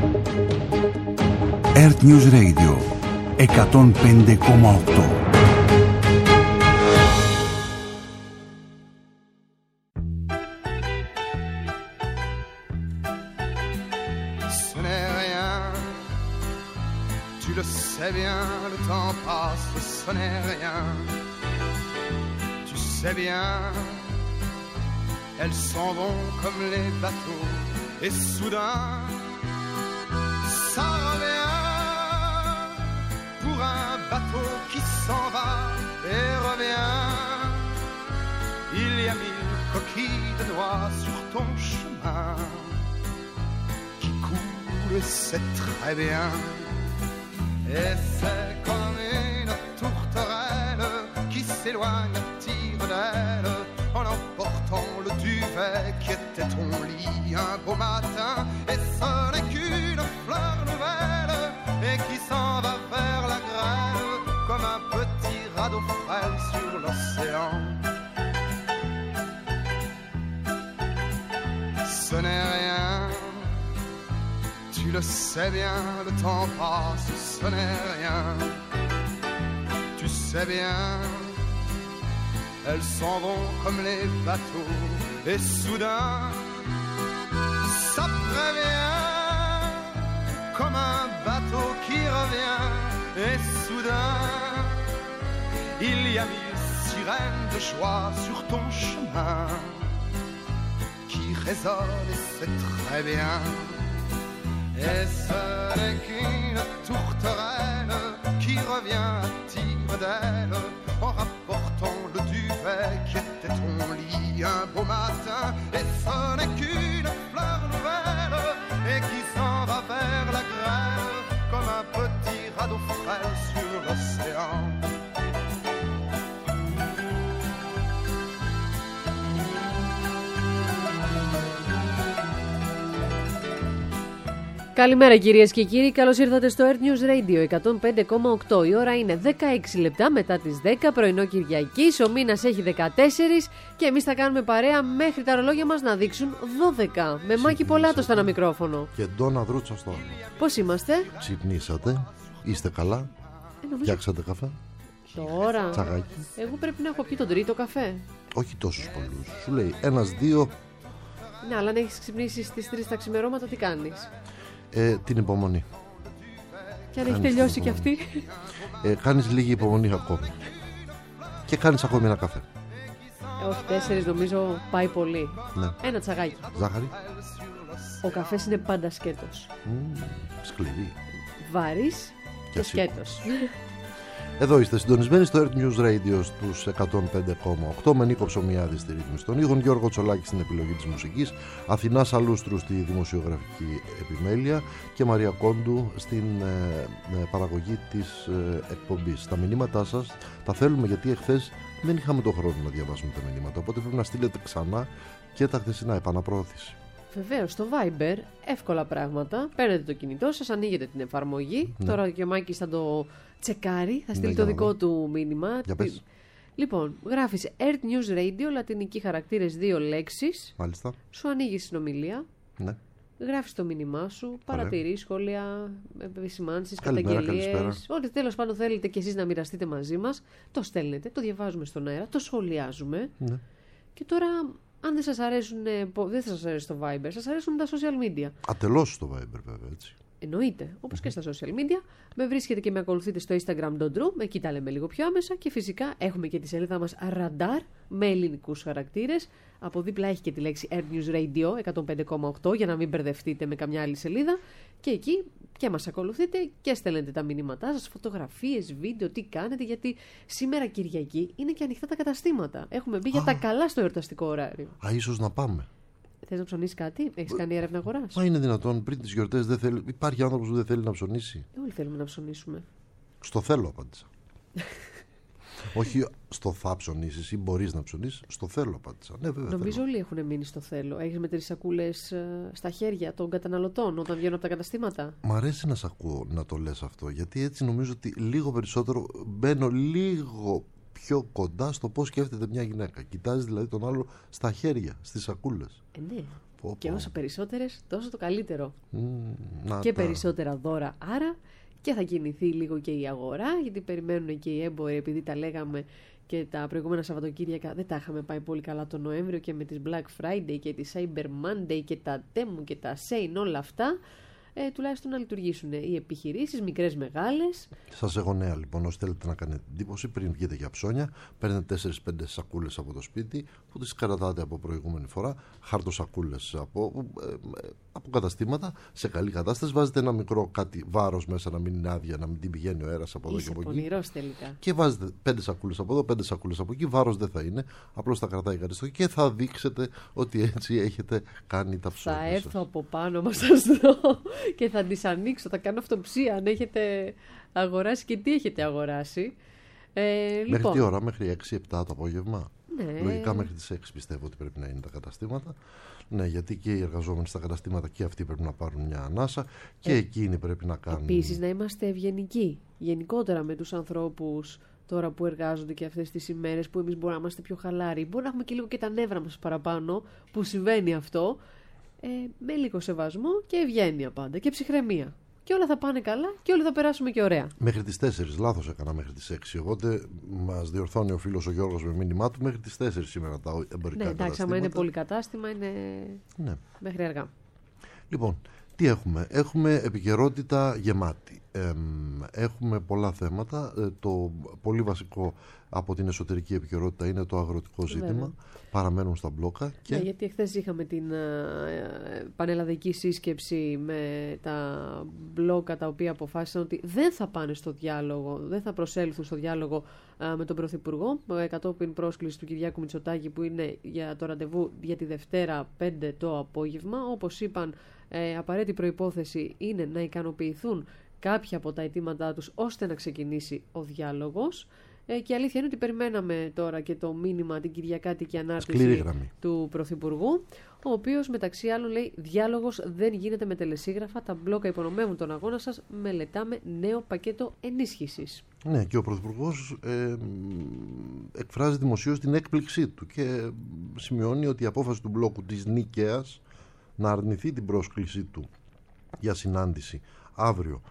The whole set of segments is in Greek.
Earth News Radio 105,8. sais bien, le temps passe, ce n'est rien. Tu sais bien, elles s'en vont comme les bateaux. Et soudain, ça revient pour un bateau qui s'en va et revient. Il y a 1000 coquilles de noix sur ton chemin qui coulent, et c'est très bien. Et c'est comme une tourterelle qui s'éloigne à tire d'aile en emportant le duvet qui était ton lit un beau matin. Et ce n'est qu'une fleur nouvelle et qui s'en va vers la grêle comme un petit radeau frêle sur l'océan. Ce n'est rien. Tu le sais bien, le temps passe, ce n'est rien. Tu sais bien, elles s'en vont comme les bateaux. Et soudain, ça prévient comme un bateau qui revient. Et soudain, il y a 1000 sirènes de joie sur ton chemin qui résonnent, et c'est très bien. Et ce n'est qu'une tourterelle qui revient à tire d'aile en rapportant le duvet qui était ton lit un beau matin. Et ce n'est qu'une fleur nouvelle et qui s'en va vers la grêle comme un petit radeau frêle sur l'océan. Καλημέρα κυρίες και κύριοι, καλώς ήρθατε στο Earth News Radio 105,8. Η ώρα είναι 16 λεπτά μετά τις 10, πρωινό Κυριακής, ο μήνας έχει 14 και εμείς θα κάνουμε παρέα μέχρι τα ρολόγια μας να δείξουν 12. Με Μάκη Πολάτο στο ένα μικρόφωνο. Και Ντόνα Δρούτσα στο άλλο. Πώς είμαστε? Ξυπνήσατε, είστε καλά, φτιάξατε καφέ? Τώρα, τσαγάκι. Εγώ πρέπει να έχω πιει τον τρίτο καφέ. Όχι τόσους πολλούς, σου λέει 1-2. Ναι, αλλά αν έχεις ξυπνήσει στις 3 τα ξημερώματα, τι κάνεις? Την υπομονή. Και αν έχει τελειώσει κι αυτή? Κάνεις λίγη υπομονή ακόμη. Και κάνεις ακόμη ένα καφέ. Όχι, 4 νομίζω πάει πολύ. Ναι. Ένα τσαγάκι. Ζάχαρη. Ο καφές είναι πάντα σκέτος. Σκληρή. Βάρης και σκέτος. Εδώ είστε συντονισμένοι στο Earth News Radio στους 105,8 με Νίκο Ψωμιάδη στη ρύθμιση των ήχων, Γιώργο Τσολάκη στην επιλογή της μουσικής, Αθηνά Σαλούστρου στη δημοσιογραφική επιμέλεια και Μαρία Κόντου στην παραγωγή της εκπομπής. Τα μηνύματά σας τα θέλουμε, γιατί εχθές δεν είχαμε τον χρόνο να διαβάσουμε τα μηνύματα, οπότε πρέπει να στείλετε ξανά και τα χθεσινά, επαναπρόθεση. Βεβαίως, στο Viber εύκολα πράγματα. Παίρνετε το κινητό σας, ανοίγετε την εφαρμογή. Ναι. Τώρα και ο Μάκης θα το τσεκάρει, θα στείλει το δικό του μήνυμα. Λοιπόν, γράφεις Earth News Radio, λατινικοί χαρακτήρες, 2 λέξεις. Μάλιστα. Σου ανοίγει συνομιλία. Ναι. Γράφεις το μήνυμά σου, παρατηρείς, σχόλια, επισημάνσεις, καταγγελίες. Ό,τι τέλος πάντων θέλετε κι εσείς να μοιραστείτε μαζί μας, το στέλνετε, το διαβάζουμε στον αέρα, το σχολιάζουμε. Ναι. Και τώρα, αν δεν σας αρέσουν, δεν θα σας αρέσει το Viber, σας αρέσουν τα social media. Ατελώς στο Viber, βέβαια, έτσι. Εννοείται, όπως και στα social media. Με βρίσκετε και με ακολουθείτε στο Instagram.com, εκεί τα λέμε λίγο πιο άμεσα. Και φυσικά έχουμε και τη σελίδα μας Radar με ελληνικούς χαρακτήρες. Από δίπλα έχει και τη λέξη Earth News Radio 105,8 για να μην μπερδευτείτε με καμιά άλλη σελίδα. Και εκεί και μας ακολουθείτε και στέλνετε τα μηνύματά σας, φωτογραφίες, βίντεο, τι κάνετε. Γιατί σήμερα Κυριακή είναι και ανοιχτά τα καταστήματα. Έχουμε μπει για τα καλά στο εορταστικό ωράριο. Ίσως να πάμε. Θες να ψωνίσεις κάτι, έχεις κάνει έρευνα αγοράς? Μα είναι δυνατόν πριν τις γιορτές δεν θέλει? Υπάρχει άνθρωπος που δεν θέλει να ψωνίσει? Όλοι θέλουμε να ψωνίσουμε. Στο θέλω απάντησα. Όχι στο θα ψωνίσεις ή μπορείς να ψωνίσεις, στο θέλω απάντησα. Ναι, βέβαια. Νομίζω θέλω. Όλοι έχουν μείνει στο θέλω. Έχεις μετρήσει σακούλες στα χέρια των καταναλωτών όταν βγαίνουν από τα καταστήματα? Μ' αρέσει να σ' ακούω να το λες αυτό, γιατί έτσι νομίζω ότι λίγο περισσότερο μπαίνω λίγο πιο κοντά στο πώς σκέφτεται μια γυναίκα. Κοιτάζει δηλαδή τον άλλο στα χέρια, στις σακούλες. Ναι. Και όσο περισσότερες, τόσο το καλύτερο. Και περισσότερα δώρα, άρα και θα κινηθεί λίγο και η αγορά, γιατί περιμένουν και οι έμποροι, επειδή τα λέγαμε και τα προηγούμενα Σαββατοκύριακα δεν τα είχαμε πάει πολύ καλά τον Νοέμβριο, και με τις Black Friday και τη Cyber Monday και τα Temu και τα Shein, όλα αυτά, τουλάχιστον να λειτουργήσουν οι επιχειρήσεις, μικρές, μεγάλες. Σας έχω νέα λοιπόν, όσοι θέλετε να κάνετε εντύπωση, πριν βγείτε για ψώνια, παίρνετε 4-5 σακούλες από το σπίτι που τις κρατάτε από προηγούμενη φορά, χαρτοσακούλες από καταστήματα σε καλή κατάσταση. Βάζετε ένα μικρό κάτι βάρος μέσα, να μην είναι άδεια, να μην την πηγαίνει ο αέρας από εδώ και από εκεί. Πονηρός τελικά. Και βάζετε 5 σακούλες από εδώ, 5 σακούλες από εκεί. Βάρος δεν θα είναι, απλώς θα κρατάει κάτι στο και θα δείξετε ότι έτσι έχετε κάνει τα ψώνια. Θα έρθω από πάνω μας, σας δω και θα τις ανοίξω, θα κάνω αυτοψία αν έχετε αγοράσει και τι έχετε αγοράσει. Μέχρι Λοιπόν, τι ώρα, μέχρι 6-7 το απόγευμα? Ναι. Λογικά μέχρι τις 6 πιστεύω ότι πρέπει να είναι τα καταστήματα. Ναι, γιατί και οι εργαζόμενοι στα καταστήματα και αυτοί πρέπει να πάρουν μια ανάσα και εκείνοι πρέπει να κάνουν. Επίσης να είμαστε ευγενικοί γενικότερα με τους ανθρώπους τώρα που εργάζονται και αυτές τις ημέρες που εμείς μπορούμε να είμαστε πιο χαλάροι. Μπορεί να έχουμε και λίγο και τα νεύρα μας παραπάνω που συμβαίνει αυτό, με λίγο σεβασμό και ευγένεια πάντα και ψυχραιμία. Και όλα θα πάνε καλά και όλοι θα περάσουμε και ωραία. Μέχρι τις 4, λάθος έκανα μέχρι τις 6. Οπότε μας διορθώνει ο φίλος ο Γιώργος με μήνυμά του, μέχρι τις 4 σήμερα τα εμπορικά καταστήματα. Ναι, εντάξει, άμα είναι πολυκατάστημα είναι μέχρι αργά. Λοιπόν, τι έχουμε? Έχουμε επικαιρότητα γεμάτη. Έχουμε πολλά θέματα. Το πολύ βασικό από την εσωτερική επικαιρότητα είναι το αγροτικό ζήτημα. Βέβαια. Παραμένουν στα μπλόκα. Και... Ναι, γιατί εχθές είχαμε την πανελλαδική σύσκεψη με τα μπλόκα τα οποία αποφάσισαν ότι δεν θα πάνε στο διάλογο, δεν θα προσέλθουν στο διάλογο με τον Πρωθυπουργό, κατόπιν πρόσκληση του Κυριάκου Μητσοτάκη που είναι για το ραντεβού για τη Δευτέρα 5 το απόγευμα. Όπως είπαν, απαραίτητη προϋπόθεση είναι να ικανοποιηθούν κάποια από τα αιτήματά τους ώστε να ξεκινήσει ο διάλογος. Και αλήθεια είναι ότι περιμέναμε τώρα και το μήνυμα, την κυριακάτικη ανάρτηση του Πρωθυπουργού, ο οποίος μεταξύ άλλων λέει: διάλογος δεν γίνεται με τελεσίγραφα, τα μπλόκα υπονομεύουν τον αγώνα σας, μελετάμε νέο πακέτο ενίσχυσης. Ναι, και ο Πρωθυπουργός εκφράζει δημοσίως την έκπληξή του και σημειώνει ότι η απόφαση του μπλόκου της Νίκαιας να αρνηθεί την πρόσκλησή του για συνάντηση αύριο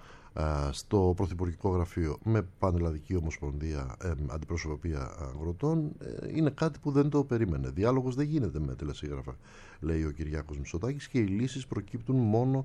στο Πρωθυπουργικό Γραφείο με Πανελλαδική Ομοσπονδία Αντιπροσωπεία Αγροτών είναι κάτι που δεν το περίμενε. Διάλογος δεν γίνεται με τελεσίγραφα, λέει ο Κυριάκος Μητσοτάκης, και οι λύσεις προκύπτουν μόνο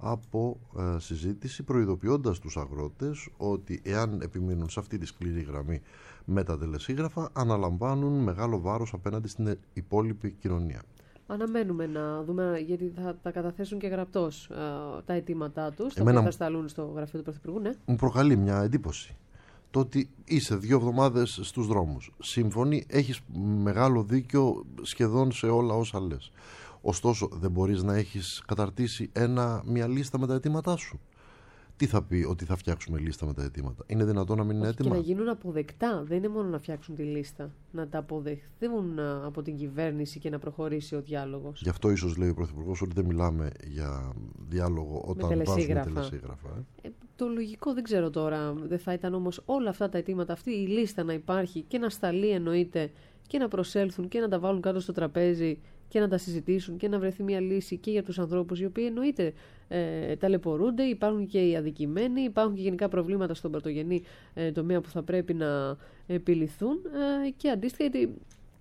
από συζήτηση, προειδοποιώντας τους αγρότες ότι εάν επιμείνουν σε αυτή τη σκληρή γραμμή με τα τελεσίγραφα αναλαμβάνουν μεγάλο βάρος απέναντι στην υπόλοιπη κοινωνία. Αναμένουμε να δούμε, γιατί θα τα καταθέσουν και γραπτώς τα αιτήματά τους, τα οποία θα σταλούν στο γραφείο του Πρωθυπουργού. Ναι. Μου προκαλεί μια εντύπωση το ότι είσαι 2 εβδομάδες στους δρόμους. Σύμφωνοι, έχεις μεγάλο δίκιο σχεδόν σε όλα όσα λες. Ωστόσο, δεν μπορείς να έχεις καταρτήσει μια λίστα με τα αιτήματά σου? Τι θα πει ότι θα φτιάξουμε λίστα με τα αιτήματα? Είναι δυνατόν να μην είναι έτοιμα? Και να γίνουν αποδεκτά. Δεν είναι μόνο να φτιάξουν τη λίστα. Να τα αποδεχθούν από την κυβέρνηση και να προχωρήσει ο διάλογος. Γι' αυτό ίσως λέει ο Πρωθυπουργός ότι δεν μιλάμε για διάλογο όταν βάζουμε τελεσίγραφα. Το λογικό δεν ξέρω τώρα. Δεν θα ήταν όμως όλα αυτά τα αιτήματα, αυτή η λίστα να υπάρχει και να σταλεί εννοείται και να προσέλθουν και να τα βάλουν κάτω στο τραπέζι και να τα συζητήσουν και να βρεθεί μια λύση και για τους ανθρώπους οι οποίοι εννοείται ταλαιπωρούνται, υπάρχουν και οι αδικημένοι, υπάρχουν και γενικά προβλήματα στον πρωτογενή τομέα που θα πρέπει να επιληθούν και αντίστοιχα γιατί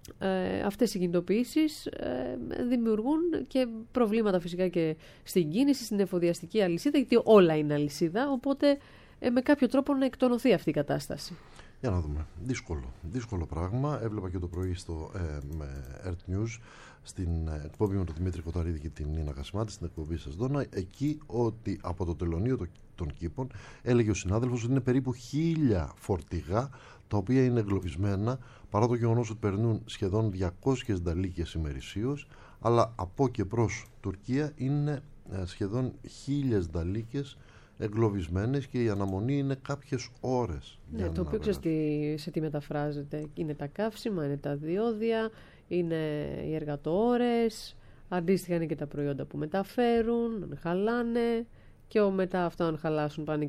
αυτές οι κινητοποιήσεις δημιουργούν και προβλήματα φυσικά και στην κίνηση, στην εφοδιαστική αλυσίδα, γιατί όλα είναι αλυσίδα, οπότε με κάποιο τρόπο να εκτονωθεί αυτή η κατάσταση. Για να δούμε. Δύσκολο πράγμα. Έβλεπα και το πρωί στο Earth News στην εκπομπή με τον Δημήτρη Κοταρίδη και την Νίνα Κασιμάτη, στην εκπομπή σας Δώνα, εκεί ότι από το τελωνείο των κήπων έλεγε ο συνάδελφος ότι είναι περίπου 1.000 φορτηγά τα οποία είναι εγκλωβισμένα, παρά το γεγονός ότι περνούν σχεδόν 200 νταλίκες ημερησίως, αλλά από και προς Τουρκία είναι σχεδόν 1.000 νταλίκες εγκλωβισμένες και η αναμονή είναι κάποιες ώρες. Ναι, το οποίο ξέρεις σε τι μεταφράζεται. Είναι τα καύσιμα, είναι τα διόδια, είναι οι εργατοώρες, αντίστοιχα είναι και τα προϊόντα που μεταφέρουν, αν χαλάνε και μετά αυτά αν χαλάσουν πάνε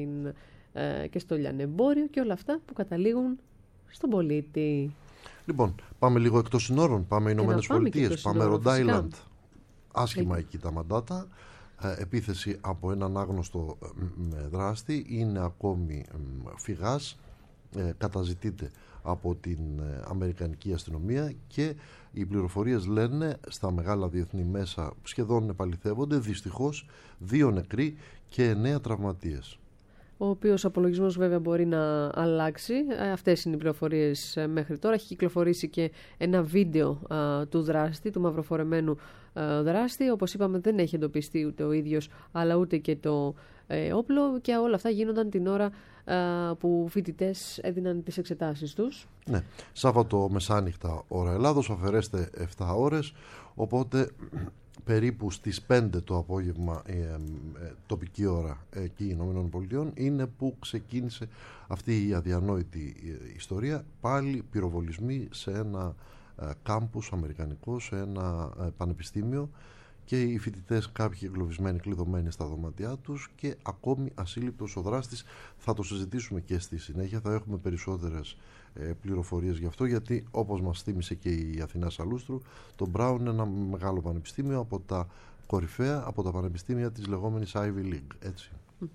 και στο λιανεμπόριο και όλα αυτά που καταλήγουν στον πολίτη. Λοιπόν, πάμε λίγο εκτός συνόρων, πάμε Ηνωμένες Πολιτείες, πάμε Rhode Island. άσχημα εκεί τα μαντάτα. Επίθεση από έναν άγνωστο δράστη, είναι ακόμη φυγάς, καταζητείται από την Αμερικανική αστυνομία και οι πληροφορίες λένε στα μεγάλα διεθνή μέσα σχεδόν επαληθεύονται, δυστυχώς 2 νεκροί και 9 τραυματίες. Ο οποίος απολογισμός βέβαια μπορεί να αλλάξει. Αυτές είναι οι πληροφορίες μέχρι τώρα. Έχει κυκλοφορήσει και ένα βίντεο του δράστη, του μαυροφορεμένου δράστη. Όπως είπαμε, δεν έχει εντοπιστεί ούτε ο ίδιος αλλά ούτε και το όπλο, και όλα αυτά γίνονταν την ώρα που φοιτητές έδιναν τις εξετάσεις τους. Ναι, Σάββατο μεσάνυχτα ώρα Ελλάδος, αφαιρέστε 7 ώρες, οπότε περίπου στις 5 το απόγευμα τοπική ώρα εκεί Ηνωμένων Πολιτειών είναι που ξεκίνησε αυτή η αδιανόητη ιστορία. Πάλι πυροβολισμοί σε ένα κάμπους αμερικανικό, σε ένα πανεπιστήμιο, και οι φοιτητές κάποιοι εγκλωβισμένοι, κλειδωμένοι στα δωμάτια τους και ακόμη ασύλληπτος ο δράστης. Θα το συζητήσουμε και στη συνέχεια, θα έχουμε περισσότερες πληροφορίες γι' αυτό, γιατί όπως μας θύμισε και η Αθηνά Σαλούστρου, το Brown είναι ένα μεγάλο πανεπιστήμιο από τα κορυφαία, από τα πανεπιστήμια της λεγόμενης Ivy League, έτσι.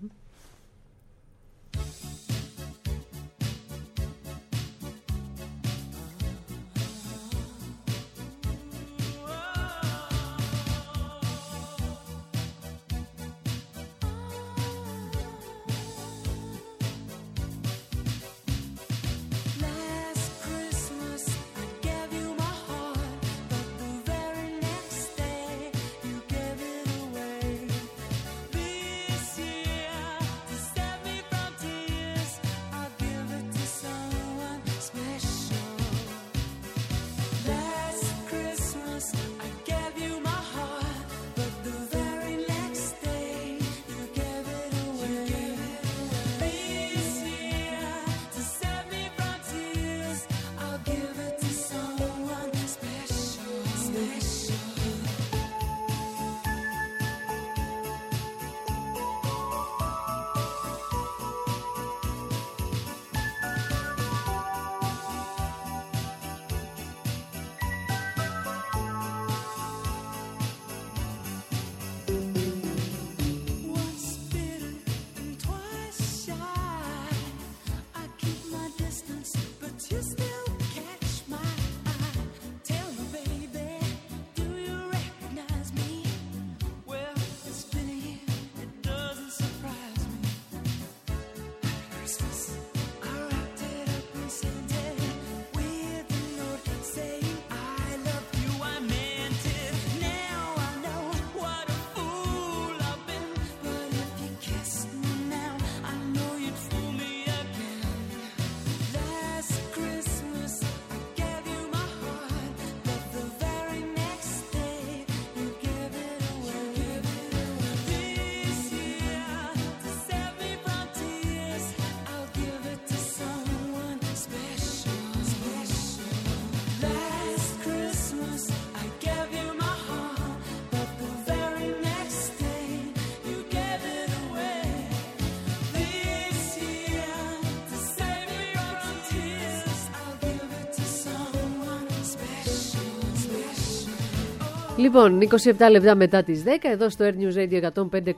Λοιπόν, 27 λεπτά μετά τις 10, εδώ στο Air News Radio 105,8.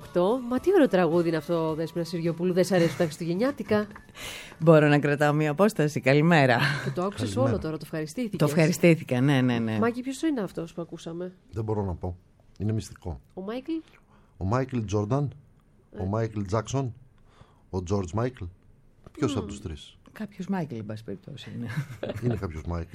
Μα τι ωραίο τραγούδι είναι αυτό, Δέσποινα Συριοπούλου, δεν σ' αρέσει τα χριστουγεννιάτικα? Μπορώ να κρατάω μια απόσταση, καλημέρα. Και το άκουσες όλο τώρα, το ευχαριστήθηκες? Το ευχαριστήθηκα, ναι. Μάκη, ποιος είναι αυτός που ακούσαμε? Δεν μπορώ να πω, είναι μυστικό. Ο Μάικλ? Ο Μάικλ Τζόρνταν, ο Μάικλ Τζάκσον, ο Τζόρτζ Μάικλ. Ποιος από τους τρεις? Κάποιος Μάικλ, εν πάση περιπτώσει, είναι. Είναι κάποιος Μάικλ.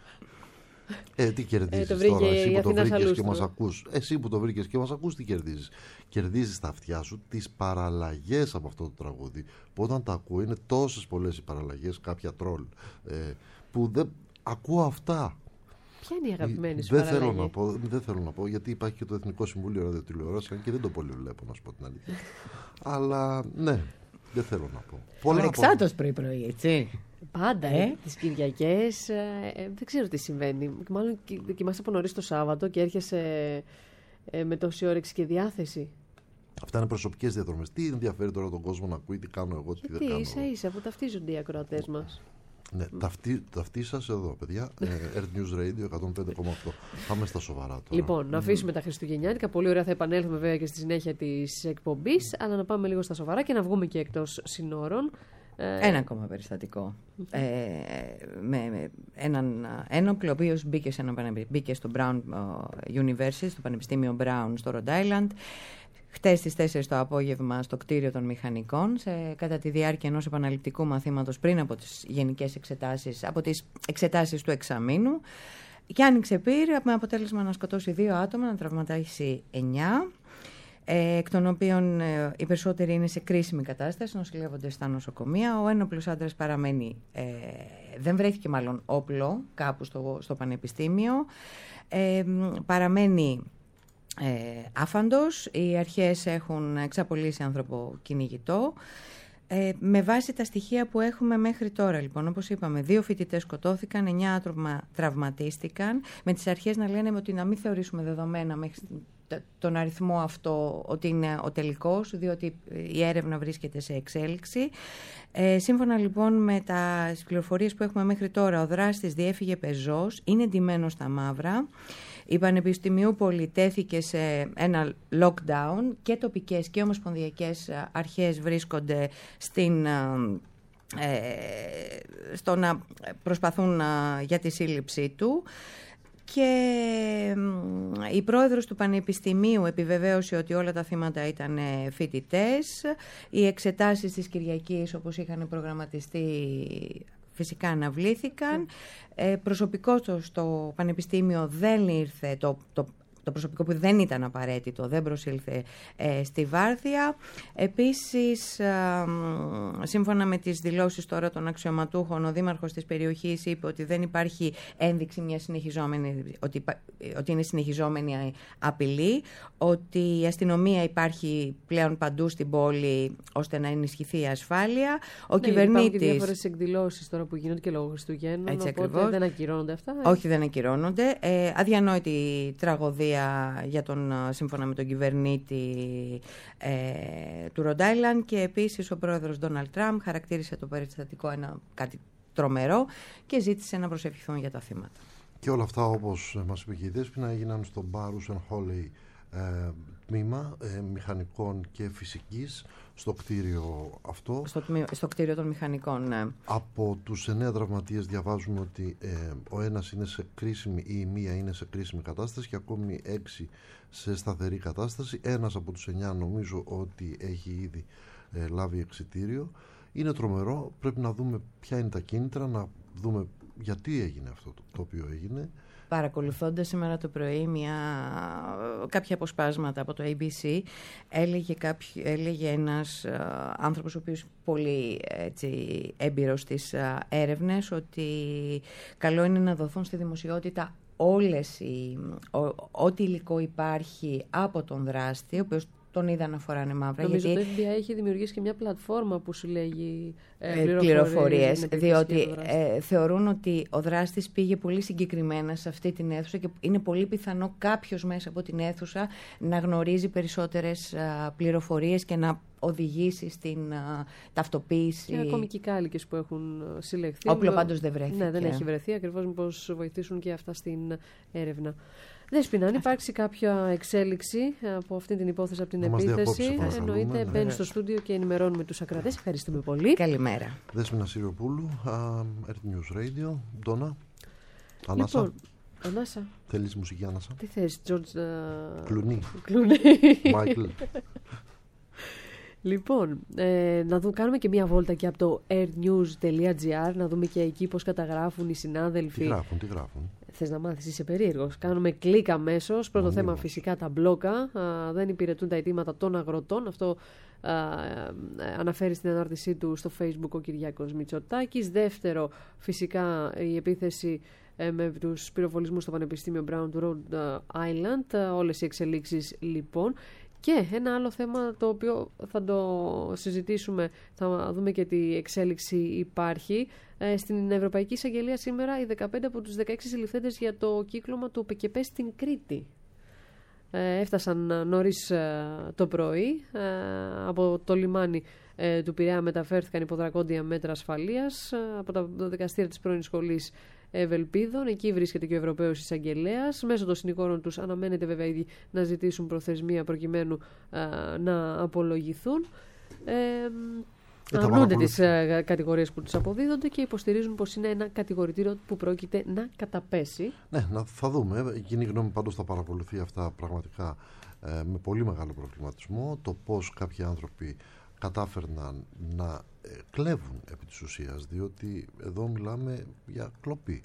Τι κερδίζεις το τώρα, εσύ που το Αθηνά βρήκες Σαλούστρου. και μας ακούς? Εσύ που το βρήκες και μας ακούς, τι κερδίζεις? Κερδίζεις στα αυτιά σου τις παραλλαγές από αυτό το τραγούδι, που όταν τα ακούω είναι τόσες πολλές οι παραλλαγές, κάποια τρόλ, που δεν ακούω αυτά. Ποια είναι η αγαπημένη σου Δεν παραλλαγή? θέλω να πω, γιατί υπάρχει και το Εθνικό Συμβούλιο Ραδιοτηλεόρασης και δεν το πολύ βλέπω, να σου πω την αλήθεια. Αλλά ναι, δεν θέλω να πω. Αλεξάτος πρωί-πρωί, έτσι. Πάντα, τις Κυριακές, δεν ξέρω τι συμβαίνει. Μάλλον κοιμάσαι από νωρίς το Σάββατο και έρχεσαι με τόση όρεξη και διάθεση. Αυτά είναι προσωπικές διαδρομές. Τι ενδιαφέρει τώρα τον κόσμο να ακούει, τι κάνω εγώ, τι δεν κάνω? Γιατί ίσα-ίσα που ταυτίζονται οι ακροατές μας. Ναι, ταυτί σας εδώ, παιδιά. Earth News Radio 105,8. Πάμε στα σοβαρά τώρα. Λοιπόν, να αφήσουμε τα χριστουγεννιάτικα. Πολύ ωραία, θα επανέλθουμε βέβαια και στη συνέχεια της εκπομπής. Αλλά να πάμε λίγο στα σοβαρά και να βγούμε και εκτός συνόρων. Ένα ακόμα περιστατικό. Με έναν ένοπλο, ο οποίος μπήκε στο Brown University, στο Πανεπιστήμιο Brown στο Rhode Island. Χτες στις 4 το απόγευμα στο κτίριο των μηχανικών, κατά τη διάρκεια ενός επαναληπτικού μαθήματος πριν από τις γενικές εξετάσεις, από τις εξετάσεις του εξαμήνου, και άνοιξε πυρ με αποτέλεσμα να σκοτώσει 2 άτομα, να τραυματίσει 9, εκ των οποίων οι περισσότεροι είναι σε κρίσιμη κατάσταση, νοσηλεύονται στα νοσοκομεία. Ο ένοπλος άντρας παραμένει, δεν βρέθηκε μάλλον όπλο κάπου στο πανεπιστήμιο, παραμένει άφαντος. Οι αρχές έχουν εξαπολύσει άνθρωπο κυνηγητό. Με βάση τα στοιχεία που έχουμε μέχρι τώρα, λοιπόν, όπως είπαμε, 2 φοιτητές σκοτώθηκαν, 9 άτομα τραυματίστηκαν, με τις αρχές να λένε ότι να μην θεωρήσουμε δεδομένα μέχρι τον αριθμό αυτό ότι είναι ο τελικός, διότι η έρευνα βρίσκεται σε εξέλιξη. Σύμφωνα λοιπόν με τις πληροφορίες που έχουμε μέχρι τώρα, ο δράστης διέφυγε πεζός, είναι ντυμένος στα μαύρα. Η Πανεπιστημιούπολη τέθηκε σε ένα lockdown και τοπικές και ομοσπονδιακές αρχές βρίσκονται στο να προσπαθούν για τη σύλληψή του. Και η πρόεδρος του Πανεπιστημίου επιβεβαίωσε ότι όλα τα θύματα ήταν φοιτητές. Οι εξετάσεις της Κυριακής, όπως είχαν προγραμματιστεί, φυσικά αναβλήθηκαν. Προσωπικό στο Πανεπιστήμιο δεν ήρθε, το προσωπικό που δεν ήταν απαραίτητο δεν προσήλθε στη βάρδια. Επίσης, σύμφωνα με τις δηλώσεις τώρα των αξιωματούχων, ο δήμαρχος της περιοχής είπε ότι δεν υπάρχει ένδειξη μια ότι είναι συνεχιζόμενη απειλή, ότι η αστυνομία υπάρχει πλέον παντού στην πόλη ώστε να ενισχυθεί η ασφάλεια. Υπάρχουν και διάφορες εκδηλώσεις τώρα που γίνονται και λόγω Χριστουγέννων, έτσι οπότε ακριβώς. δεν ακυρώνονται αυτά. Όχι, δεν ακυρώνονται. Αδιανόητη τραγωδία σύμφωνα με τον κυβερνήτη του Rhode Island, και επίσης ο πρόεδρος Donald Trump χαρακτήρισε το περιστατικό κάτι τρομερό και ζήτησε να προσευχηθούν για τα θύματα. Και όλα αυτά, όπως μας είπε και η Δέσποινα, έγιναν στο Barrows and Hawley τμήμα μηχανικών και φυσικής, στο κτίριο αυτό. Στο κτίριο των μηχανικών, ναι. Από τους 9 τραυματίες διαβάζουμε ότι ο ένας είναι σε κρίσιμη ή η μία είναι σε κρίσιμη κατάσταση και ακόμη 6 σε σταθερή κατάσταση. Ένας από τους 9 νομίζω ότι έχει ήδη λάβει εξιτήριο. Είναι τρομερό, πρέπει να δούμε ποια είναι τα κίνητρα, να δούμε γιατί έγινε αυτό το οποίο έγινε. Παρακολουθώντας σήμερα το πρωί κάποια αποσπάσματα από το ABC, έλεγε ένας άνθρωπος ο οποίος πολύ έμπειρος στις έρευνες, ότι καλό είναι να δοθούν στη δημοσιότητα ό,τι υλικό υπάρχει από τον δράστη, ο οποίος τον είδα να φοράνε μαύρα. Νομίζω ότι το FBI έχει δημιουργήσει και μια πλατφόρμα που συλλέγει πληροφορίες, διότι θεωρούν ότι ο δράστης πήγε πολύ συγκεκριμένα σε αυτή την αίθουσα και είναι πολύ πιθανό κάποιος μέσα από την αίθουσα να γνωρίζει περισσότερες πληροφορίες και να οδηγήσει στην ταυτοποίηση. Και ακόμη και οι κάλικες που έχουν συλλεχθεί. Όπλο πάντως δεν βρέθηκε. Ναι, δεν έχει βρεθεί, ακριβώς μήπως βοηθήσουν και αυτά στην έρευνα. Δέσποινα, αν υπάρξει κάποια εξέλιξη από αυτή την υπόθεση, από την επίθεση, εννοείται μπαίνει στο στούντιο και ενημερώνουμε τους ακρατές. Ευχαριστούμε πολύ. Καλημέρα. Δέσποινα Σιριοπούλου, Earth News Radio. Ντόνα, Ανάσα. Λοιπόν, Ανάσα. Θέλεις μουσική, Ανάσα? Τι θες, Τζορτζ? Κλουνί. Μάικλ. Λοιπόν, κάνουμε και μία βόλτα και από το airnews.gr, να δούμε και εκεί πώς καταγράφουν οι συνάδελφοι. Τι γράφουν. Θες να μάθεις, είσαι περίεργος? Κάνουμε κλικ αμέσως. Πρώτο θέμα φυσικά τα μπλόκα. Δεν υπηρετούν τα αιτήματα των αγροτών. Αυτό αναφέρει στην ανάρτησή του στο Facebook ο Κυριάκος Μητσοτάκης. Δεύτερο, φυσικά η επίθεση με τους πυροβολισμούς στο Πανεπιστήμιο Brown του Rhode Island. Όλες οι εξελίξεις λοιπόν. Και ένα άλλο θέμα το οποίο θα το συζητήσουμε, θα δούμε και τι εξέλιξη υπάρχει. Στην Ευρωπαϊκή Εισαγγελία σήμερα οι 15 από τους 16 συλληφθέντες για το κύκλωμα του ΠΚΠ στην Κρήτη. Έφτασαν νωρίς το πρωί. Από το λιμάνι του Πειραιά μεταφέρθηκαν υποδρακόντια μέτρα ασφαλείας από το δικαστήριο της πρώην σχολής Ευελπίδων. Εκεί βρίσκεται και ο Ευρωπαίος Εισαγγελέας. Μέσω των συνηγόρων τους αναμένεται βέβαια ήδη να ζητήσουν προθεσμία προκειμένου να απολογηθούν. Αρνούνται τις κατηγορίες που τους αποδίδονται και υποστηρίζουν πως είναι ένα κατηγορητήριο που πρόκειται να καταπέσει. Ναι, θα δούμε. Η κοινή γνώμη πάντως θα παρακολουθεί αυτά πραγματικά με πολύ μεγάλο προβληματισμό. Το πως κάποιοι άνθρωποι κατάφερναν να κλέβουν επί της ουσίας, διότι εδώ μιλάμε για κλοπή.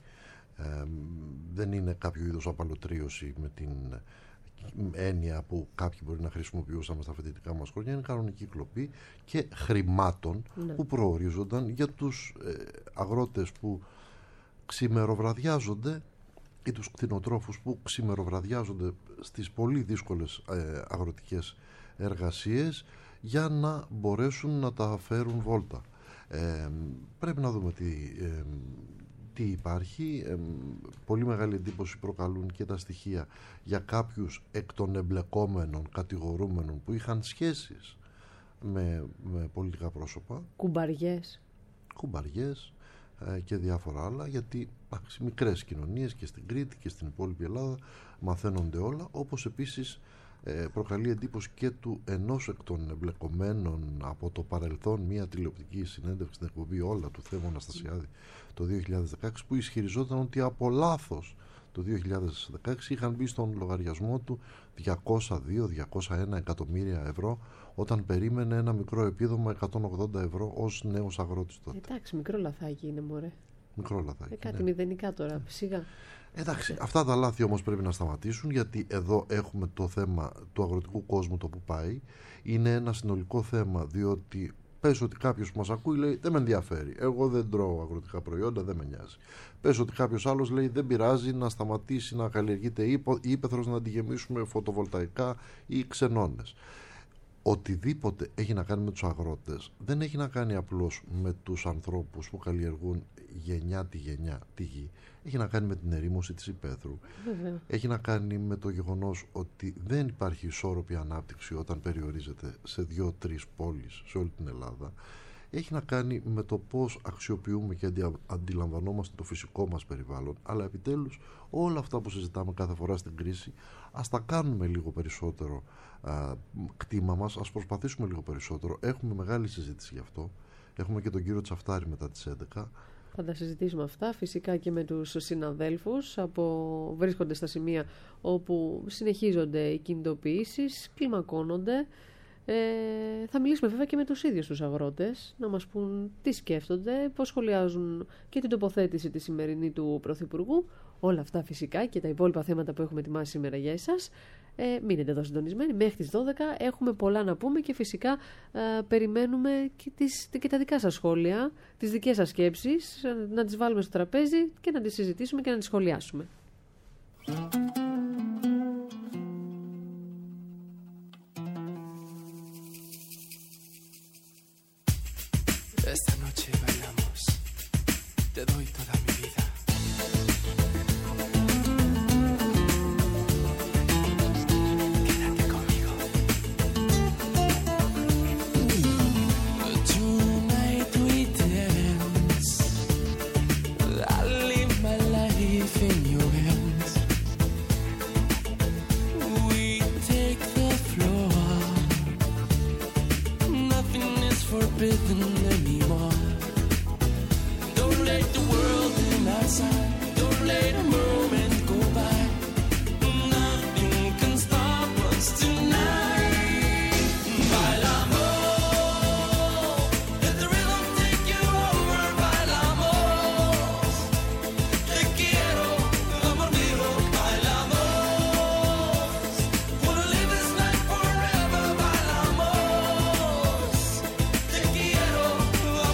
Δεν είναι κάποιο είδος απαλωτρίωση με την έννοια που κάποιοι μπορεί να χρησιμοποιούσαμε στα φοιτητικά μας χρόνια. Είναι κανονική κλοπή και χρημάτων που προορίζονταν για τους αγρότες που ξημεροβραδιάζονται ή τους κτηνοτρόφους που ξημεροβραδιάζονται στις πολύ δύσκολες αγροτικές εργασίες για να μπορέσουν να τα φέρουν βόλτα. Πρέπει να δούμε τι υπάρχει. Πολύ μεγάλη εντύπωση προκαλούν και τα στοιχεία για κάποιους εκ των εμπλεκόμενων κατηγορούμενων που είχαν σχέσεις με πολιτικά πρόσωπα. Κουμπαριές και διάφορα άλλα, γιατί μικρές κοινωνίες και στην Κρήτη και στην υπόλοιπη Ελλάδα μαθαίνονται όλα, όπως επίσης προκαλεί εντύπωση και του ενός εκ των εμπλεκομένων από το παρελθόν μια τηλεοπτική συνέντευξη στην εκπομπή Όλα του Θέμου Αναστασιάδη το 2016, που ισχυριζόταν ότι από λάθος το 2016 είχαν μπει στον λογαριασμό του 202-201 εκατομμύρια ευρώ όταν περίμενε ένα μικρό επίδομα 180 ευρώ ως νέος αγρότης τότε. Εντάξει, μικρό λαθάκι είναι, μωρέ. Μικρό λαθάκι. Κάτι μηδενικά τώρα, σιγά. Εντάξει, αυτά τα λάθη όμως πρέπει να σταματήσουν, γιατί εδώ έχουμε το θέμα του αγροτικού κόσμου, το που πάει. Είναι ένα συνολικό θέμα, διότι πες ότι κάποιος που μας ακούει λέει δεν με ενδιαφέρει, εγώ δεν τρώω αγροτικά προϊόντα, δεν με νοιάζει. Πες ότι κάποιος άλλος λέει δεν πειράζει να σταματήσει να καλλιεργείται ύπαιθρος, να αντιγεμίσουμε φωτοβολταϊκά ή ξενώνες. Οτιδήποτε έχει να κάνει με τους αγρότες δεν έχει να κάνει απλώς με τους ανθρώπους που καλλιεργούν γενιά τη γη. Έχει να κάνει με την ερήμωση της υπαίθρου. Βέβαια. Έχει να κάνει με το γεγονός ότι δεν υπάρχει ισόρροπη ανάπτυξη όταν περιορίζεται σε 2-3 πόλεις σε όλη την Ελλάδα. Έχει να κάνει με το πώς αξιοποιούμε και αντιλαμβανόμαστε το φυσικό μας περιβάλλον, αλλά επιτέλους όλα αυτά που συζητάμε κάθε φορά στην κρίση, ας τα κάνουμε λίγο περισσότερο κτήμα μας, ας προσπαθήσουμε λίγο περισσότερο. Έχουμε μεγάλη συζήτηση γι' αυτό. Έχουμε και τον κύριο Τσαφτάρη μετά τις 11. Θα τα συζητήσουμε αυτά φυσικά και με τους συναδέλφους. Βρίσκονται στα σημεία όπου συνεχίζονται οι κινητοποιήσεις, κλιμακώνονται. Θα μιλήσουμε βέβαια και με τους ίδιους τους αγρότες, να μας πούν τι σκέφτονται, πώς σχολιάζουν και την τοποθέτηση τη σημερινή του Πρωθυπουργού. Όλα αυτά φυσικά και τα υπόλοιπα θέματα που έχουμε ετοιμάσει σήμερα για εσάς. Μείνετε εδώ συντονισμένοι μέχρι τις 12. Έχουμε πολλά να πούμε και φυσικά περιμένουμε και τα δικά σας σχόλια, τις δικές σας σκέψεις, να τις βάλουμε στο τραπέζι και να τις συζητήσουμε και να τις σχολιάσουμε. Esta noche bailamos, te doy toda mi vida. Quédate conmigo. Tonight we dance. I live my life in your hands. We take the floor. Nothing is forbidden anymore. Don't let the world in our side. Don't let a moment go by. Nothing can stop us tonight. Bailamos, let the rhythm take you over. Bailamos, te quiero, amor mío. Bailamos, wanna live this life forever. Bailamos, te quiero,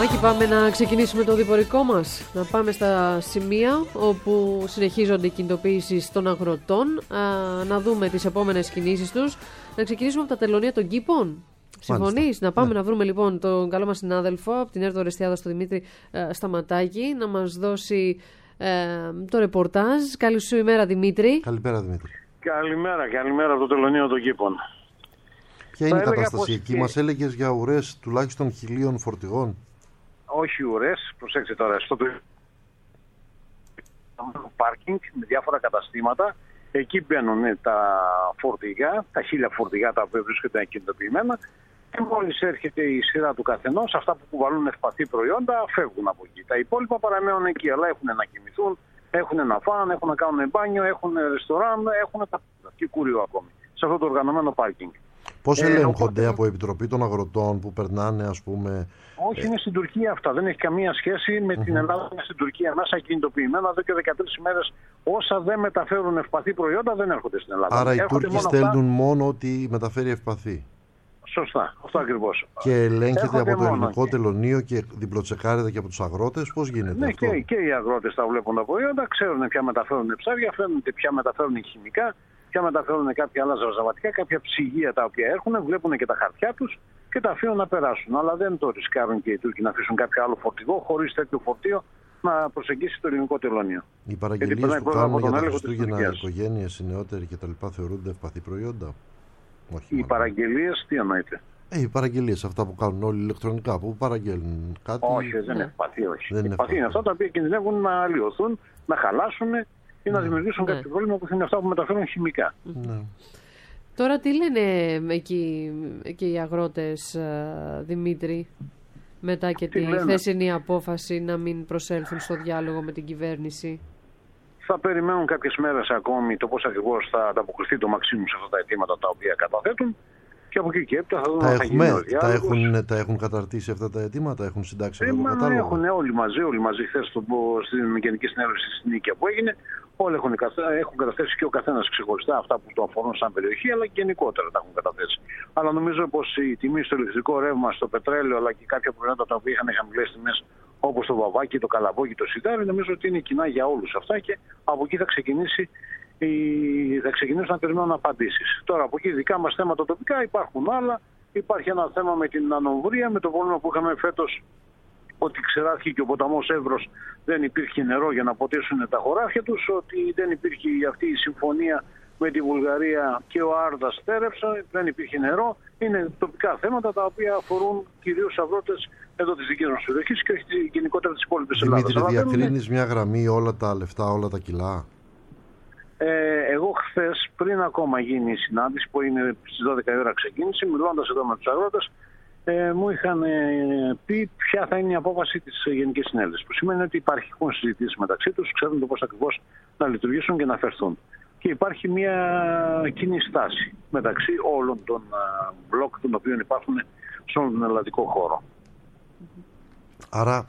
Μάκη, πάμε να ξεκινήσουμε το διπορικό μας. Να πάμε στα σημεία όπου συνεχίζονται οι κινητοποιήσεις των αγροτών. Να δούμε τις επόμενες κινήσεις τους. Να ξεκινήσουμε από τα τελωνία των κήπων. Συμφωνείς? Να πάμε να βρούμε λοιπόν τον καλό μας συνάδελφο από την Έρτο Ορεστιάδα, στο Δημήτρη Σταματάκη, να μας δώσει το ρεπορτάζ. Καλή σου ημέρα, Δημήτρη. Καλημέρα, Δημήτρη. Καλημέρα από το τελωνίο των κήπων. Ποια είναι η κατάσταση εκεί? Μας έλεγες για ουρές τουλάχιστον 1.000 φορτηγών. Όχι ουρές, προσέξτε τώρα, στο πάρκινγκ με διάφορα καταστήματα. Εκεί μπαίνουν τα φορτηγά, τα 1.000 φορτηγά τα οποία βρίσκονται κινητοποιημένα, και μόλις έρχεται η σειρά του καθενός, αυτά που κουβαλούν ευπαθή προϊόντα φεύγουν από εκεί. Τα υπόλοιπα παραμένουν εκεί, αλλά έχουν να κοιμηθούν, έχουν να φάνε, έχουν να κάνουν μπάνιο, έχουν ρεστοράν, έχουν τα και κούριο ακόμη σε αυτό το οργανωμένο πάρκινγκ. Πώς ελέγχονται από Επιτροπή των Αγροτών που περνάνε, ας πούμε? Όχι, είναι στην Τουρκία αυτά. Δεν έχει καμία σχέση με την Ελλάδα. Είναι στην Τουρκία μέσα κινητοποιημένα εδώ και 13 ημέρες. Όσα δεν μεταφέρουν ευπαθή προϊόντα δεν έρχονται στην Ελλάδα. Άρα οι Τούρκοι στέλνουν μόνο ό,τι μεταφέρει ευπαθή. Σωστά, αυτό ακριβώς. Και ελέγχεται από το ελληνικό τελωνίο και διπλοτσεκάρεται και από τους αγρότες. Πώς γίνεται αυτό? Και οι αγρότες τα βλέπουν τα προϊόντα, ξέρουν ποια μεταφέρουν ψάρια, ποια μεταφέρουν χημικά, ποια μεταφέρουν κάποια άλλα ζαβατικά, κάποια ψυγεία τα οποία έχουν, βλέπουν και τα χαρτιά τους και τα αφήνουν να περάσουν. Αλλά δεν το ρισκάρουν και οι Τούρκοι να αφήσουν κάποιο άλλο φορτηγό χωρίς τέτοιο φορτίο να προσεγγίσει το ελληνικό τελωνίο. Οι παραγγελίες που κάνουν για τα Χριστούγεννα, οικογένειες, οι νεότεροι κτλ. Θεωρούνται ευπαθή προϊόντα? Όχι, οι παραγγελίες, τι εννοείται? Οι παραγγελίες, αυτά που κάνουν όλοι ηλεκτρονικά, που παραγγέλνουν κάτι. Όχι, δεν είναι ευπαθή, όχι. Δεν είναι αυτά τα οποία κινδυνεύουν να αλλοιωθούν, να χαλάσουν ή να δημιουργήσουν κάποιο πρόβλημα που είναι αυτά που μεταφέρουν χημικά. Ναι. Τώρα τι λένε εκεί και οι αγρότες, Δημήτρη, μετά και τη χθεσινή απόφαση να μην προσέλθουν στο διάλογο με την κυβέρνηση? Θα περιμένουν κάποιες μέρες ακόμη το πώς ακριβώς θα ανταποκριθεί το Μαξίμου σε αυτά τα αιτήματα τα οποία καταθέτουν, και από εκεί και έπειτα θα δούμε αν θα γίνει ο διάλογος. Τα έχουν καταρτήσει αυτά τα αιτήματα, έχουν συντάξει αυτό το κατάλογο? Έχουν όλοι μαζί χθες στην Γενική Συνέλευση στην Νίκαια που έγινε. Όλοι έχουν καταθέσει και ο καθένας ξεχωριστά αυτά που το αφορούν σαν περιοχή, αλλά και γενικότερα τα έχουν καταθέσει. Αλλά νομίζω πως η τιμή στο ηλεκτρικό ρεύμα, στο πετρέλαιο, αλλά και κάποια προϊόντα τα οποία είχαν χαμηλές τιμές, όπως το βαβάκι, το καλαμπόκι, το σιτάρι, νομίζω ότι είναι κοινά για όλους αυτά, και από εκεί θα ξεκινήσουν να περιμένουν απαντήσεις. Τώρα από εκεί δικά μας θέματα τοπικά υπάρχουν άλλα. Υπάρχει ένα θέμα με την ανομβρία, με το πρόβλημα που είχαμε φέτος, ότι ξεράθηκε ο ποταμός Εύρος, δεν υπήρχε νερό για να ποτίσουν τα χωράφια τους, ότι δεν υπήρχε αυτή η συμφωνία με τη Βουλγαρία και ο Άρδας στέρεψε, δεν υπήρχε νερό. Είναι τοπικά θέματα τα οποία αφορούν κυρίως αγρότες εδώ της δικής μας περιοχής και όχι γενικότερα της υπόλοιπης Ελλάδας. Δημήτρη, διακρίνεις μια γραμμή, όλα τα λεφτά, όλα τα κιλά? Εγώ χθες, πριν ακόμα γίνει η συνάντηση που είναι στις 12 η ώρα ξεκίνησε, μιλώντας εδώ με τους αγρότες, μου είχαν πει ποια θα είναι η απόφαση της Γενικής Συνέλευσης. Που σημαίνει ότι υπάρχουν συζητήσεις μεταξύ τους, ξέρουν το πώς ακριβώς να λειτουργήσουν και να φερθούν. Και υπάρχει μια κοινή στάση μεταξύ όλων των μπλοκ των οποίων υπάρχουν σε όλο τον ελλαδικό χώρο. Άρα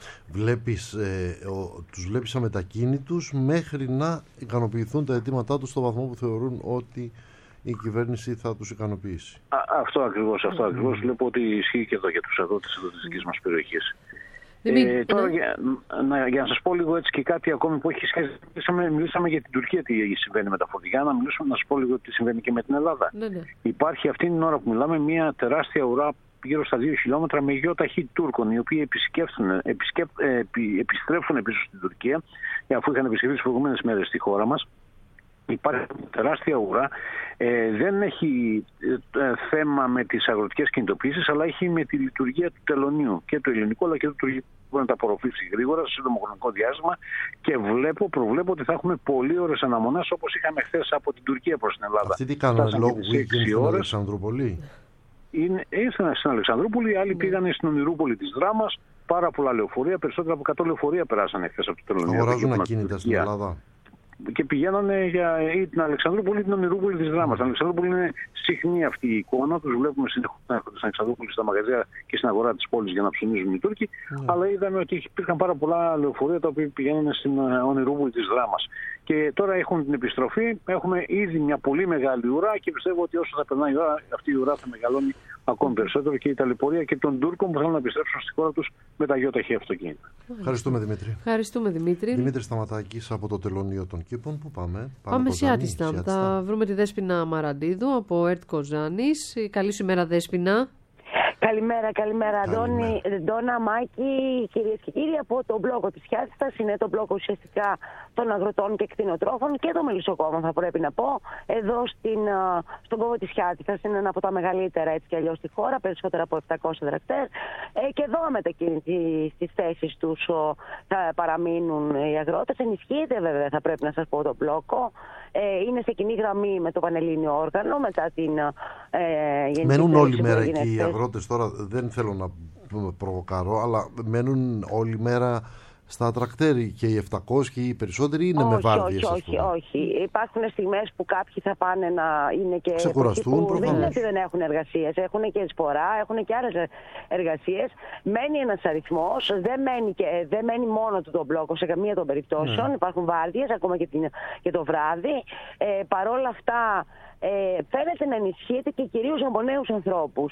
τους βλέπεις αμετακίνητους μέχρι να ικανοποιηθούν τα αιτήματά τους στο βαθμό που θεωρούν ότι η κυβέρνηση θα τους ικανοποιήσει. Αυτό ακριβώς. Βλέπω ότι ισχύει και εδώ για τους αγρότες εδώ της δικής μας περιοχής. Τώρα για να σας πω λίγο έτσι και κάτι ακόμη που έχει σχέση. Μιλήσαμε για την Τουρκία τι συμβαίνει με τα φορτηγά, να σας πω λίγο τι συμβαίνει και με την Ελλάδα. Ναι. Υπάρχει αυτή την ώρα που μιλάμε μια τεράστια ουρά γύρω στα 2 χιλιόμετρα με γεωταχή Τούρκων, οι οποίοι επιστρέφουν πίσω στην Τουρκία, αφού είχαν επισκεφθεί τις προηγούμενες μέρες στη χώρα μας. Υπάρχει τεράστια ουρά. Δεν έχει θέμα με τις αγροτικές κινητοποιήσεις, αλλά έχει με τη λειτουργία του τελωνίου και του ελληνικού αλλά και του τουρκικού, που να τα απορροφήσει γρήγορα σε σύντομο χρονικό διάστημα, και προβλέπω ότι θα έχουμε πολύ ώρες αναμονές, όπως είχαμε χθες από την Τουρκία προς την Ελλάδα. Αυτοί τι κάνουν, λόγω στην Αλεξανδρούπολη? Ήρθαν στην Αλεξανδρούπολη, άλλοι πήγαν στην Ονειρούπολη της Δράμας. Πάρα πολλά λεωφορεία, περισσότερα από 100 λεωφορεία περάσανε χθες από το τελωνίο. Αγοράζουν ακίνητα στην Ελλάδα? και πηγαίνανε για ή την Αλεξανδρούπολη ή την Ονειρούπολη της Δράμας. Στην Αλεξανδρούπολη είναι συχνή αυτή η εικόνα. Τους βλέπουμε συνεχώς να έρχονται στην Αλεξανδρούπολη, στα μαγαζιά και στην αγορά της πόλης για να ψωνίζουν οι Τούρκοι. Αλλά είδαμε ότι υπήρχαν πάρα πολλά λεωφορεία τα οποία πηγαίνανε στην Ονειρούπολη της Δράμας. Και τώρα έχουν την επιστροφή. Έχουμε ήδη μια πολύ μεγάλη ουρά και πιστεύω ότι όσο θα περνάει η ώρα, αυτή η ουρά θα μεγαλώνει ακόμη περισσότερο και η ταλαιπωρία και των Τούρκων που θέλουν να επιστρέψουν στη χώρα τους με τα γιοταχή αυτοκίνητα. Ευχαριστούμε, Δημήτρη. Ευχαριστούμε, Δημήτρη. Δημήτρη Σταματάκης από το Τελωνείο των Κήπων. Πού πάμε? Πάμε Σιάτιστα. Θα βρούμε τη Δέσποινα Μαραντίδου από ΕΡΤ Κοζάνης. Καλή σου ημέρα, Δέσποινα. Καλημέρα, Αντώνη, Ντόνα, Μάκη, κυρίες και κύριοι, από τον μπλόκο της Σιάτιστας. Είναι το μπλόκο ουσιαστικά των αγροτών και κτηνοτρόφων και των μελισσοκόμων, θα πρέπει να πω. Εδώ στον κόβο της Σιάτιστας είναι ένα από τα μεγαλύτερα έτσι κι αλλιώς στη χώρα, περισσότερα από 700 δρακτέρ. Και εδώ μετακίνητη στις θέσεις τους θα παραμείνουν οι αγρότες. Ενισχύεται βέβαια, θα πρέπει να σας πω, το μπλόκο. Είναι σε κοινή γραμμή με το Πανελλήνιο Όργανο μετά την γενική. Μένουν όλη μέρα εκεί οι αγρότες? Τώρα δεν θέλω να προβοκάρω, αλλά μένουν όλη μέρα στα τρακτέρ και οι 700 και οι περισσότεροι είναι με βάρδιες? Όχι. Υπάρχουν στιγμές που κάποιοι θα πάνε να είναι και ξεκουραστούν. Δεν είναι ότι δεν έχουν εργασίες. Έχουν και σπορά, έχουν και άλλες εργασίες. Μένει ένας αριθμός. Δεν μένει μόνο του το μπλόκο σε καμία των περιπτώσεων. Υπάρχουν βάρδιες ακόμα και το βράδυ. Παρόλα αυτά, φαίνεται να ενισχύεται και κυρίως από νέους ανθρώπους.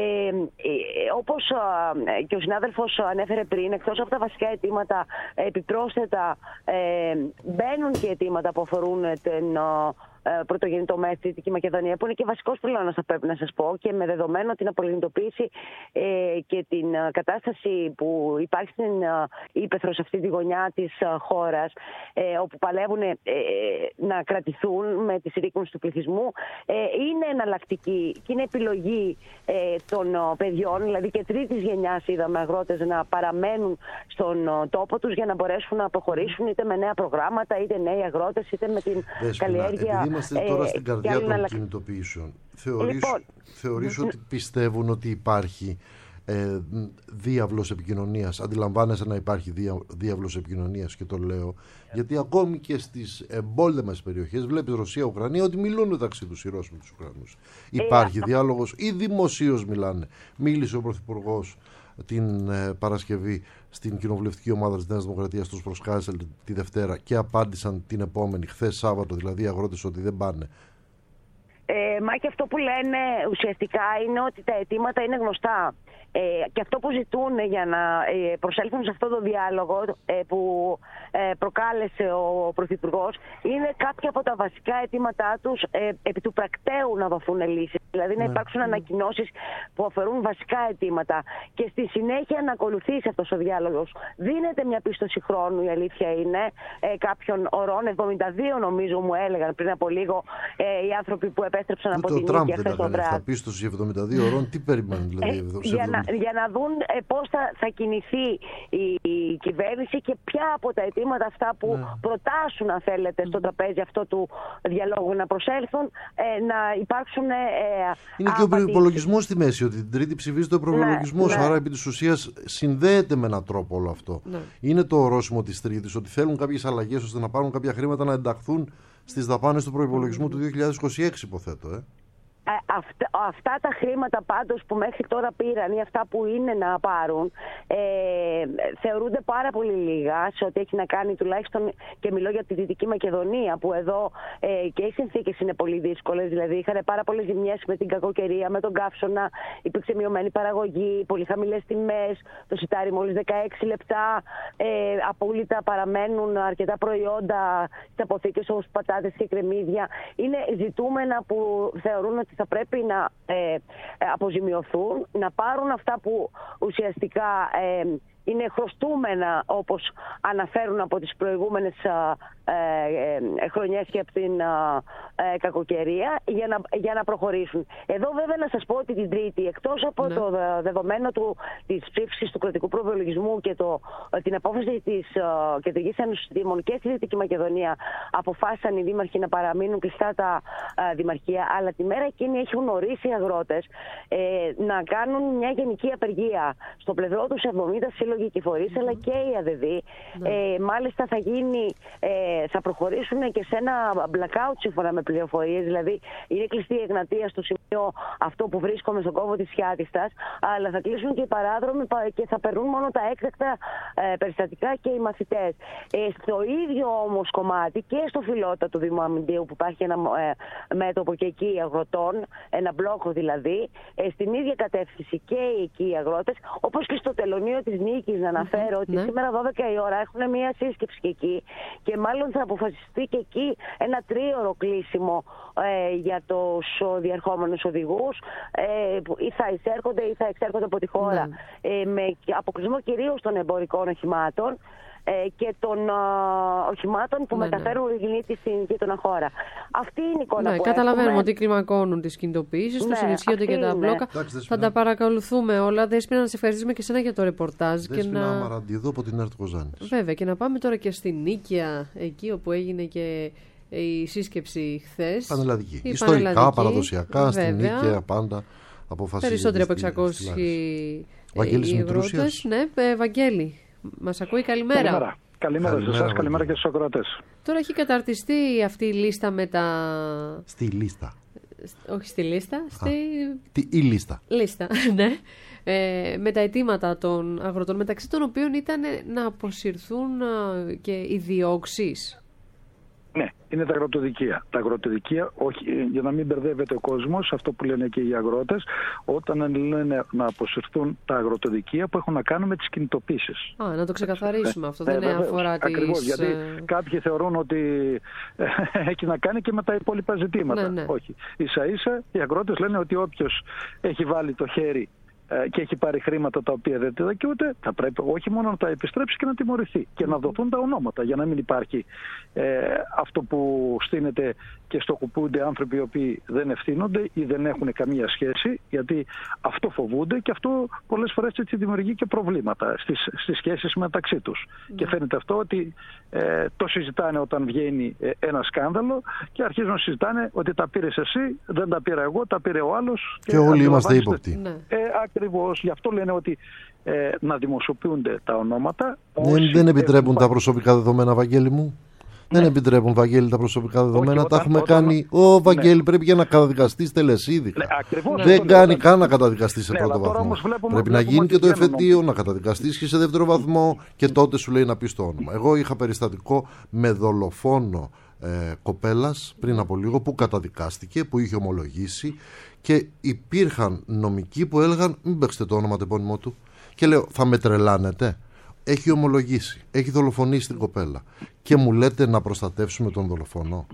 Όπως και ο συνάδελφος ανέφερε πριν, εκτός από τα βασικά αιτήματα, επιπρόσθετα μπαίνουν και αιτήματα που αφορούν την πρωτογενή τομέα στη Δυτική Μακεδονία, που είναι και βασικός πυλώνας, θα πρέπει να σας πω, και με δεδομένο την απολιγνητοποίηση και την κατάσταση που υπάρχει στην ύπαιθρο, σε αυτή τη γωνιά της χώρας, όπου παλεύουν να κρατηθούν με τη συρρήκνωση του πληθυσμού, είναι εναλλακτική και είναι επιλογή των παιδιών, δηλαδή και τρίτης γενιάς είδαμε αγρότες να παραμένουν στον τόπο τους για να μπορέσουν να προχωρήσουν είτε με νέα προγράμματα, είτε νέοι αγρότες, είτε με την καλλιέργεια. Είμαστε τώρα στην καρδιά των κινητοποιήσεων. Θεωρείς ότι πιστεύουν ότι υπάρχει διάβλος επικοινωνίας? Αντιλαμβάνεσαι να υπάρχει διάβλος επικοινωνίας? Και το λέω γιατί ακόμη και στις εμπόλεμες περιοχές, βλέπεις Ρωσία-Ουκρανία, ότι μιλούν μεταξύ τους οι Ρώσοι με τους Ουκρανούς. Υπάρχει διάλογος ή δημοσίως μιλάνε? Μίλησε ο Πρωθυπουργός την Παρασκευή στην κοινοβουλευτική ομάδα της Νέας Δημοκρατίας, τους προσκάλεσε τη Δευτέρα και απάντησαν την επόμενη, χθες Σάββατο δηλαδή, οι αγρότες ότι δεν πάνε. Μα και αυτό που λένε ουσιαστικά είναι ότι τα αιτήματα είναι γνωστά. Και αυτό που ζητούν για να προσέλθουν σε αυτό το διάλογο που προκάλεσε ο Πρωθυπουργός είναι κάποια από τα βασικά αιτήματά τους επί του πρακτέου να δοθούν λύσεις. Δηλαδή να υπάρξουν ανακοινώσεις που αφορούν βασικά αιτήματα και στη συνέχεια να ακολουθήσει αυτός ο διάλογος. Δίνεται μια πίστοση χρόνου, η αλήθεια είναι, κάποιων ωρών, 72 νομίζω μου έλεγαν πριν από λίγο οι άνθρωποι που επέστρεψαν από την Νίκη χθες το βράδυ. Πίστοση 72 ωρών, τι περιμένουν δηλαδή? Για να δουν πώς θα κινηθεί η κυβέρνηση και ποια από τα αιτήματα αυτά που προτάσουν, αν θέλετε, στο τραπέζι αυτό του διαλόγου να προσέλθουν, να υπάρξουν. Είναι και ο προϋπολογισμός στη μέση, ότι την Τρίτη ψηφίζεται ο προϋπολογισμός. Άρα, επί της ουσίας, συνδέεται με έναν τρόπο όλο αυτό. Είναι το ορόσημο της Τρίτης, ότι θέλουν κάποιες αλλαγές ώστε να πάρουν κάποια χρήματα να ενταχθούν στις δαπάνες του προϋπολογισμού του 2026, υποθέτω. Αυτά τα χρήματα πάντως που μέχρι τώρα πήραν ή αυτά που είναι να πάρουν θεωρούνται πάρα πολύ λίγα σε ό,τι έχει να κάνει, τουλάχιστον, και μιλώ για τη Δυτική Μακεδονία, που εδώ και οι συνθήκες είναι πολύ δύσκολες. Δηλαδή είχαν πάρα πολλές ζημιές με την κακοκαιρία, με τον καύσωνα, υπήρξε μειωμένη παραγωγή, πολύ χαμηλές τιμές, το σιτάρι μόλις 16 λεπτά, απόλυτα παραμένουν αρκετά προϊόντα στις αποθήκες όπως πατάτες και κρεμμύδια. Είναι ζητούμενα που θεωρούν ότι θα πρέπει να αποζημιωθούν, να πάρουν αυτά που ουσιαστικά είναι χρωστούμενα, όπως αναφέρουν από τις προηγούμενες χρονιές και από την κακοκαιρία, για να προχωρήσουν. Εδώ βέβαια να σας πω ότι την Τρίτη, εκτός από το δεδομένο της ψήφισης του κρατικού προϋπολογισμού και την απόφαση της Κεντρικής Ένωσης Δήμων και στη Δυτική Μακεδονία, αποφάσισαν οι δήμαρχοι να παραμείνουν κλειστά τα δημαρχία, αλλά τη μέρα εκείνη έχουν ορίσει οι αγρότες να κάνουν μια γενική απεργία. Στο πλευρό τους 70 σύλλογοι φορολογικοί φορείς, αλλά και η ΑΔΔ. Μάλιστα θα προχωρήσουν και σε ένα blackout σύμφωνα με πληροφορίες, δηλαδή είναι κλειστή η Εγνατία στο σημείο αυτό που βρίσκομαι στον κόμβο της Χιάτιστας, αλλά θα κλείσουν και οι παράδρομοι και θα περνούν μόνο τα έκτακτα περιστατικά και οι μαθητές. Στο ίδιο όμως κομμάτι και στο Φιλότα του Δήμου Αμυντίου που υπάρχει ένα μέτωπο και εκεί αγροτών, ένα μπλόκο δηλαδή, στην ίδια κατεύθυνση και εκεί οι αγρότες, όπως και στο τελωνείο της Νίκης να αναφέρω ότι σήμερα 12 η ώρα έχουν μια σύσκεψη και εκεί και μάλλον θα αποφασιστεί και εκεί ένα 3ωρο κλείσιμο για τους διερχόμενους οδηγούς, ή θα εισέρχονται ή θα εξέρχονται από τη χώρα, με αποκλεισμό κυρίως των εμπορικών οχημάτων και των οχημάτων που μεταφέρουν λιγνίτη στην γείτονα χώρα. Αυτή είναι η εικόνα που καταλαβαίνουμε έχουμε. ότι κλιμακώνουν τις κινητοποιήσεις τους, ενισχύονται και τα μπλόκα. Θα τα παρακολουθούμε όλα. Δέσποινα, να σε ευχαριστήσουμε και εσένα για το ρεπορτάζ. Δέσποινα Μαραντιδού από την ΕΡΤ Κοζάνης. Βέβαια, και να πάμε τώρα και στην Νίκαια, εκεί όπου έγινε και η σύσκεψη χθες. Πανελλαδική. Ιστορικά, παραδοσιακά, στην Νίκαια πάντα αποφασίζει. Περισσότεροι από 600 αγρότες. Ναι, Βαγγέλη. Μας ακούει, καλημέρα. Καλημέρα σε εσάς, καλημέρα και στους ακροατές. Τώρα έχει καταρτιστεί αυτή η λίστα με τα... Στη λίστα. Όχι στη λίστα, Η λίστα. Λίστα, ναι. Με τα αιτήματα των αγροτών, μεταξύ των οποίων ήταν να αποσυρθούν και οι διώξεις. Ναι, είναι τα αγροτοδικεία. Τα αγροτοδικεία, όχι, για να μην μπερδεύεται ο κόσμος, αυτό που λένε και οι αγρότες, όταν λένε να αποσυρθούν τα αγροτοδικεία που έχουν να κάνουν με τις κινητοποίησεις. Να το ξεκαθαρίσουμε αυτό. Δεν αφορά τις... Ακριβώς, γιατί κάποιοι θεωρούν ότι έχει να κάνει και με τα υπόλοιπα ζητήματα. Ναι. Όχι. Ίσα-ίσα οι αγρότες λένε ότι όποιος έχει βάλει το χέρι και έχει πάρει χρήματα τα οποία δεν τα δικαιούται, θα πρέπει όχι μόνο να τα επιστρέψει και να τιμωρηθεί και να δοθούν τα ονόματα, για να μην υπάρχει αυτό που στείνεται και στοχοποιούνται άνθρωποι οι οποίοι δεν ευθύνονται ή δεν έχουν καμία σχέση, γιατί αυτό φοβούνται και αυτό πολλές φορές έτσι δημιουργεί και προβλήματα στις σχέσεις μεταξύ τους. Και φαίνεται αυτό ότι το συζητάνε όταν βγαίνει ένα σκάνδαλο και αρχίζουν να συζητάνε ότι τα πήρες εσύ, δεν τα πήρα εγώ, τα πήρε ο άλλος. Και όλοι είμαστε ύποπτοι. Ακριβώς, γι' αυτό λένε ότι να δημοσιοποιούνται τα ονόματα. Δεν επιτρέπουν τα προσωπικά δεδομένα, Βαγγέλη μου. Δεν επιτρέπουν, Βαγγέλη, τα προσωπικά δεδομένα. Τα έχουμε κάνει. Βαγγέλη, πρέπει για να καταδικαστεί τελεσίδικα. Δεν κάνει καν να καταδικαστεί σε πρώτο βαθμό. Πρέπει να γίνει και το εφετείο, να καταδικαστεί και σε δεύτερο βαθμό και τότε σου λέει να πει το όνομα. Εγώ είχα περιστατικό με δολοφόνο κοπέλας πριν από λίγο που καταδικάστηκε, που είχε ομολογήσει και υπήρχαν νομικοί που έλεγαν μην παίξετε το όνομα το επώνυμό του. Και λέω, θα με τρελάνετε? Έχει ομολογήσει, έχει δολοφονήσει την κοπέλα και μου λέτε να προστατεύσουμε τον δολοφόνο?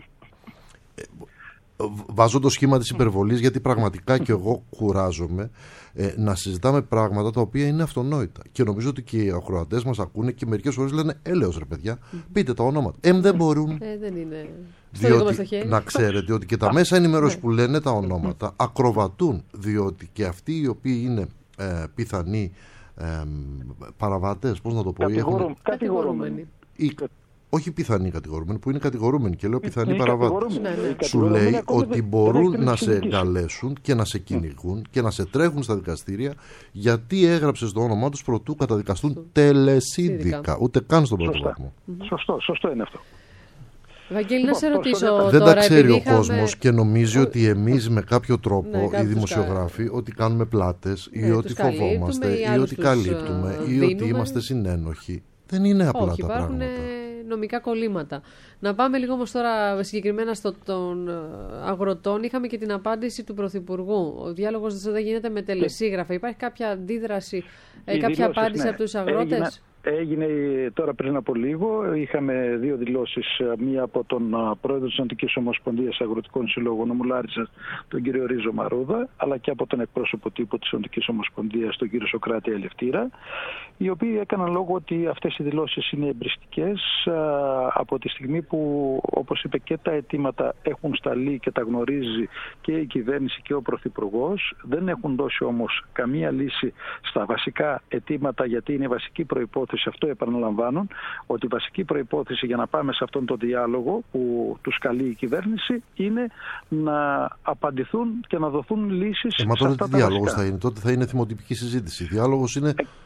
Βάζω το σχήμα της υπερβολής, γιατί πραγματικά και εγώ κουράζομαι να συζητάμε πράγματα τα οποία είναι αυτονόητα και νομίζω ότι και οι ακροατές μας ακούνε και μερικές φορές λένε έλεος ρε παιδιά, πείτε τα ονόματα. Δεν μπορούν. Δεν είναι. Διότι να ξέρετε ότι και τα μέσα ενημέρωση που λένε τα ονόματα ακροβατούν, διότι και αυτοί οι οποίοι είναι πιθανοί παραβάτες, πώς να το πω, κατηγορούμενοι. Όχι πιθανοί κατηγορούμενοι, που είναι κατηγορούμενοι, και λέω πιθανοί παραβάτες. Σου λέει ότι μπορούν να σε εγκαλέσουν και να σε κυνηγούν και να σε τρέχουν στα δικαστήρια γιατί έγραψες το όνομά τους προτού καταδικαστούν τελεσίδικα, ούτε καν στον πρώτο βαθμό. Σωστό είναι αυτό. Βαγγέλη, να σε ρωτήσω δεν τώρα, τα ξέρει ο κόσμος και νομίζει ότι εμείς με κάποιο τρόπο, οι δημοσιογράφοι, ότι κάνουμε πλάτες ή ότι φοβόμαστε ή ότι καλύπτουμε ή ότι είμαστε συνένοχοι. Δεν είναι απλά τα πράγματα. Υπάρχουν νομικά κολλήματα. Να πάμε λίγο όμως τώρα συγκεκριμένα των αγροτών. Είχαμε και την απάντηση του Πρωθυπουργού. Ο διάλογος δεν γίνεται με τελεσίγραφα. Υπάρχει κάποια αντίδραση, κάποια απάντηση από τους αγρότες? Έγινε τώρα πριν από λίγο, είχαμε δύο δηλώσεις, μία από τον πρόεδρο της Αντικής Ομοσπονδίας Αγροτικών Συλλόγων Ομουλάρισα, τον κύριο Ρίζο Μαρούδα, αλλά και από τον εκπρόσωπο τύπου της Αντικής Ομοσπονδίας, τον κύριο Σοκράτη Αλευτήρα, οι οποίοι έκαναν λόγο ότι αυτές οι δηλώσεις είναι εμπριστικές από τη στιγμή που, όπως είπε, και τα αιτήματα έχουν σταλεί και τα γνωρίζει και η κυβέρνηση και ο Πρωθυπουργός. Δεν έχουν δώσει όμως καμία λύση στα βασικά αιτήματα, γιατί είναι βασική προϋπόθεση. Αυτό επαναλαμβάνουν, ότι η βασική προϋπόθεση για να πάμε σε αυτόν τον διάλογο που τους καλεί η κυβέρνηση είναι να απαντηθούν και να δοθούν λύσεις. Μα τότε τι διάλογος θα είναι? Τότε θα είναι θυμοτυπική συζήτηση. Διάλογος είναι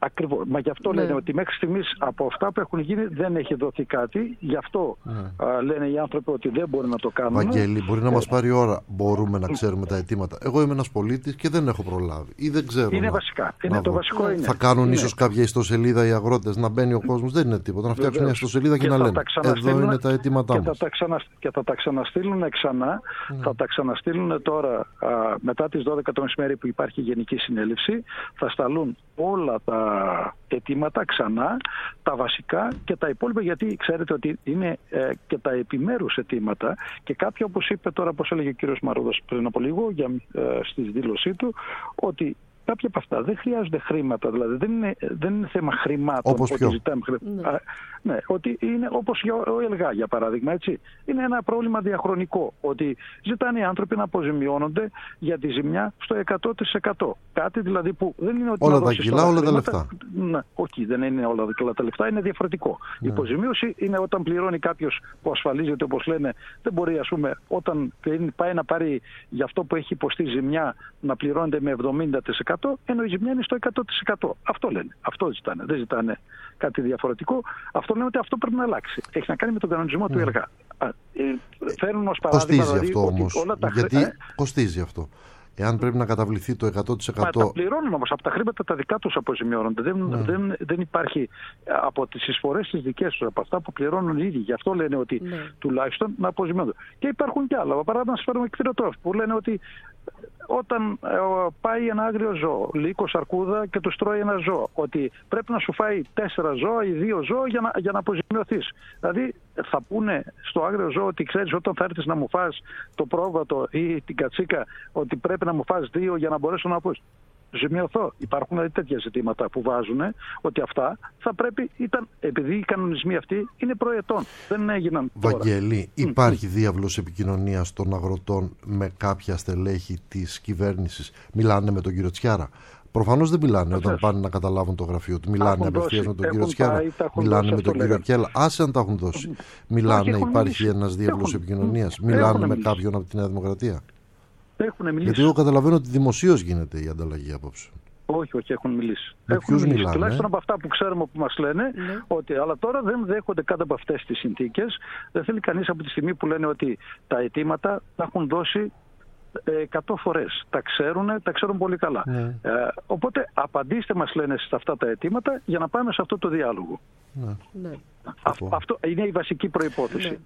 Ακριβώς. Μα γι' αυτό λένε ότι μέχρι στιγμής από αυτά που έχουν γίνει δεν έχει δοθεί κάτι. Γι' αυτό λένε οι άνθρωποι ότι δεν μπορεί να το κάνουν. Βαγγέλη, μπορεί να μας πάρει ώρα. Μπορούμε να ξέρουμε τα αιτήματα. Εγώ είμαι ένας πολίτης και δεν έχω προλάβει. Ή δεν ξέρω. Είναι βασικά. Είναι το βασικό είναι. Θα κάνουν ίσως κάποια ιστοσελίδα οι αγρότες να μπαίνει ο κόσμος. Δεν είναι τίποτα. Να φτιάξουν μια ιστοσελίδα και να λένε εδώ είναι τα αιτήματά μας. Και θα τα ξαναστείλουν ξανά. Θα τα ξαναστείλουν τώρα μετά τις 12 το μεσημέρι που υπάρχει Γενική Συνέλευση. Θα σταλούν όλα τα αιτήματα ξανά, τα βασικά και τα υπόλοιπα, γιατί ξέρετε ότι είναι και τα επιμέρους αιτήματα και κάποια, όπως είπε τώρα, όπως έλεγε ο κύριος Μαρούδας πριν από λίγο στη δήλωσή του, ότι κάποια από αυτά δεν χρειάζονται χρήματα, δηλαδή δεν είναι θέμα χρημάτων. Όπως ότι ζητάμε χρήματα. Ναι, ότι είναι όπως ο ΕΛΓΑ για παράδειγμα, έτσι. Είναι ένα πρόβλημα διαχρονικό, ότι ζητάνε οι άνθρωποι να αποζημιώνονται για τη ζημιά στο 100%. Κάτι δηλαδή που δεν είναι ότι όλα τα κιλά, όλα τα λεφτά. Ναι, όχι, δεν είναι όλα τα λεφτά, είναι διαφορετικό. Η υποζημίωση είναι όταν πληρώνει κάποιος που ασφαλίζεται, όπως λένε, δεν μπορεί, ας πούμε, όταν πάει να πάρει για αυτό που έχει υποστεί ζημιά να πληρώνεται με 70%, ενώ η ζημιά είναι στο 100%. Αυτό λένε. Αυτό ζητάνε. Δεν ζητάνε κάτι διαφορετικό. Αυτό λένε ότι αυτό πρέπει να αλλάξει. Έχει να κάνει με τον κανονισμό του ΕΛΓΑ. Φέρνουν ως παράδειγμα. Κοστίζει δηλαδή, αυτό όμως. Γιατί κοστίζει αυτό. Εάν πρέπει να καταβληθεί το 100%. Μα τα πληρώνουν όμως από τα χρήματα τα δικά τους αποζημιώνονται. Δεν υπάρχει από τις εισφορές τις δικές τους, από αυτά που πληρώνουν οι ίδιοι. Γι' αυτό λένε ότι τουλάχιστον να αποζημιώνονται. Και υπάρχουν κι άλλα. Παράδειγμα, να σας φέρουμε κτηνοτρόφους που λένε ότι όταν πάει ένα άγριο ζώο, λύκος, αρκούδα και τους τρώει ένα ζώο, ότι πρέπει να σου φάει 4 ζώα ή 2 ζώα για να αποζημιωθείς. Δηλαδή θα πούνε στο άγριο ζώο ότι ξέρεις, όταν θα έρθεις να μου φας το πρόβατο ή την κατσίκα, ότι πρέπει να μου φας 2 για να μπορέσω να ζημιωθώ. Υπάρχουν δηλαδή τέτοια ζητήματα που βάζουν ότι αυτά θα πρέπει, επειδή οι κανονισμοί αυτοί είναι προετών. Δεν έγιναν τώρα. Βαγγέλη, υπάρχει διάβλος επικοινωνίας των αγροτών με κάποια στελέχη της κυβέρνησης? Μιλάνε με τον κύριο Τσιάρα? Προφανώς δεν μιλάνε όταν πάνε να καταλάβουν το γραφείο του. Μιλάνε απευθείας με τον κύριο Τσιάρα. Μιλάνε με τον κύριο Κέλλα. Άσε αν τα έχουν δώσει. Μιλάνε, υπάρχει ένας διάβλος επικοινωνίας? Μιλάνε με κάποιον από τη Νέα Δημοκρατία? Γιατί εγώ καταλαβαίνω ότι δημοσίως γίνεται η ανταλλαγή απόψε. Όχι, έχουν μιλήσει. Με ποιους μιλάνε? Τουλάχιστον από αυτά που ξέρουμε που μας λένε, ότι αλλά τώρα δεν δέχονται κάτω από αυτές τις συνθήκες. Δεν θέλει κανείς από τη στιγμή που λένε ότι τα αιτήματα τα έχουν δώσει 100 φορές. Τα ξέρουν πολύ καλά. Οπότε απαντήστε, μας λένε, σε αυτά τα αιτήματα για να πάμε σε αυτό το διάλογο. Αυτό είναι η βασική προϋπόθεση.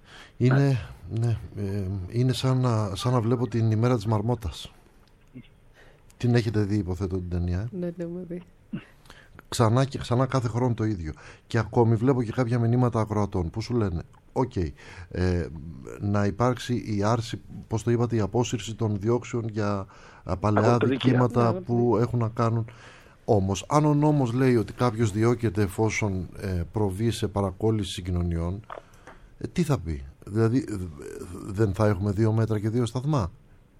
Είναι σαν να βλέπω την ημέρα της Μαρμότας. Την έχετε δει, υποθέτω, την ταινία? Ναι, την έχουμε δει. Ξανά και ξανά κάθε χρόνο το ίδιο. Και ακόμη βλέπω και κάποια μηνύματα ακροατών που σου λένε να υπάρξει η άρση, πώς το είπατε, η απόσυρση των διώξεων για παλαιά δικήματα που έχουν να κάνουν. Όμως, αν ο νόμος λέει ότι κάποιος διώκεται εφόσον προβεί σε παρακόλληση συγκοινωνιών, τι θα πει? Δηλαδή δεν θα έχουμε 2 μέτρα και 2 σταθμά?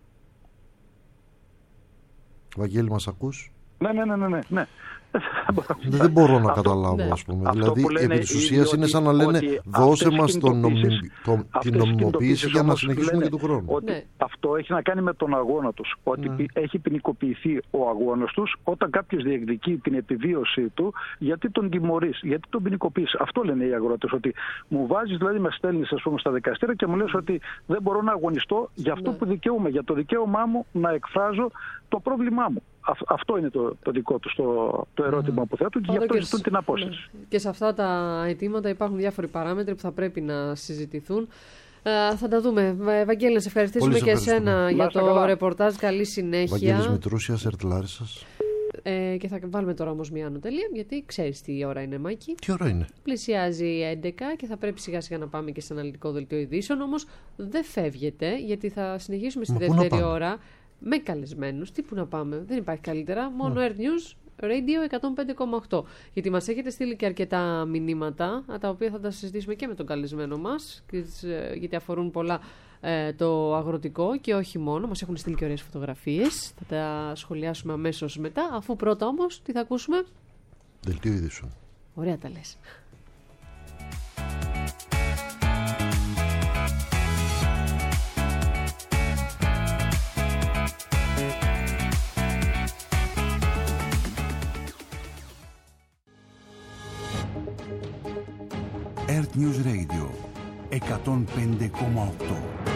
Βαγγέλη, μας ακούς? Ναι. Δεν μπορώ να καταλάβω, ας πούμε. Δηλαδή, επί της ουσίας είναι σαν να λένε δώσε μας την νομιμοποίηση για να συνεχίσουμε και του χρόνου. Ότι αυτό έχει να κάνει με τον αγώνα τους. Ότι έχει ποινικοποιηθεί ο αγώνας τους όταν κάποιος διεκδικεί την επιβίωσή του, γιατί τον τιμωρείς, γιατί τον ποινικοποιείς. Αυτό λένε οι αγρότες. Ότι μου βάζεις, δηλαδή με στέλνεις, ας πούμε, στα δικαστήρια και μου λες ότι δεν μπορώ να αγωνιστώ για αυτό που δικαιούμαι, για το δικαίωμά μου να εκφράζω το πρόβλημά μου. Αυτό είναι το δικό τους το ερώτημα που θέτουν και γι' αυτό ζητούν την απόσυρση. Και σε αυτά τα αιτήματα υπάρχουν διάφοροι παράμετροι που θα πρέπει να συζητηθούν. Θα τα δούμε. Βαγγέλη, να σε ευχαριστήσουμε και εσένα για το ρεπορτάζ. Καλή συνέχεια. Βαγγέλης Μητρούσιας, ΕΡΤ Λάρισσας. Και θα βάλουμε τώρα όμως μια ανωτελεία, γιατί ξέρεις τι ώρα είναι, Μάκη. Τι ώρα είναι? Πλησιάζει 11 και θα πρέπει σιγά σιγά να πάμε και σε αναλυτικό δελτίο ειδήσεων. Όμως δεν φεύγεται, γιατί θα συνεχίσουμε στη δεύτερη ώρα με καλεσμένους. Τι που να πάμε, δεν υπάρχει καλύτερα. Μόνο Air News Radio 105,8. Γιατί μας έχετε στείλει και αρκετά μηνύματα, τα οποία θα τα συζητήσουμε και με τον καλεσμένο μας, γιατί αφορούν πολλά το αγροτικό και όχι μόνο. Μας έχουν στείλει και ωραίες φωτογραφίες. Θα τα σχολιάσουμε αμέσως μετά. Αφού πρώτα όμως, τι θα ακούσουμε? Δελτίο ειδήσεων. Ωραία τα λες. Earth News Radio 105,8.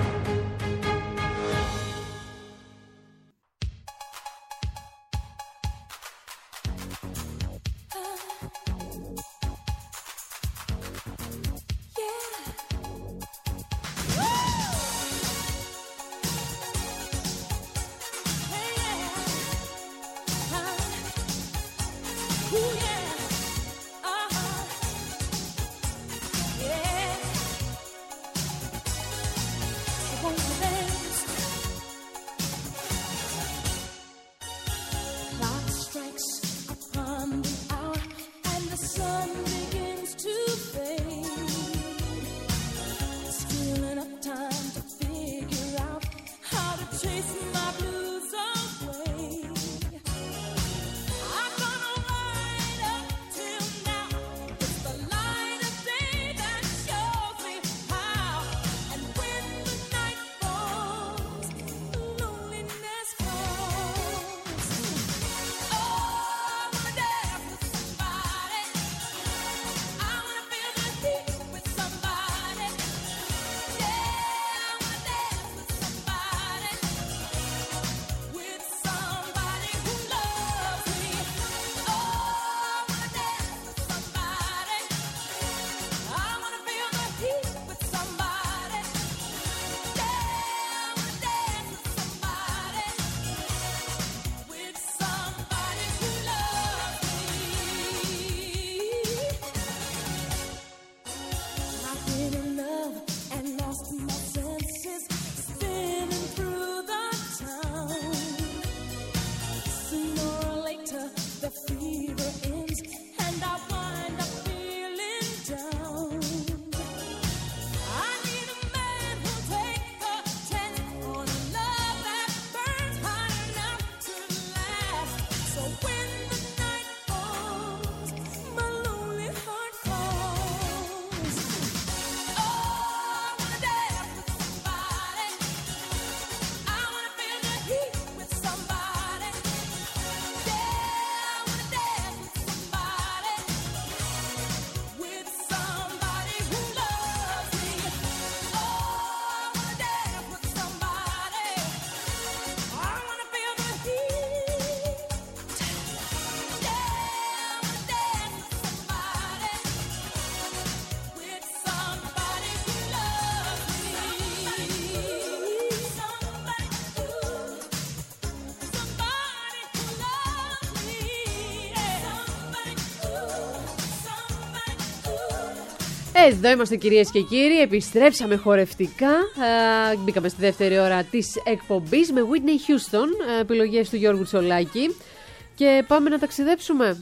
Εδώ είμαστε κυρίες και κύριοι, επιστρέψαμε χορευτικά, μπήκαμε στη δεύτερη ώρα της εκπομπής με Whitney Houston, επιλογές του Γιώργου Τσολάκη και πάμε να ταξιδέψουμε.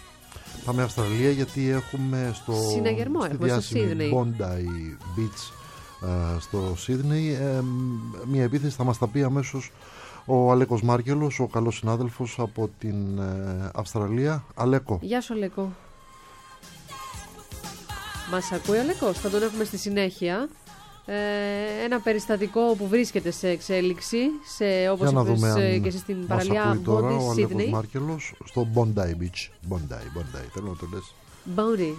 Πάμε Αυστραλία γιατί έχουμε στο συναγερμό, έχουμε στο Σίδνεϊ. Bondi Beach στο Σίδνεϊ μια επίθεση, θα μας τα πει αμέσως ο Αλέκος Μάρκελος, ο καλός συνάδελφος από την Αυστραλία. Αλέκο. Γεια σου Αλέκο. Μας ακούει ο Αλέκος, θα τον έχουμε στη συνέχεια. Ένα περιστατικό που βρίσκεται σε εξέλιξη, όπως είπες και εσύ στην παραλία Bondi, Sydney. Ο Αλέκος Μάρκελος στο Bondi Beach. Bondi, θέλω να το λες. Bondi.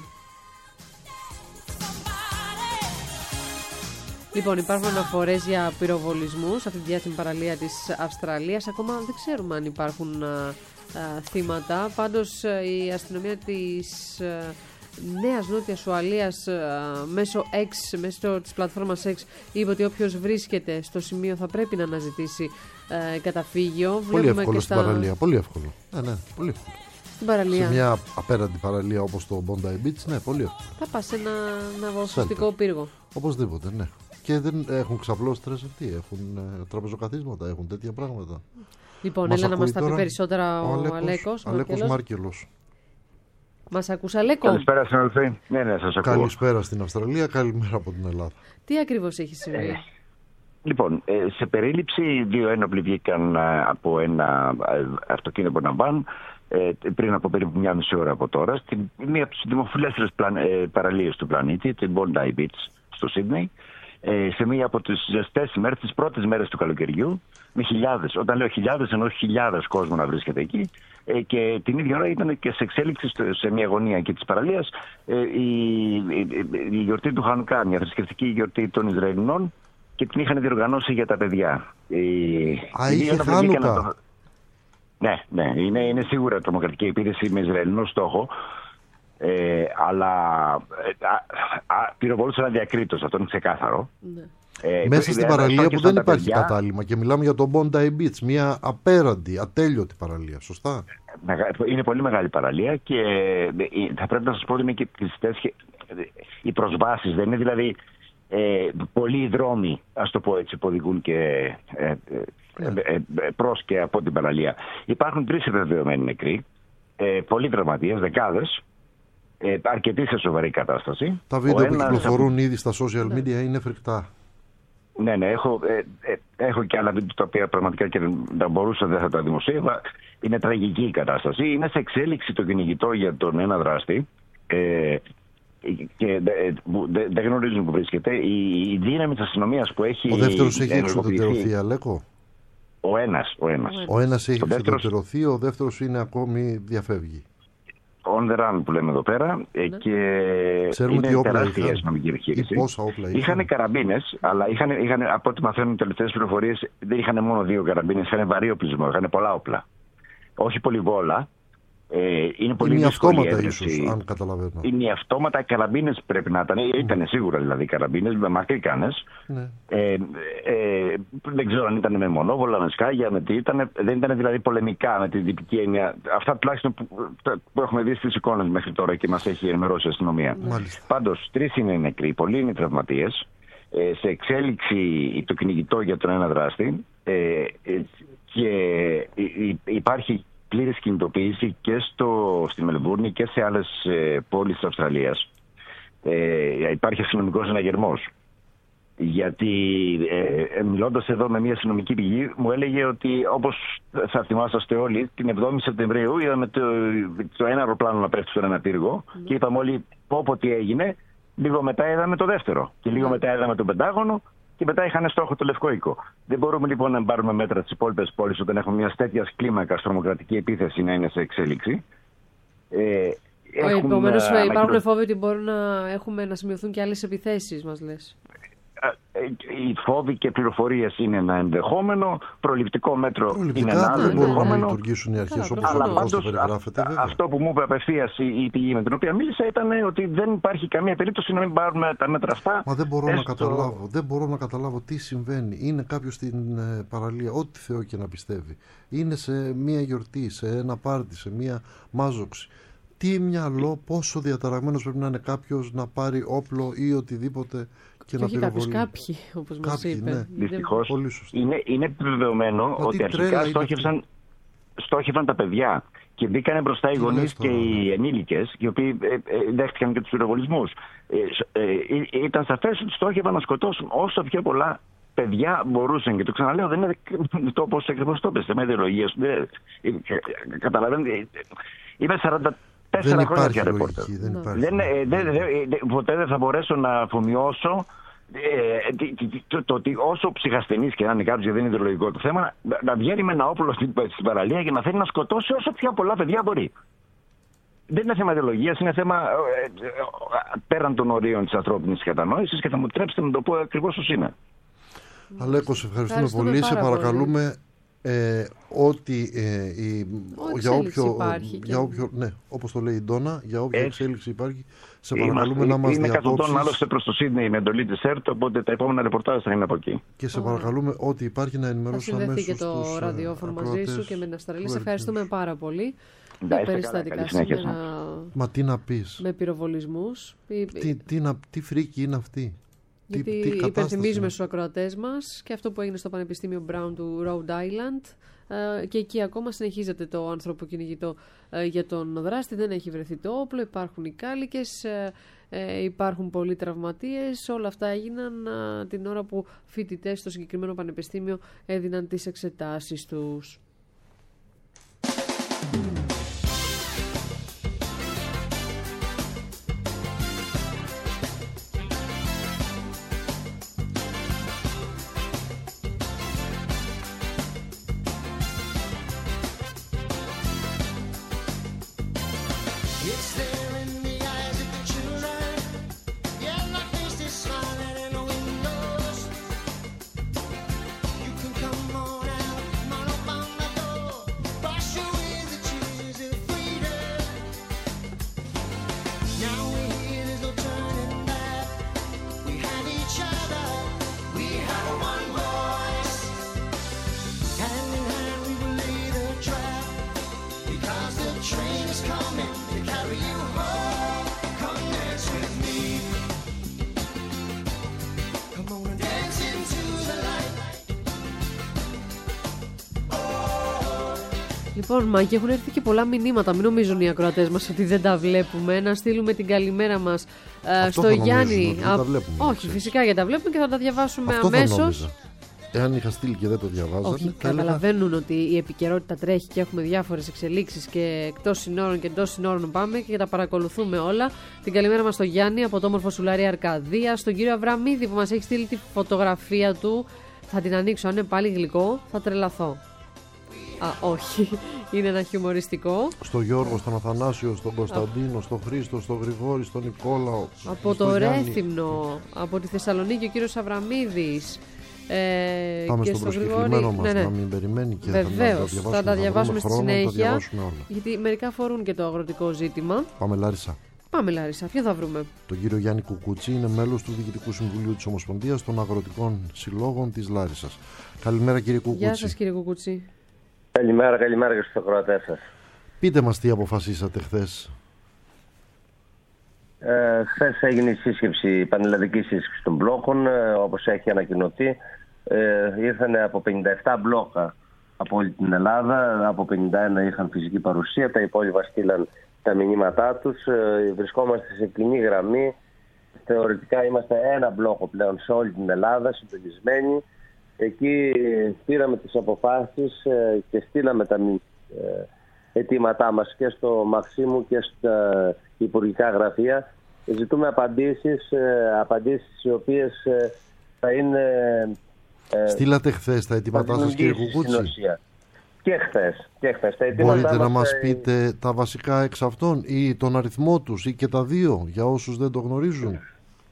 Λοιπόν, υπάρχουν αναφορές για πυροβολισμούς σε αυτή τη διάσημη παραλία της Αυστραλίας. Ακόμα δεν ξέρουμε αν υπάρχουν θύματα. Πάντως η αστυνομία της Νέας Νότιας Ουαλίας μέσω της πλατφόρμας X είπε ότι όποιος βρίσκεται στο σημείο θα πρέπει να αναζητήσει καταφύγιο. Πολύ εύκολο στην παραλία, πολύ εύκολο. Ναι, πολύ εύκολο. Στην παραλία. Σε μια απέραντη παραλία όπως το Bondi Beach, ναι, πολύ εύκολο. Θα πας σε ένα ναυαγοσωστικό πύργο. Οπωσδήποτε, ναι. Και δεν έχουν ξαπλώστρες αυτοί, έχουν τραπεζοκαθίσματα, έχουν τέτοια πράγματα. Λοιπόν, έλα να μας τα πει περισσότερα ο Αλέκος Μάρκελος. Μας ακούς Αλέκο? Καλησπέρα συνάδελφοι. Ναι, σας ακούω. Καλησπέρα στην Αυστραλία, καλημέρα από την Ελλάδα. Τι ακριβώς έχει συμβεί? Λοιπόν, σε περίληψη δύο ένοπλοι βγήκαν από ένα αυτοκίνητο από ένα βαν πριν από περίπου μια μισή ώρα από τώρα στην μία από τις δημοφιλέστερες παραλίες του πλανήτη, την Bondi Beach στο Σίδνεϊ, σε μία από τις ζεστές ημέρες, τις πρώτες μέρες του καλοκαιριού, με χιλιάδες, όταν λέω χιλιάδες εννοώ χιλιάδες κόσμο να βρίσκεται εκεί, και την ίδια ώρα ήταν και σε εξέλιξη σε μια γωνία εκεί της παραλίας η γιορτή του Χανουκά, μια θρησκευτική γιορτή των Ισραηλινών, και την είχαν διοργανώσει για τα παιδιά. Είχε Χάνουκα. Ναι, είναι σίγουρα τρομοκρατική επίθεση με Ισραηλινό στόχο. Αλλά πυροβολούσαν αδιακρίτως, αυτό είναι ξεκάθαρο. Ναι. Μέσα στην παραλία που δεν υπάρχει κατάλημα, και μιλάμε για το Bondi Beach, μια απέραντη, ατέλειωτη παραλία, σωστά? Είναι πολύ μεγάλη παραλία και θα πρέπει να σας πω ότι είναι και οι προσβάσεις, δεν είναι δηλαδή πολλοί δρόμοι, ας το πω έτσι, που οδηγούν και προς και από την παραλία. Υπάρχουν 3 επιβεβαιωμένοι νεκροί, πολλοί τραυματίες, δεκάδες. Αρκετή σε σοβαρή κατάσταση. Τα βίντεο που κυκλοφορούν ήδη στα social media είναι φρικτά. Ναι, έχω και άλλα βίντεο τα οποία πραγματικά και δεν μπορούσα, δεν θα τα δημοσίευα. Είναι τραγική η κατάσταση. Είναι σε εξέλιξη το κυνηγητό για τον ένα δράστη και δεν γνωρίζουν που βρίσκεται. Η δύναμη της αστυνομίας που έχει... Ο δεύτερος έχει εξουδετερωθεί, Αλέκο. Ο ένας έχει εξουδετερωθεί, ο δεύτερος είναι ακόμη διαφεύγει. On the run που λέμε εδώ πέρα, και είναι τεράστια αστυνομική επιχείρηση. Είχαν καραμπίνες, αλλά είχαν, από ό,τι μαθαίνουν τελευταίες πληροφορίες, δεν είχαν μόνο 2 καραμπίνες, είχαν βαρύ οπλισμό, είχαν πολλά όπλα. Όχι πολυβόλα. Είναι πολύ δύσκολη η ίσως, αν καταλαβαίνω. Είναι οι αυτόματα καραμπίνες, πρέπει να ήταν σίγουρα δηλαδή καραμπίνες με μακρικάνες. Ναι. Δεν ξέρω αν ήταν με μονόβολα, με σκάγια, με τι ήταν. Δεν ήταν δηλαδή πολεμικά με την τυπική έννοια. Αυτά τουλάχιστον που έχουμε δει στις εικόνες μέχρι τώρα και μας έχει ενημερώσει η αστυνομία. Πάντως 3 είναι νεκροί, πολλοί είναι τραυματίες. Σε εξέλιξη το κυνηγητό για τον ένα δράστη, και υπάρχει πλήρης κινητοποίηση και στη Μελβούρνη και σε άλλες πόλεις της Αυστραλίας. Υπάρχει αστυνομικός συναγερμός. Γιατί μιλώντας εδώ με μια αστυνομική πηγή, μου έλεγε ότι, όπως θα θυμάσαστε όλοι, την 7η Σεπτεμβρίου είδαμε το ένα αεροπλάνο να πέφτει στον ένα πύργο και είπαμε όλοι πω τι έγινε. Λίγο μετά είδαμε το δεύτερο και λίγο μετά είδαμε το Πεντάγωνο. Και μετά είχαν στόχο το Λευκό Οίκο. Δεν μπορούμε λοιπόν να πάρουμε μέτρα στις υπόλοιπες πόλεις όταν έχουμε μια τέτοια κλίμακα τρομοκρατική επίθεση να είναι σε εξέλιξη. Επομένως υπάρχουν φόβοι ότι μπορούν να σημειωθούν και άλλες επιθέσεις, μας λες? Οι φόβοι και πληροφορίες είναι ένα ενδεχόμενο, προληπτικό μέτρο είναι ένα άλλο ενδεχόμενο. Να λειτουργήσουν οι αρχές όπως το περιγράφετε. Αυτό που μου είπε απευθείας η πηγή με την οποία μίλησα ήταν ότι δεν υπάρχει καμία περίπτωση να μην πάρουμε τα μέτρα αυτά. Μα δεν μπορώ να καταλάβω τι συμβαίνει. Είναι κάποιος στην παραλία, ό,τι Θεό και να πιστεύει. Είναι σε μία γιορτή, σε ένα πάρτι, σε μία μάζοξη. Τι μυαλό, πόσο διαταραγμένος πρέπει να είναι κάποιος να πάρει όπλο ή οτιδήποτε και να πυροβολεί. Κάποιοι, όπως μας είπε. Ναι. Δυστυχώς είναι επιβεβαιωμένο ότι αρχικά στόχευαν τα παιδιά και μπήκανε μπροστά οι γονείς και οι ενήλικες, οι οποίοι δέχτηκαν και τους πυροβολισμούς. Ήταν σαφές ότι στόχευαν να σκοτώσουν όσο πιο πολλά παιδιά μπορούσαν. Και το ξαναλέω, δεν είναι το όπως ακριβώς το πες, με ιδεολογίες. Καταλαβαίνετε, είμαι 44 χρόνια πια ρεπόρτερ. Ποτέ δεν θα μπορέσω να αφομοιώσω το ότι όσο ψυχασθενής και να είναι κάποιος, γιατί δεν είναι ιδεολογικό το θέμα, να βγαίνει με ένα όπλο στην παραλία και να θέλει να σκοτώσει όσο πιο πολλά παιδιά μπορεί. Δεν είναι θέμα ιδεολογίας, είναι θέμα πέραν των ορίων της ανθρώπινης κατανόησης, και θα μου τρέψετε να το πω ακριβώς ως είναι. Αλέκο, σε ευχαριστούμε πολύ. Σε παρακαλούμε ότι για όποιο, ναι, όπως το λέει η Ντόνα, για όποια εξέλιξη υπάρχει, σε παρακαλούμε να μας διαδόψεις. Είναι 100 άλλωστε προς το Σίδνεϊ με εντολή της ΕΡΤ, οπότε τα επόμενα ρεπορτάζ θα είναι από εκεί. Και σε παρακαλούμε ό,τι υπάρχει να ενημερώσει αμέσως. Θα συνδεθεί και το ραδιόφωνο μαζί σου και με την Αυστραλία. Σε ευχαριστούμε πάρα πολύ. Με περιστατικά σήμερα. Μα τι να πεις. Με πυροβολισμούς. Τι φρίκη είναι αυτή. Γιατί υπενθυμίζουμε στους ακροατές μας και αυτό που έγινε στο Πανεπιστήμιο Brown του Rhode Island, και εκεί ακόμα συνεχίζεται το ανθρωποκυνηγητό για τον δράστη. Δεν έχει βρεθεί το όπλο, υπάρχουν οι κάλικες, υπάρχουν πολλοί τραυματίες. Όλα αυτά έγιναν την ώρα που φοιτητές στο συγκεκριμένο πανεπιστήμιο έδιναν τις εξετάσεις τους. Λοιπόν, Μάκη, έχουν έρθει και πολλά μηνύματα. Μην νομίζουν οι ακροατές μας ότι δεν τα βλέπουμε. Να στείλουμε την καλημέρα μας στο Γιάννη. Δεν τα βλέπουμε, όχι, φυσικά γιατί τα βλέπουμε και θα τα διαβάσουμε αυτό αμέσως. Εάν είχα στείλει και δεν το διαβάζατε. Όχι, καταλαβαίνουν ότι η επικαιρότητα τρέχει και έχουμε διάφορες εξελίξεις και εκτός συνόρων και εντός συνόρων πάμε και τα παρακολουθούμε όλα. Την καλημέρα μας στο Γιάννη από το όμορφο Σουλάρι Αρκαδία, στον κύριο Αβραμίδη που μας έχει στείλει τη φωτογραφία του. Θα την ανοίξω, αν είναι πάλι γλυκό θα τρελαθώ. Όχι, είναι ένα χιουμοριστικό. Στο Γιώργο, στον Αθανάσιο, στον Κωνσταντίνο, στον Χρήστο, στον Γρηγόρη, στον Νικόλαο. Από το Ρέθυμνο, από τη Θεσσαλονίκη ο κύριος Αβραμίδης. Πάμε και στον προσκεκλημένο μας, να μην περιμένει και βεβαίως, θα τα διαβάσουμε στη συνέχεια. Όλα. Γιατί μερικά αφορούν και το αγροτικό ζήτημα. Πάμε Λάρισα. Πάμε Λάρισα, ποιο θα βρούμε? Τον κύριο Γιάννη Κουκούτσι, είναι μέλος του Διοικητικού Συμβουλίου της Ομοσπονδίας των Αγροτικών Συλλόγων της Λάρισσας. Καλημέρα κύριε Κουκούτσι. Γεια σας κύριε Κουκούτσι. Καλημέρα και στους ακροατές σας. Πείτε μας τι αποφασίσατε χθες. Χθες έγινε η σύσκεψη, η πανελλαδική σύσκεψη των μπλόκων, όπως έχει ανακοινωθεί. Ήρθαν από 57 μπλόκα από όλη την Ελλάδα, από 51 είχαν φυσική παρουσία, τα υπόλοιπα στείλαν τα μηνύματά τους. Βρισκόμαστε σε κοινή γραμμή. Θεωρητικά είμαστε ένα μπλόκο πλέον σε όλη την Ελλάδα, συντονισμένοι. Εκεί πήραμε τις αποφάσεις και στείλαμε τα αιτήματά μας και στο Μαξίμου και στα υπουργικά γραφεία. Ζητούμε απαντήσεις οι οποίες θα είναι... Στείλατε χθες τα αιτήματά σας κύριε Κουκούτσι? Και χθες. Μπορείτε να μας πείτε τα βασικά εξ αυτών ή τον αριθμό τους ή και τα δύο για όσους δεν το γνωρίζουν?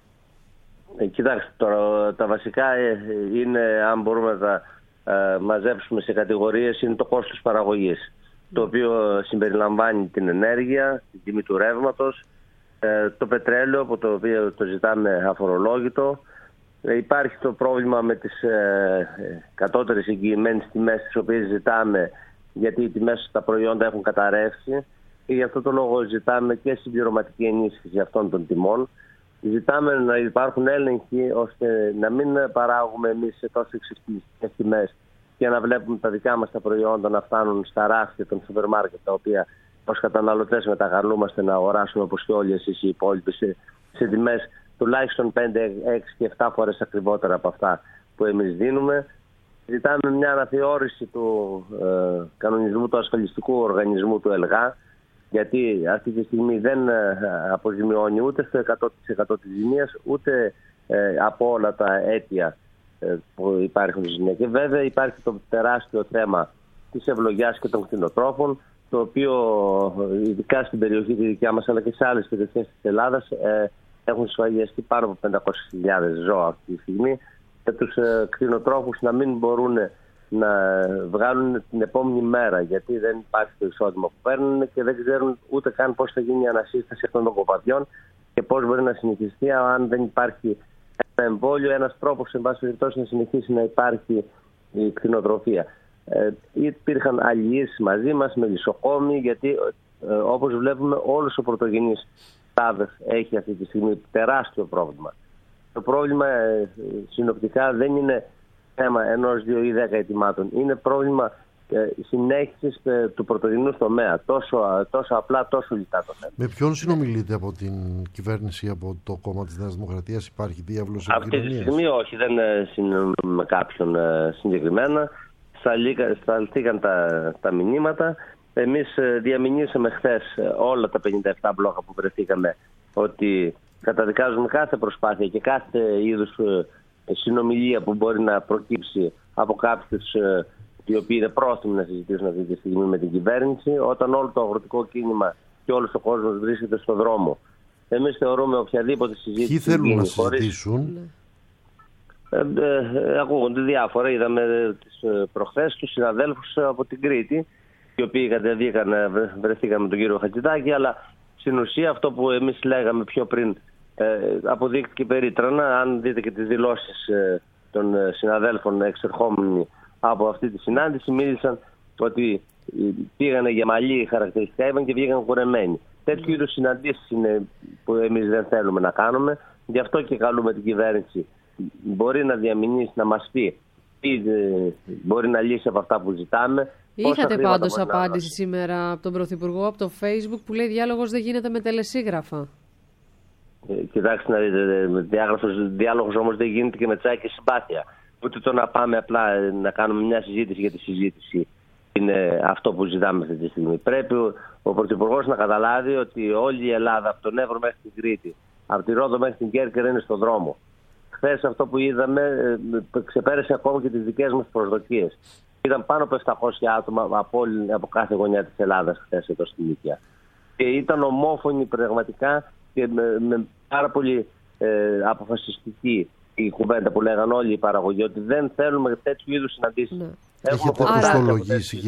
Κοιτάξτε, τώρα, τα βασικά είναι, αν μπορούμε να τα μαζέψουμε σε κατηγορίες, είναι το κόστος παραγωγής, το οποίο συμπεριλαμβάνει την ενέργεια, την τιμή του ρεύματος, το πετρέλαιο, από το οποίο το ζητάμε αφορολόγητο. Υπάρχει το πρόβλημα με τις κατώτερες εγγυημένες τιμές, τις οποίες ζητάμε, γιατί οι τιμές στα προϊόντα έχουν καταρρεύσει και γι' αυτό το λόγο ζητάμε και συμπληρωματική ενίσχυση αυτών των τιμών. Ζητάμε να υπάρχουν έλεγχοι ώστε να μην παράγουμε εμείς σε τόσο εξαιρετικές τιμές και να βλέπουμε τα δικά μας τα προϊόντα να φτάνουν στα ράφια των σούπερ μάρκετ, τα οποία ως καταναλωτές μεταγαλούμαστε να αγοράσουμε όπως και όλοι εσείς οι υπόλοιποι σε τιμές τουλάχιστον 5, 6 και 7 φορές ακριβότερα από αυτά που εμείς δίνουμε. Ζητάμε μια αναθεώρηση του κανονισμού του ασφαλιστικού οργανισμού του ΕΛΓΑ, γιατί αυτή τη στιγμή δεν αποζημιώνει ούτε στο 100% της ζημίας, ούτε από όλα τα αίτια που υπάρχουν στη ζημία. Και βέβαια υπάρχει το τεράστιο θέμα της ευλογιάς και των κτηνοτρόφων, το οποίο ειδικά στην περιοχή τη δικιά μας αλλά και σε άλλες περιοχές της Ελλάδας έχουν σφαγιαστεί πάνω από 500.000 ζώα αυτή τη στιγμή, και τους κτηνοτρόφους να μην μπορούν να βγάλουν την επόμενη μέρα, γιατί δεν υπάρχει το εισόδημα που παίρνουν και δεν ξέρουν ούτε καν πώς θα γίνει η ανασύσταση αυτών των κοπαδιών και πώς μπορεί να συνεχιστεί αν δεν υπάρχει ένα εμβόλιο, ένας τρόπος εν πάση περιπτώσει να συνεχίσει να υπάρχει η κτηνοτροφία. Υπήρχαν αλληλείς μαζί μας, μελισσοκόμοι, γιατί όπως βλέπουμε όλος ο πρωτογενής τάδες έχει αυτή τη στιγμή τεράστιο πρόβλημα. Το πρόβλημα συνοπτικά δεν είναι θέμα 1, 2 ή 10 αιτημάτων. Είναι πρόβλημα συνέχισης του πρωτογενούς τομέα. Τόσο απλά, τόσο λιτά το θέμα. Με ποιον συνομιλείτε από την κυβέρνηση, από το κόμμα της Νέας Δημοκρατίας? Υπάρχει διάβολος επικοινωνίας? Αυτή τη στιγμή όχι, δεν συνομιλούμε με κάποιον συγκεκριμένα. Σταλθήκαν τα μηνύματα. Εμείς διαμηνήσαμε χθες όλα τα 57 μπλόκα που βρεθήκαμε ότι καταδικάζουμε κάθε προσπάθεια και κάθε είδους συνομιλία που μπορεί να προκύψει από κάποιους οι οποίοι είναι πρόθυμοι να συζητήσουν αυτή τη στιγμή με την κυβέρνηση, όταν όλο το αγροτικό κίνημα και όλος ο κόσμος βρίσκεται στον δρόμο. Εμείς θεωρούμε οποιαδήποτε συζήτηση. Ποιοι θέλουν να συζητήσουν? Ακούγονται διάφορα. Είδαμε προχθές τους συναδέλφους από την Κρήτη, οι οποίοι κατεβήκαν, βρεθήκαν με τον κύριο Χατζηδάκη, αλλά στην ουσία αυτό που εμείς λέγαμε πιο πριν αποδείχθηκε περίτρανα. Αν δείτε και τις δηλώσεις των συναδέλφων εξερχόμενοι από αυτή τη συνάντηση, μίλησαν ότι πήγανε για μαλλί χαρακτηριστικά, είπαν, και βγήκαν κουρεμένοι. Τέτοιου είδους συναντήσεις είναι που εμείς δεν θέλουμε να κάνουμε. Γι' αυτό και καλούμε την κυβέρνηση. Μπορεί να διαμηνήσει, να μας πει τι μπορεί να λύσει από αυτά που ζητάμε. Είχατε πάντως απάντηση σήμερα από τον Πρωθυπουργό από το Facebook που λέει διάλογος δεν γίνεται με τελεσίγραφα. Κοιτάξτε να δείτε, διάλογος όμως δεν γίνεται και με τσάι και συμπάθεια. Ούτε το να πάμε απλά να κάνουμε μια συζήτηση για τη συζήτηση είναι αυτό που ζητάμε αυτή τη στιγμή. Πρέπει ο Πρωθυπουργός να καταλάβει ότι όλη η Ελλάδα, από τον Εύρο μέχρι την Κρήτη, από τη Ρόδο μέχρι την Κέρκυρα, είναι στον δρόμο. Χθες αυτό που είδαμε ξεπέρασε ακόμα και τις δικές μας προσδοκίες. Ήταν πάνω από 700 άτομα από κάθε γωνιά της Ελλάδας χθες εδώ στην Νίκαια. Και ήταν ομόφωνοι πραγματικά και με πάρα πολύ αποφασιστική η κουβέντα που λέγαν όλοι οι παραγωγοί, ότι δεν θέλουμε τέτοιου είδους συναντήσεις. Ναι. Έχετε κοστολογήσει,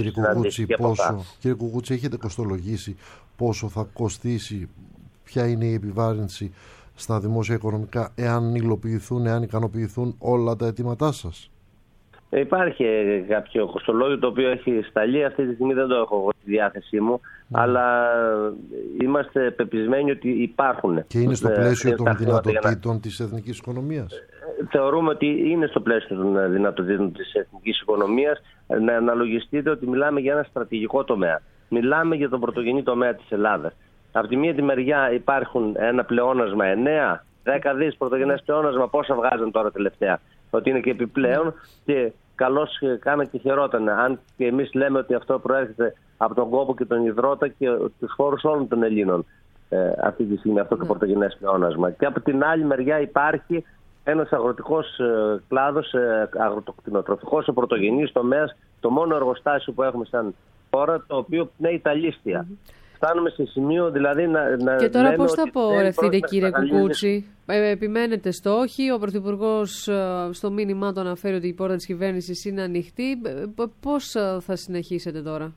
κύριε Κουκούτση, έχετε κοστολογήσει πόσο θα κοστίσει, ποια είναι η επιβάρυνση στα δημόσια οικονομικά, εάν ικανοποιηθούν όλα τα αιτήματά σας? Υπάρχει κάποιο κοστολόγιο το οποίο έχει σταλεί. Αυτή τη στιγμή δεν το έχω εγώ στη διάθεσή μου, αλλά είμαστε πεπισμένοι ότι υπάρχουν. Και είναι στο πλαίσιο των δυνατοτήτων της εθνικής οικονομίας. Θεωρούμε ότι είναι στο πλαίσιο των δυνατοτήτων της εθνικής οικονομίας. Να αναλογιστείτε ότι μιλάμε για ένα στρατηγικό τομέα. Μιλάμε για τον πρωτογενή τομέα της Ελλάδας. Από τη μία τη μεριά υπάρχουν ένα πλεόνασμα 9-10 δις πρωτογενές πλεόνασμα. Πόσα βγάζουν τώρα τελευταία? Ότι είναι και επιπλέον και καλώς κάνα και χαιρόταν. Αν και εμείς λέμε ότι αυτό προέρχεται από τον κόπο και τον υδρότα και τους φόρους όλων των Ελλήνων αυτή τη στιγμή, αυτό το πρωτογενές πλεόνασμα. Και από την άλλη μεριά υπάρχει ένας αγροτικός κλάδος, αγροτοκτηνοτροφικός, ο πρωτογενής τομέας, το μόνο εργοστάσιο που έχουμε σαν χώρα, το οποίο πνέει τα λίστια. Φτάνουμε σε σημείο δηλαδή να. Και τώρα πώς θα πορευτείτε, κύριε Κουκούτση? Επιμένετε στο όχι. Ο Πρωθυπουργός στο μήνυμά του αναφέρει ότι η πόρτα της κυβέρνησης είναι ανοιχτή. Πώς θα συνεχίσετε τώρα?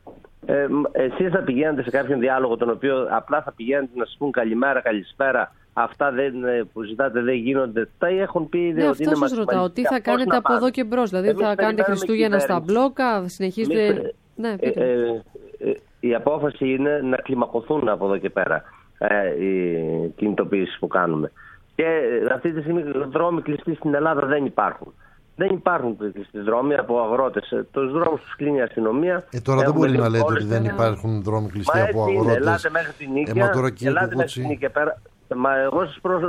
Εσείς θα πηγαίνετε σε κάποιον διάλογο, τον οποίο απλά θα πηγαίνετε να σας πούν καλημέρα, καλησπέρα. Αυτά που ζητάτε δεν γίνονται. Τα έχουν πει ήδη. Αυτό σας ρωτάω. Τι θα κάνετε από εδώ και μπρος? Δηλαδή θα κάνετε Χριστούγεννα στα μπλόκα, θα συνεχίσετε? Ναι, η απόφαση είναι να κλιμακωθούν από εδώ και πέρα οι κινητοποιήσεις που κάνουμε. Και αυτή τη στιγμή δρόμοι κλειστοί στην Ελλάδα δεν υπάρχουν. Δεν υπάρχουν κλειστοί δρόμοι από αγρότες. Τους δρόμους τους κλείνει η αστυνομία. Τώρα δεν μπορεί να λέτε ότι δεν υπάρχουν δρόμοι κλειστοί από αγρότες. Ελάτε μέχρι την Νίκαια. Ελάτε μέχρι την Νίκαια πέρα. Μα εγώ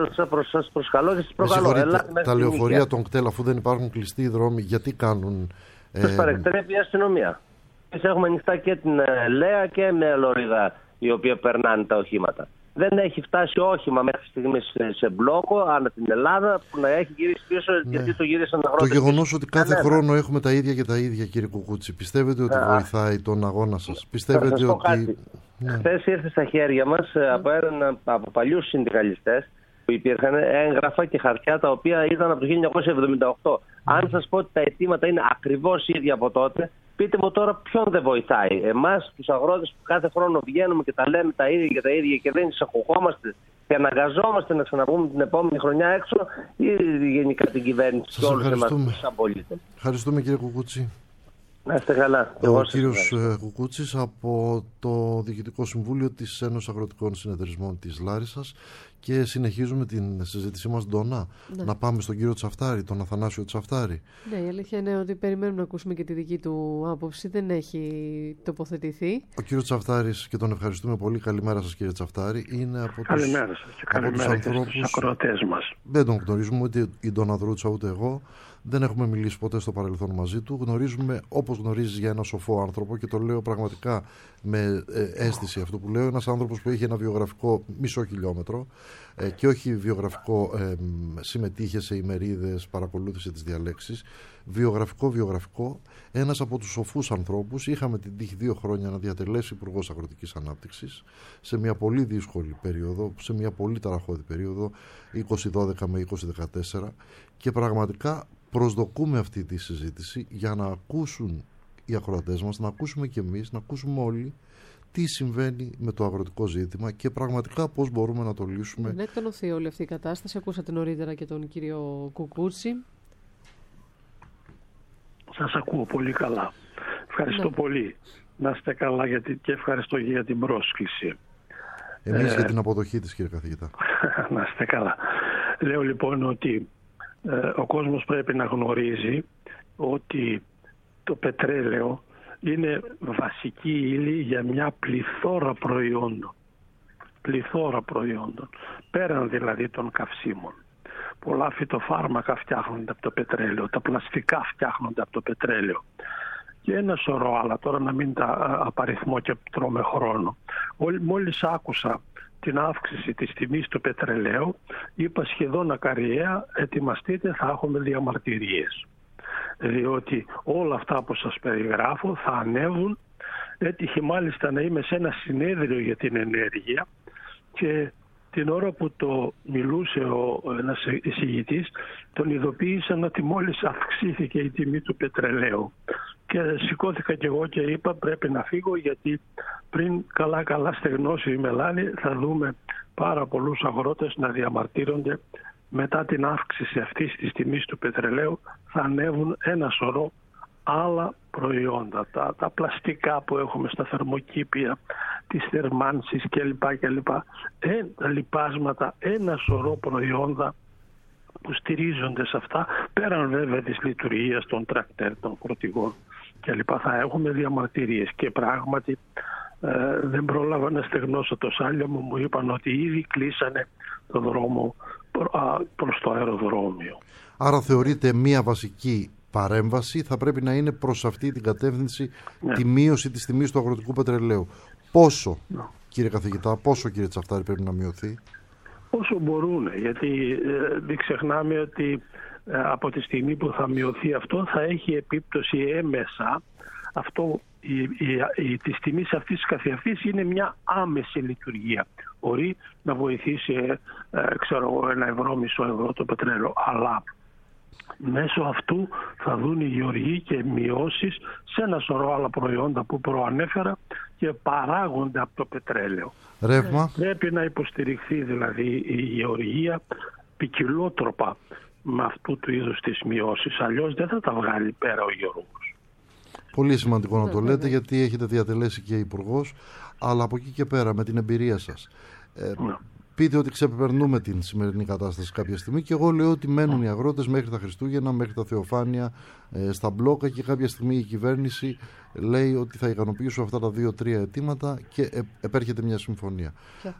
σας προσκαλώ και σας προκαλώ. Τα λεωφορεία των κτέλ, αφού δεν υπάρχουν κλειστοί δρόμοι, γιατί κάνουν? Τους παρεκτρέπει η αστυνομία. Εμείς έχουμε ανοιχτά και την Λέα και με Λωρίδα, η οποία περνάνε τα οχήματα. Δεν έχει φτάσει όχημα μέχρι στιγμής σε μπλόκο ανά την Ελλάδα που να έχει γυρίσει πίσω, γιατί το γύρισαν αγρότες. Το γεγονός ότι κάθε χρόνο έχουμε τα ίδια και τα ίδια, κύριε Κουκούτση, πιστεύετε ότι βοηθάει τον αγώνα σας? Πιστεύετε ότι? Χθες ήρθε στα χέρια μας από παλιούς συνδικαλιστές που υπήρχαν έγγραφα και χαρτιά τα οποία ήταν από το 1978. Αν σας πω ότι τα αιτήματα είναι ακριβώς ίδια από τότε, πείτε μου τώρα ποιον δεν βοηθάει? Εμάς, τους αγρότες που κάθε χρόνο βγαίνουμε και τα λέμε τα ίδια και τα ίδια και δεν εισακουγόμαστε και αναγκαζόμαστε να ξαναβγούμε την επόμενη χρονιά έξω, ή γενικά την κυβέρνηση και όλους εμάς σαν πολίτες? Ευχαριστούμε, κύριε Κουκούτση. Να είστε καλά. Ο κύριος Κουκούτσης από το Διοικητικό Συμβούλιο της Ένωσης Αγροτικών Συνεταιρισμών της Λάρισσας. Και συνεχίζουμε την συζήτησή μας, Ντόνα. Ναι. Να πάμε στον κύριο Τσαφτάρη, τον Αθανάσιο Τσαφτάρη. Ναι, η αλήθεια είναι ότι περιμένουμε να ακούσουμε και τη δική του άποψη. Δεν έχει τοποθετηθεί. Ο κύριος Τσαφτάρης, και τον ευχαριστούμε πολύ. Καλημέρα σας, κύριε Τσαφτάρη. Είναι από καλημέρα σας και καλημέρα και στους ακροατές μας. Δεν τον γνωρίζουμε ούτε η Ντόνα Δρούτσα ούτε εγώ. Δεν έχουμε μιλήσει ποτέ στο παρελθόν μαζί του. Γνωρίζουμε, όπως γνωρίζεις, για ένα σοφό άνθρωπο, και το λέω πραγματικά με αίσθηση αυτό που λέω. Ένας άνθρωπος που έχει ένα βιογραφικό μισό χιλιόμετρο και όχι βιογραφικό συμμετείχε σε ημερίδες, παρακολούθησε τις διαλέξεις. Βιογραφικό. Ένας από τους σοφούς ανθρώπους. Είχαμε την τύχη 2 χρόνια να διατελέσει Υπουργός Αγροτικής Ανάπτυξης σε μια πολύ δύσκολη περίοδο, σε μια πολύ ταραχώδη περίοδο, 2012 με 2014, και πραγματικά προσδοκούμε αυτή τη συζήτηση για να ακούσουν οι ακροατές μας, να ακούσουμε και εμείς, να ακούσουμε όλοι τι συμβαίνει με το αγροτικό ζήτημα και πραγματικά πώς μπορούμε να το λύσουμε. Δεν εκτονωθεί όλη αυτή η κατάσταση. Ακούσατε νωρίτερα και τον κύριο Κουκούτση. Σας ακούω πολύ καλά. Ευχαριστώ πολύ. Να είστε καλά και ευχαριστώ για την πρόσκληση. Εμείς για την αποδοχή της, κύριε καθηγητά. Να είστε καλά. Λέω λοιπόν ότι ο κόσμος πρέπει να γνωρίζει ότι το πετρέλαιο είναι βασική ύλη για μια πληθώρα προϊόντων. Πέραν δηλαδή των καυσίμων. Πολλά φυτοφάρμακα φτιάχνονται από το πετρέλαιο, τα πλαστικά φτιάχνονται από το πετρέλαιο και ένα σωρό άλλα, τώρα να μην τα απαριθμώ και τρώμε χρόνο. Μόλις άκουσα την αύξηση της τιμής του πετρελαίου, είπα σχεδόν ακαριέα, ετοιμαστείτε, θα έχουμε διαμαρτυρίες. Διότι όλα αυτά που σας περιγράφω θα ανέβουν. Έτυχε μάλιστα να είμαι σε ένα συνέδριο για την ενέργεια και την ώρα που το μιλούσε ένας εισηγητής, τον ειδοποίησαν ότι μόλις αυξήθηκε η τιμή του πετρελαίου. Και σηκώθηκα κι εγώ και είπα πρέπει να φύγω, γιατί πριν καλά στεγνώσει η μελάνη θα δούμε πάρα πολλούς αγρότες να διαμαρτύρονται. Μετά την αύξηση αυτής της τιμής του πετρελαίου θα ανέβουν ένα σωρό άλλα προϊόντα, τα πλαστικά που έχουμε στα θερμοκήπια, τις θερμάνσεις κλπ. Τα λιπάσματα, ένα σωρό προϊόντα που στηρίζονται σε αυτά, πέραν βέβαια της λειτουργίας των τρακτέρ, των φορτηγών κλπ. Θα έχουμε διαμαρτυρίες και πράγματι δεν πρόλαβα να στεγνώσω το σάλιο μου είπαν ότι ήδη κλείσανε το δρόμο προς το αεροδρόμιο. Άρα θεωρείται μία βασική παρέμβαση θα πρέπει να είναι προς αυτή την κατεύθυνση, τη μείωση της τιμής του αγροτικού πετρελαίου. Πόσο, κύριε καθηγητά, πόσο κύριε Τσαφτάρη πρέπει να μειωθεί? Όσο μπορούν, γιατί δεν ξεχνάμε ότι από τη στιγμή που θα μειωθεί αυτό θα έχει επίπτωση έμεσα. Αυτό της τιμής αυτής καθεαυτής είναι μια άμεση λειτουργία. Μπορεί να βοηθήσει €1, μισό ευρώ το πετρέλαιο, αλλά μέσω αυτού θα δουν οι γεωργοί και μειώσεις σε ένα σωρό άλλα προϊόντα που προανέφερα και παράγονται από το πετρέλαιο. Ρεύμα. Πρέπει να υποστηριχθεί δηλαδή η γεωργία ποικιλότροπα με αυτού του είδους τις μειώσεις, αλλιώς δεν θα τα βγάλει πέρα ο γεωργός. Πολύ σημαντικό να το λέτε, γιατί έχετε διατελέσει και υπουργός, αλλά από εκεί και πέρα με την εμπειρία σας πείτε ότι ξεπερνούμε την σημερινή κατάσταση κάποια στιγμή και εγώ λέω ότι μένουν οι αγρότες μέχρι τα Χριστούγεννα, μέχρι τα Θεοφάνεια στα μπλόκα και κάποια στιγμή η κυβέρνηση λέει ότι θα ικανοποιήσουν αυτά τα 2-3 αιτήματα και επέρχεται μια συμφωνία.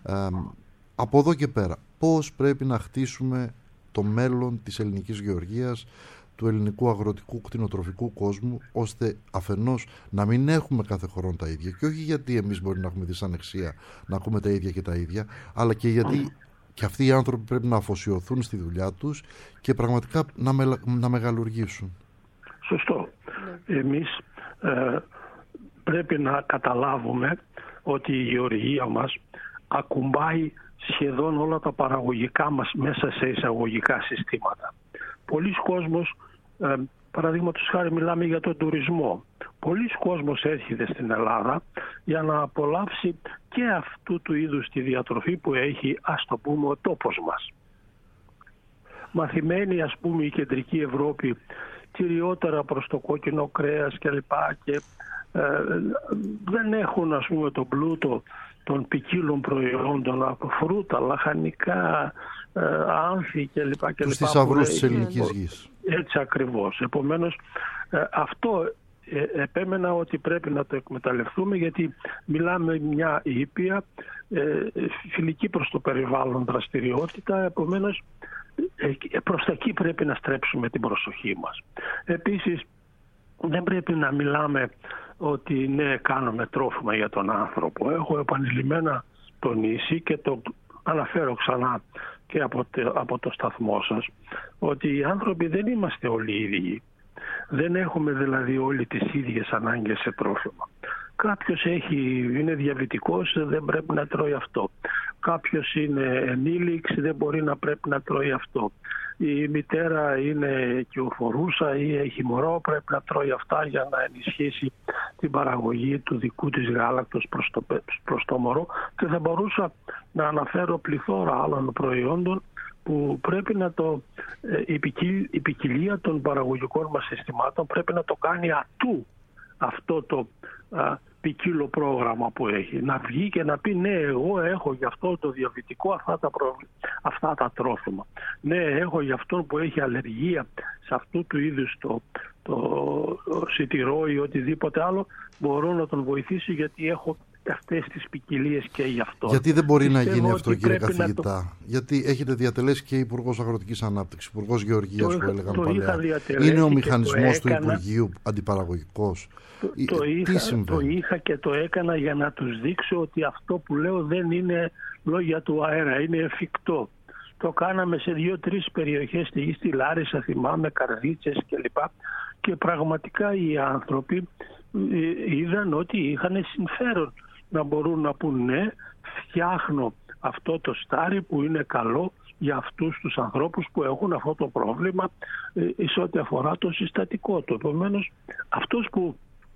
Από εδώ και πέρα πώς πρέπει να χτίσουμε το μέλλον της ελληνικής γεωργίας, του ελληνικού αγροτικού κτηνοτροφικού κόσμου, ώστε αφενός να μην έχουμε κάθε χρόνο τα ίδια, και όχι γιατί εμείς μπορεί να έχουμε δυσανεξία να ακούμε τα ίδια και τα ίδια, αλλά και γιατί και αυτοί οι άνθρωποι πρέπει να αφοσιωθούν στη δουλειά τους και πραγματικά να μεγαλουργήσουν. Σωστό. Εμείς πρέπει να καταλάβουμε ότι η γεωργία μας ακουμπάει σχεδόν όλα τα παραγωγικά μας μέσα σε εισαγωγικά συστήματα. Πολλοί κόσμος, παραδείγματος χάρη μιλάμε για τον τουρισμό, πολλοί κόσμος έρχεται στην Ελλάδα για να απολαύσει και αυτού του είδους τη διατροφή που έχει, ας το πούμε, ο τόπος μας. Μαθημένοι, ας πούμε, η κεντρική Ευρώπη κυριότερα προς το κόκκινο κρέας κλπ. Και δεν έχουν, ας πούμε, τον πλούτο των ποικίλων προϊόντων από φρούτα, λαχανικά, άνθη κλπ. Τους θησαυρούς της ελληνικής γης. Έτσι ακριβώς. Επομένως, αυτό επέμενα ότι πρέπει να το εκμεταλλευτούμε, γιατί μιλάμε μια ήπια, φιλική προς το περιβάλλον δραστηριότητα, επομένως προς τα εκεί πρέπει να στρέψουμε την προσοχή μας. Επίσης, δεν πρέπει να μιλάμε ότι ναι, κάνουμε τρόφιμα για τον άνθρωπο. Έχω επανειλημμένα τονίσει και το αναφέρω ξανά και από το σταθμό σας, ότι οι άνθρωποι δεν είμαστε όλοι οι ίδιοι. Δεν έχουμε δηλαδή όλοι τις ίδιες ανάγκες σε τρόφιμα. Κάποιος είναι διαβητικός, δεν πρέπει να τρώει αυτό. Κάποιος είναι ενήλικς, δεν μπορεί να πρέπει να τρώει αυτό. Η μητέρα είναι κυοφορούσα ή έχει μωρό, πρέπει να τρώει αυτά για να ενισχύσει την παραγωγή του δικού της γάλακτος προς το μωρό, και θα μπορούσα να αναφέρω πληθώρα άλλων προϊόντων που πρέπει να η ποικιλία των παραγωγικών μας συστημάτων πρέπει να το κάνει ατού αυτό το ποικίλο πρόγραμμα που έχει. Να βγει και να πει ναι, εγώ έχω γι' αυτό το διαβητικό αυτά τα τρόφιμα. Ναι, έχω γι' αυτόν που έχει αλλεργία σε αυτού του είδους το σιτηρό ή οτιδήποτε άλλο, μπορώ να τον βοηθήσω γιατί έχω αυτές τις ποικιλίες και γι' αυτό. Γιατί δεν μπορεί να γίνει αυτό, κύριε καθηγητά? Γιατί έχετε διατελέσει και Υπουργός Αγροτικής Ανάπτυξης, Υπουργός Γεωργίας που έλεγαν παλιά. Είναι ο μηχανισμός του Υπουργείου αντιπαραγωγικός? Το είχα και το έκανα για να τους δείξω ότι αυτό που λέω δεν είναι λόγια του αέρα, είναι εφικτό. Το κάναμε σε 2-3 περιοχές στη Λάρισα, θυμάμαι, Καρδίτσες κλπ. Και πραγματικά οι άνθρωποι είδαν ότι είχαν συμφέρον να μπορούν να πούν ναι, φτιάχνω αυτό το στάρι που είναι καλό για αυτούς τους ανθρώπους που έχουν αυτό το πρόβλημα σε ό,τι αφορά το συστατικό του. Επομένως, αυτός που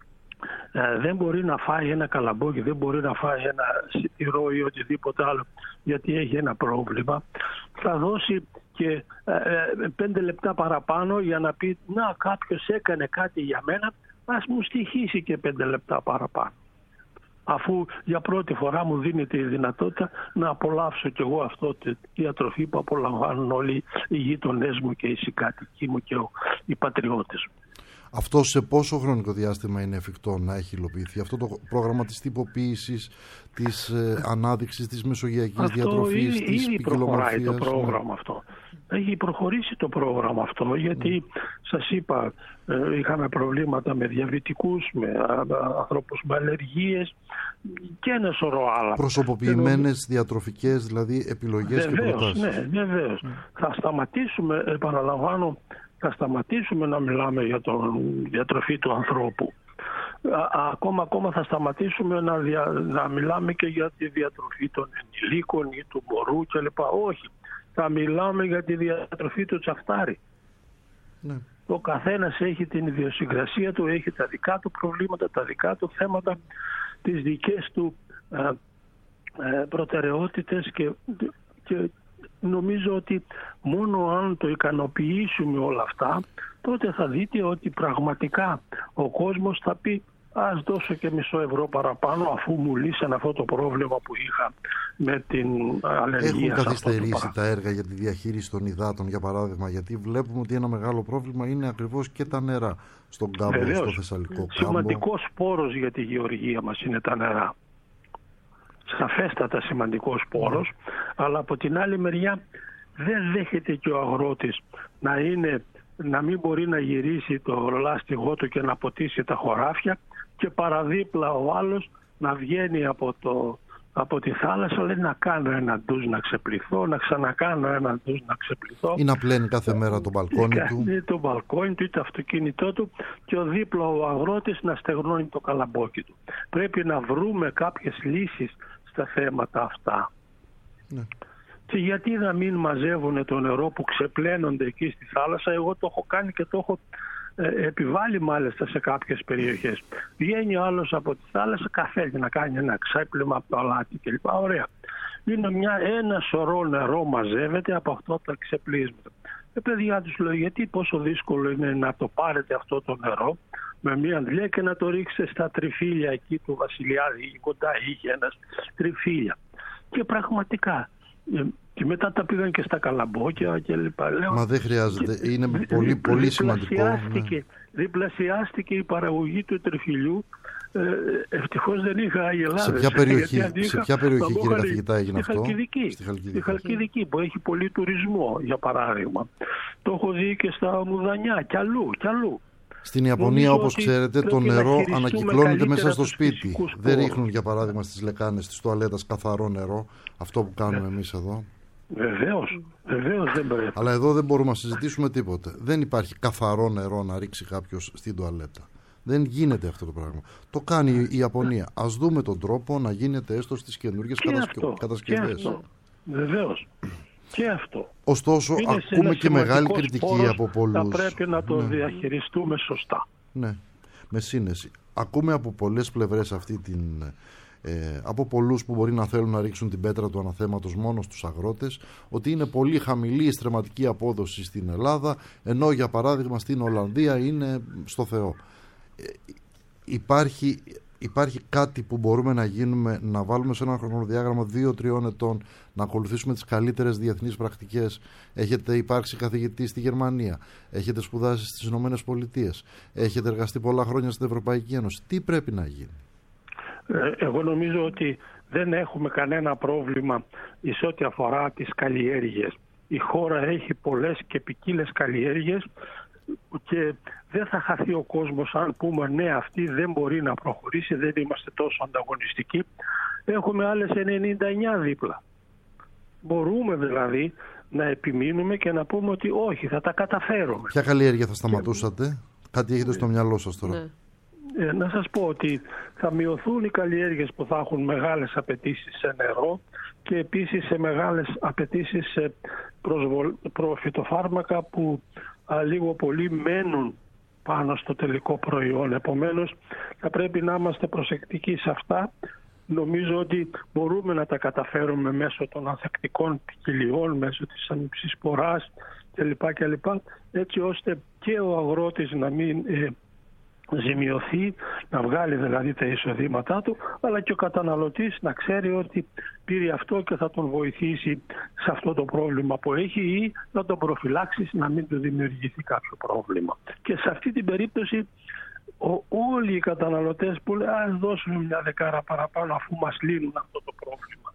δεν μπορεί να φάει ένα καλαμπόκι, δεν μπορεί να φάει ένα σιτηρό ή οτιδήποτε άλλο γιατί έχει ένα πρόβλημα, θα δώσει και 5 λεπτά παραπάνω για να πει να, κάποιος έκανε κάτι για μένα, ας μου στοιχήσει και 5 λεπτά παραπάνω. Αφού για πρώτη φορά μου δίνεται η δυνατότητα να απολαύσω κι εγώ αυτό τη διατροφή που απολαμβάνουν όλοι οι γείτονές μου και οι συγκάτοικοι μου και οι πατριώτες μου. Αυτό σε πόσο χρονικό διάστημα είναι εφικτό να έχει υλοποιηθεί αυτό το πρόγραμμα της τυποποίησης, της ανάδειξης της μεσογειακής διατροφής, της ποικιλομορφίας? Ήδη προχωράει το πρόγραμμα αυτό. Έχει προχωρήσει το πρόγραμμα αυτό, γιατί σας είπα, είχαμε προβλήματα με διαβητικούς, με ανθρώπους με αλλεργίες και ένα σωρό άλλα. Προσωποποιημένες διατροφικές δηλαδή επιλογές και προτάσεις. Ναι, βεβαίως. Θα σταματήσουμε, επαναλαμβάνω, θα σταματήσουμε να μιλάμε για τη διατροφή του ανθρώπου. Ακόμα θα σταματήσουμε να μιλάμε και για τη διατροφή των ενηλίκων ή του μωρού κλπ. Όχι. Θα μιλάμε για τη διατροφή του τσαφτάρι. Ναι. Ο καθένας έχει την ιδιοσυγκρασία του, έχει τα δικά του προβλήματα, τα δικά του θέματα, τις δικές του προτεραιότητες και νομίζω ότι μόνο αν το ικανοποιήσουμε όλα αυτά, τότε θα δείτε ότι πραγματικά ο κόσμος θα πει ας δώσω και €1 παραπάνω αφού μου λύσαν αυτό το πρόβλημα που είχα με την αλλεργία. Έχουν καθυστερήσει τα έργα για τη διαχείριση των υδάτων, για παράδειγμα, γιατί βλέπουμε ότι ένα μεγάλο πρόβλημα είναι ακριβώς και τα νερά στον κάμπο, στο Θεσσαλικό κάμπο. Σημαντικός πόρος για τη γεωργία μας είναι τα νερά. Σαφέστατα σημαντικός πόρος, αλλά από την άλλη μεριά δεν δέχεται και ο αγρότης να μην μπορεί να γυρίσει το λάστιχό του και να ποτίσει τα χωράφια και παραδίπλα ο άλλος να βγαίνει από τη θάλασσα, λέει να κάνω ένα ντουζ να ξεπληθώ, να ξανακάνω ένα ντουζ να ξεπληθώ. Ή να πλένει κάθε μέρα το μπαλκόνι του. Είτε το μπαλκόνι του, είτε το αυτοκίνητό του και ο δίπλα ο αγρότης να στεγνώνει το καλαμπόκι του. Πρέπει να βρούμε κάποιες λύσεις στα θέματα αυτά. Ναι. Και γιατί να μην μαζεύουν το νερό που ξεπλένονται εκεί στη θάλασσα? Εγώ το έχω κάνει και το έχω επιβάλει μάλιστα σε κάποιες περιοχές. Βγαίνει ο άλλος από τη θάλασσα, καθέλει να κάνει ένα ξέπλυμα από το αλάτι κλπ. Ωραία. Είναι ένα σωρό νερό μαζεύεται από αυτό τα ξεπλύσματα. Παιδιά τους λέω, γιατί πόσο δύσκολο είναι να το πάρετε αυτό το νερό με μια αντλία και να το ρίξετε στα τριφύλια εκεί του Βασιλιάδη, κοντά είχε ένας τριφύλια. Και πραγματικά και μετά τα πήγαν και στα καλαμπόκια και λοιπά. Μα δεν χρειάζεται, είναι πολύ σημαντικό. Διπλασιάστηκε η παραγωγή του τριφυλιού. Ευτυχώς δεν είχα αγελάδες. Σε ποια περιοχή κύριε καθηγητά έγινε αυτό? Στη Χαλκιδική που έχει πολύ τουρισμό, για παράδειγμα. Το έχω δει και στα Μουδανιά κι αλλού. Στην Ιαπωνία, όπως ξέρετε, το νερό ανακυκλώνεται μέσα στο σπίτι. Δεν ρίχνουν, για παράδειγμα, στις λεκάνες της τουαλέτας καθαρό νερό, αυτό που κάνουμε εμείς εδώ. Βεβαίως δεν πρέπει. Αλλά εδώ δεν μπορούμε να συζητήσουμε τίποτε. Δεν υπάρχει καθαρό νερό να ρίξει κάποιος στην τουαλέτα. Δεν γίνεται αυτό το πράγμα. Το κάνει η Ιαπωνία. Ας δούμε τον τρόπο να γίνεται έστω στις καινούργιες κατασκευές. Βεβαίως. Και αυτό. Ωστόσο, ακούμε και μεγάλη κριτική από πολλούς. Θα πρέπει να το διαχειριστούμε σωστά. Ναι, με σύνεση. Ακούμε από πολλές πλευρές από πολλούς που μπορεί να θέλουν να ρίξουν την πέτρα του αναθέματος μόνο στους αγρότες, ότι είναι πολύ χαμηλή η στρεματική απόδοση στην Ελλάδα, ενώ για παράδειγμα στην Ολλανδία είναι στο Θεό. Υπάρχει Υπάρχει κάτι που μπορούμε να γίνουμε, να βάλουμε σε ένα χρονοδιάγραμμα 2-3 ετών, να ακολουθήσουμε τις καλύτερες διεθνείς πρακτικές? Έχετε υπάρξει καθηγητή στη Γερμανία, έχετε σπουδάσει στις Ηνωμένες Πολιτείες, έχετε εργαστεί πολλά χρόνια στην Ευρωπαϊκή Ένωση. Τι πρέπει να γίνει? Εγώ νομίζω ότι δεν έχουμε κανένα πρόβλημα εις ό,τι αφορά τις καλλιέργειες. Η χώρα έχει πολλές και ποικίλες καλλιέργειες και δεν θα χαθεί ο κόσμος αν πούμε ναι, αυτή δεν μπορεί να προχωρήσει, δεν είμαστε τόσο ανταγωνιστικοί. Έχουμε άλλες 99 δίπλα. Μπορούμε δηλαδή να επιμείνουμε και να πούμε ότι όχι, θα τα καταφέρουμε. Ποια καλλιέργεια θα σταματούσατε? Κάτι έχετε στο μυαλό σας τώρα? Ναι. Να σας πω ότι θα μειωθούν οι καλλιέργειες που θα έχουν μεγάλες απαιτήσεις σε νερό και επίσης σε μεγάλες απαιτήσεις σε φυτοφάρμακα που λίγο πολύ μένουν πάνω στο τελικό προϊόν. Επομένως θα πρέπει να είμαστε προσεκτικοί σε αυτά. Νομίζω ότι μπορούμε να τα καταφέρουμε μέσω των ανθεκτικών ποικιλιών, μέσω της ανυψισποράς κλπ. Έτσι ώστε και ο αγρότης να μην ζημιωθεί, να βγάλει δηλαδή τα εισοδήματά του, αλλά και ο καταναλωτής να ξέρει ότι πήρε αυτό και θα τον βοηθήσει σε αυτό το πρόβλημα που έχει ή να τον προφυλάξει να μην του δημιουργηθεί κάποιο πρόβλημα. Και σε αυτή την περίπτωση όλοι οι καταναλωτές που λένε ας δώσουμε μια δεκάρα παραπάνω αφού μας λύνουν αυτό το πρόβλημα.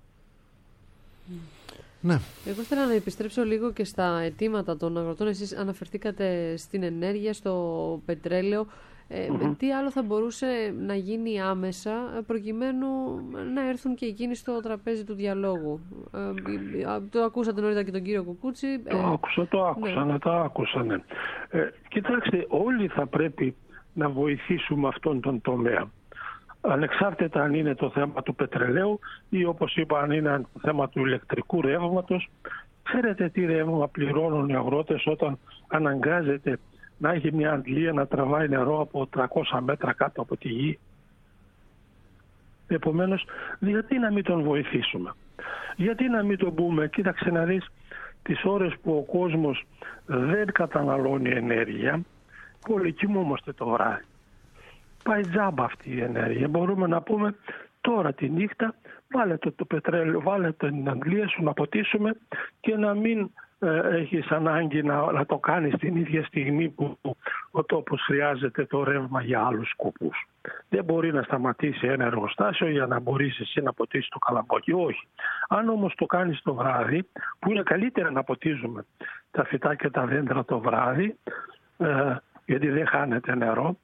Ναι. Εγώ ήθελα να επιστρέψω λίγο και στα αιτήματα των αγροτών. Εσείς αναφερθήκατε στην ενέργεια, στο πετρέλαιο. Τι άλλο θα μπορούσε να γίνει άμεσα προκειμένου να έρθουν και εκείνοι στο τραπέζι του διαλόγου? Το ακούσατε νωρίτερα και τον κύριο Κουκούτσι. Το άκουσαν. Κοιτάξτε, όλοι θα πρέπει να βοηθήσουμε αυτόν τον τομέα. Ανεξάρτητα αν είναι το θέμα του πετρελαίου ή όπως είπα αν είναι το θέμα του ηλεκτρικού ρεύματος. Ξέρετε τι ρεύμα πληρώνουν οι αγρότες όταν αναγκάζεται να έχει μια αντλία να τραβάει νερό από 300 μέτρα κάτω από τη γη? Επομένως, γιατί να μην τον βοηθήσουμε? Γιατί να μην τον πούμε, κοίταξε να δεις, τις ώρες που ο κόσμος δεν καταναλώνει ενέργεια, πολύ κοιμόμαστε το βράδυ. Πάει τζάμπα αυτή η ενέργεια. Μπορούμε να πούμε τώρα τη νύχτα βάλε το πετρέλαιο, βάλε την αντλία σου να ποτίσουμε και να μην έχεις ανάγκη να το κάνεις την ίδια στιγμή που ο τόπος χρειάζεται το ρεύμα για άλλους σκοπούς. Δεν μπορεί να σταματήσει ένα εργοστάσιο για να μπορείς εσύ να ποτίσεις το καλαμπόκι. Όχι. Αν όμως το κάνεις το βράδυ, που είναι καλύτερα να ποτίζουμε τα φυτά και τα δέντρα το βράδυ, γιατί δεν χάνεται νερό,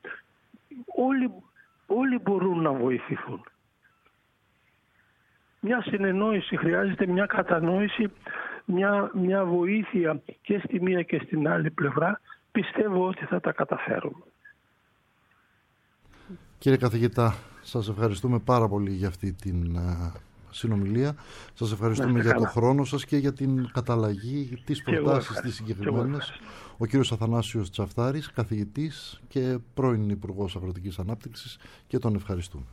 όλοι μπορούν να βοηθηθούν. Μια συνεννόηση χρειάζεται, μια κατανόηση, μια βοήθεια και στη μία και στην άλλη πλευρά. Πιστεύω ότι θα τα καταφέρουμε. Κύριε καθηγητά, σας ευχαριστούμε πάρα πολύ για αυτή την συνομιλία. Σας ευχαριστούμε για τον χρόνο σας και για την καταλλαγή, τις προτάσεις τις συγκεκριμένες. Ο κύριος Αθανάσιος Τσαφτάρης, καθηγητής και πρώην Υπουργός Αγροτικής Ανάπτυξης, και τον ευχαριστούμε.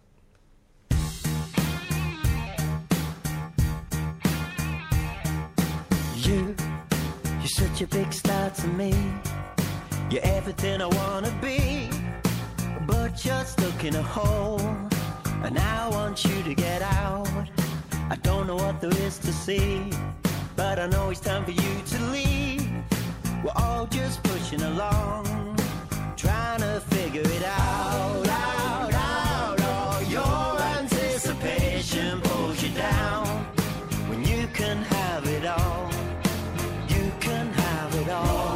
You're such a big star to me. You're everything I wanna be, but you're stuck in a hole, and I want you to get out. I don't know what there is to see, but I know it's time for you to leave. We're all just pushing along, trying to figure it out, out, out. Oh, your anticipation pulls you down when you can have it all. You can have it all.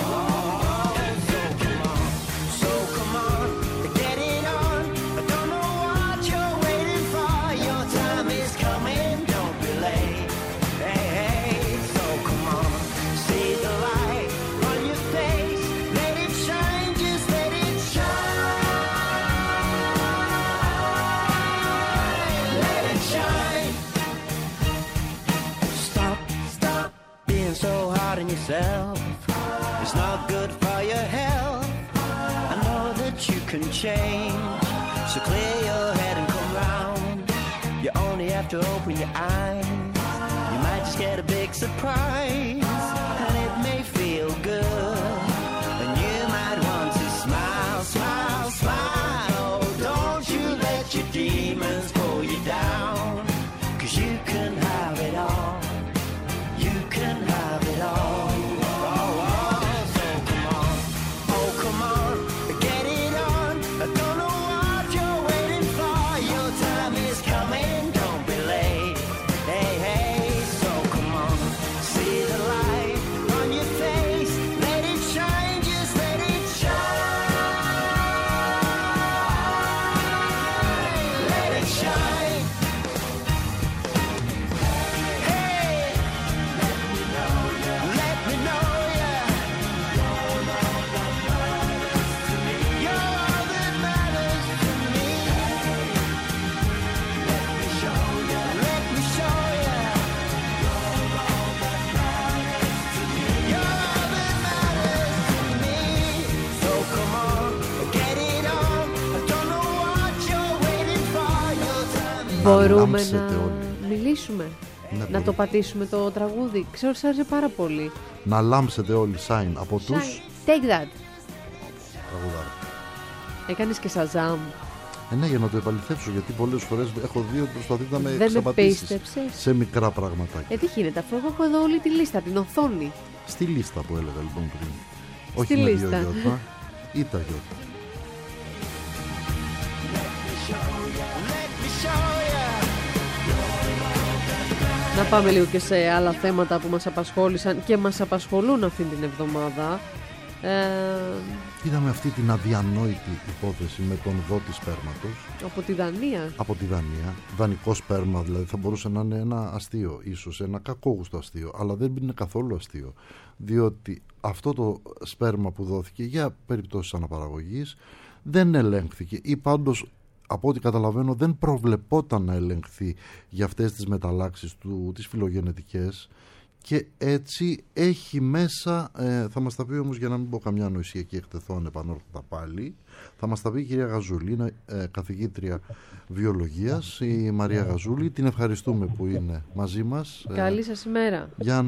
So come on, get it on. I don't know what you're waiting for. Your time is coming, don't be late. Hey, hey, so come on, see the light on your face. Let it shine, just let it shine. Let it shine. Stop being so hard on yourself. It's not good for your health. I know that you can change, so clear your head and come round. You only have to open your eyes. You might just get a big surprise, and it may feel good, and you might want to smile, smile, smile. Oh, don't you let Μπορούμε λάμψετε να όλοι. μιλήσουμε, Ναι, να μπορούμε. το πατήσουμε το τραγούδι. Ξέρω ότι σας άρεσε πάρα πολύ. Να λάμψετε όλοι, Sign, από τους Take that. τραγουδάρες. Έκανες και Shazam. Ναι, για να το επαληθεύσω, γιατί πολλές φορές έχω δει ότι προσπαθείτε να με Δεν με εξαπατήσεις πίστεψες. σε μικρά πραγματάκια. Τι γίνεται, αφού εγώ έχω εδώ όλη τη λίστα, την οθόνη. Στη λίστα που έλεγα λοιπόν πριν. Στη Όχι με λίστα. 2 γιώτα ή τα γιώτα. Να πάμε λίγο και σε άλλα θέματα που μας απασχόλησαν και μας απασχολούν αυτή την εβδομάδα. Είδαμε αυτή την αδιανόητη υπόθεση με τον δότη σπέρματος Από τη Δανία. από τη Δανία. Δανικό σπέρμα, δηλαδή θα μπορούσε να είναι ένα αστείο, ίσως ένα κακόγουστο αστείο, αλλά δεν είναι καθόλου αστείο, διότι αυτό το σπέρμα που δόθηκε για περιπτώσεις αναπαραγωγής δεν ελέγχθηκε ή πάντως από ό,τι καταλαβαίνω δεν προβλεπόταν να ελεγχθεί για αυτές τις μεταλλάξεις τις φιλογενετικές, και έτσι έχει μέσα, θα μας τα πει όμως, για να μην πω καμιά ανοησία και εκτεθώ ανεπανόρθωτα πάλι, θα μας τα πει η κυρία Γαζούλη, είναι καθηγήτρια βιολογίας, η Μαρία Γαζούλη. Την ευχαριστούμε που είναι μαζί μας. Καλή σας ημέρα. Για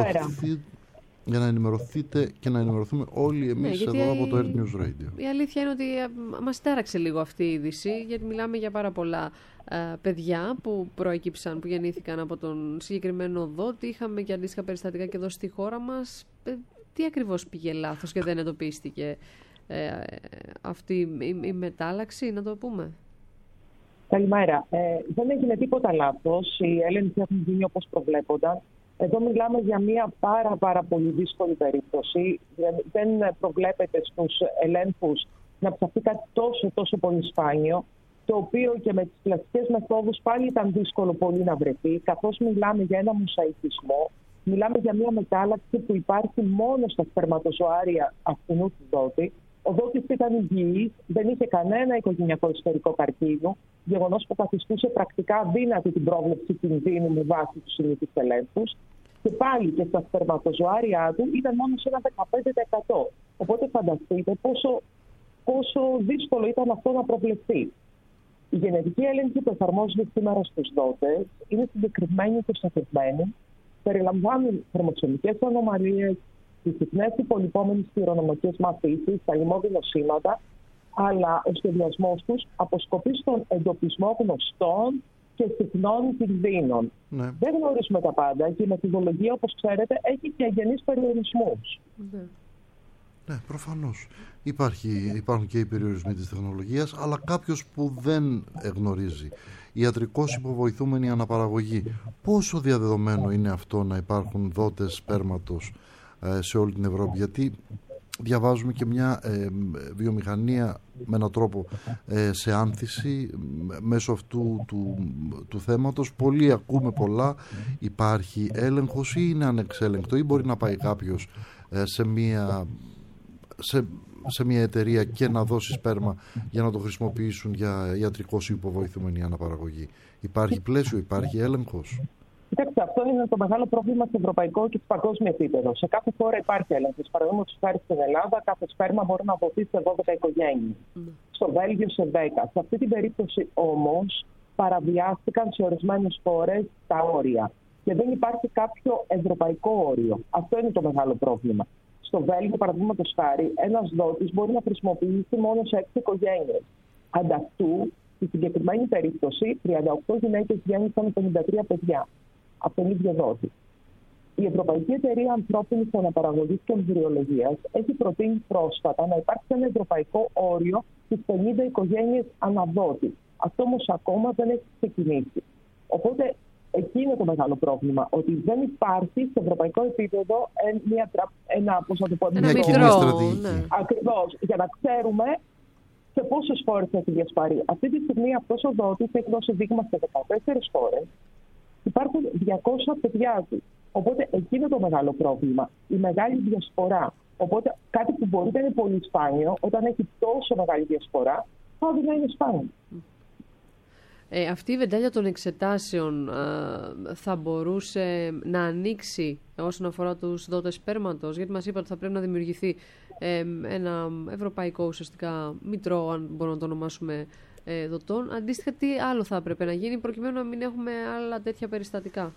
να ενημερωθείτε και να ενημερωθούμε όλοι εμείς εδώ από το Earth News Radio. Η αλήθεια είναι ότι μας τάραξε λίγο αυτή η είδηση, γιατί μιλάμε για πάρα πολλά παιδιά που προέκυψαν, που γεννήθηκαν από τον συγκεκριμένο δότη. Είχαμε και αντίστοιχα περιστατικά και εδώ στη χώρα μας. Τι ακριβώς πήγε λάθος και δεν εντοπίστηκε αυτή η μετάλλαξη, να το πούμε? Καλημέρα. Δεν έγινε τίποτα λάθος. Οι έλεγχοι έχουν γίνει όπως προβλέπονταν. Εδώ μιλάμε για μια πάρα πολύ δύσκολη περίπτωση. Δεν προβλέπεται στους ελέγχους να ψαχθεί κάτι τόσο πολύ σπάνιο, το οποίο και με τις κλασικές μεθόδους πάλι ήταν δύσκολο πολύ να βρεθεί, καθώς μιλάμε για ένα μοσαϊκισμό, μιλάμε για μια μετάλλαξη που υπάρχει μόνο στα σπερματοζωάρια αυτού του δότη. Ο δότης ήταν υγιής, δεν είχε κανένα οικογενειακό ιστορικό καρκίνου, γεγονός που καθιστούσε πρακτικά αδύνατη την πρόβλεψη κινδύνου με βάση τους συνήθεις ελέγχους. Και πάλι και στα σπερματοζωάρια του ήταν μόνο σε ένα 15%. Οπότε φανταστείτε πόσο δύσκολο ήταν αυτό να προβλεφθεί. Η γενετική έλεγχη που εφαρμόζεται σήμερα στους δότες είναι συγκεκριμένη και στοχευμένη, περιλαμβάνουν χρωμοσωμικές ανομαλίες, τις συχνές υπολοιπόμενες κληρονομικές μαθήσεις, τα λοιμώδη νοσήματα, αλλά ο σχεδιασμός τους αποσκοπεί στον εντοπισμό γνωστών και συχνών κινδύνων. Ναι. Δεν γνωρίζουμε τα πάντα και η μεθοδολογία, όπως ξέρετε, έχει και αγενείς περιορισμούς. Ναι, προφανώς. Υπάρχουν και οι περιορισμοί της τεχνολογίας, αλλά κάποιος που δεν γνωρίζει, ιατρικώς υποβοηθούμενη αναπαραγωγή, πόσο διαδεδομένο είναι αυτό να υπάρχουν δότες σπέρματος σε όλη την Ευρώπη? Γιατί διαβάζουμε και μια βιομηχανία με έναν τρόπο σε άνθηση μέσω αυτού του θέματος. Πολλοί ακούμε πολλά. Υπάρχει έλεγχος ή είναι ανεξέλεγκτο, ή μπορεί να πάει κάποιος σε μια εταιρεία και να δώσει σπέρμα για να το χρησιμοποιήσουν για ιατρικώς υποβοηθούμενη αναπαραγωγή? Υπάρχει πλαίσιο, υπάρχει έλεγχος? Κοιτάξτε, αυτό είναι το μεγάλο πρόβλημα σε ευρωπαϊκό και σε παγκόσμιο επίπεδο. Σε κάθε χώρα υπάρχει έλεγχος. Παραδείγματος χάρη στην Ελλάδα, κάθε σπέρμα μπορεί να δοθεί σε 12 οικογένειες. Στο Βέλγιο σε 10. Σε αυτή την περίπτωση όμως παραβιάστηκαν σε ορισμένες χώρες τα όρια. Και δεν υπάρχει κάποιο ευρωπαϊκό όριο. Αυτό είναι το μεγάλο πρόβλημα. Στο Βέλγιο, παραδείγματος χάρη, ένας δότης μπορεί να χρησιμοποιήσει μόνο σε 6 οικογένειες. Ανταυτού, στη συγκεκριμένη περίπτωση, 38 γυναίκες γέννησαν 53 παιδιά από τον ίδιο δότη. Η Ευρωπαϊκή Εταιρεία Ανθρώπινης Αναπαραγωγής και Εμβριολογίας έχει προτείνει πρόσφατα να υπάρξει ένα ευρωπαϊκό όριο στις 50 οικογένειες αναδότη. Αυτό όμως ακόμα δεν έχει ξεκινήσει. Οπότε εκεί είναι το μεγάλο πρόβλημα, ότι δεν υπάρχει σε ευρωπαϊκό επίπεδο ένα κοινή στρατηγική. Ακριβώς, για να ξέρουμε σε πόσες χώρες έχει διασπαρεί. Αυτή τη στιγμή αυτός ο δότης έχει δώσει δείγμα σε 14 χώρες. Υπάρχουν 200 παιδιά του. Οπότε εκεί είναι το μεγάλο πρόβλημα. Η μεγάλη διασπορά. Οπότε κάτι που μπορεί να είναι πολύ σπάνιο, όταν έχει τόσο μεγάλη διασπορά, πάβει να είναι σπάνιο. Αυτή η βεντάλια των εξετάσεων θα μπορούσε να ανοίξει όσον αφορά τους δότες σπέρματος? Γιατί μας είπα ότι θα πρέπει να δημιουργηθεί ένα ευρωπαϊκό ουσιαστικά μητρό, αν μπορούμε να το ονομάσουμε δοτών. Αντίστοιχα, τι άλλο θα έπρεπε να γίνει προκειμένου να μην έχουμε άλλα τέτοια περιστατικά?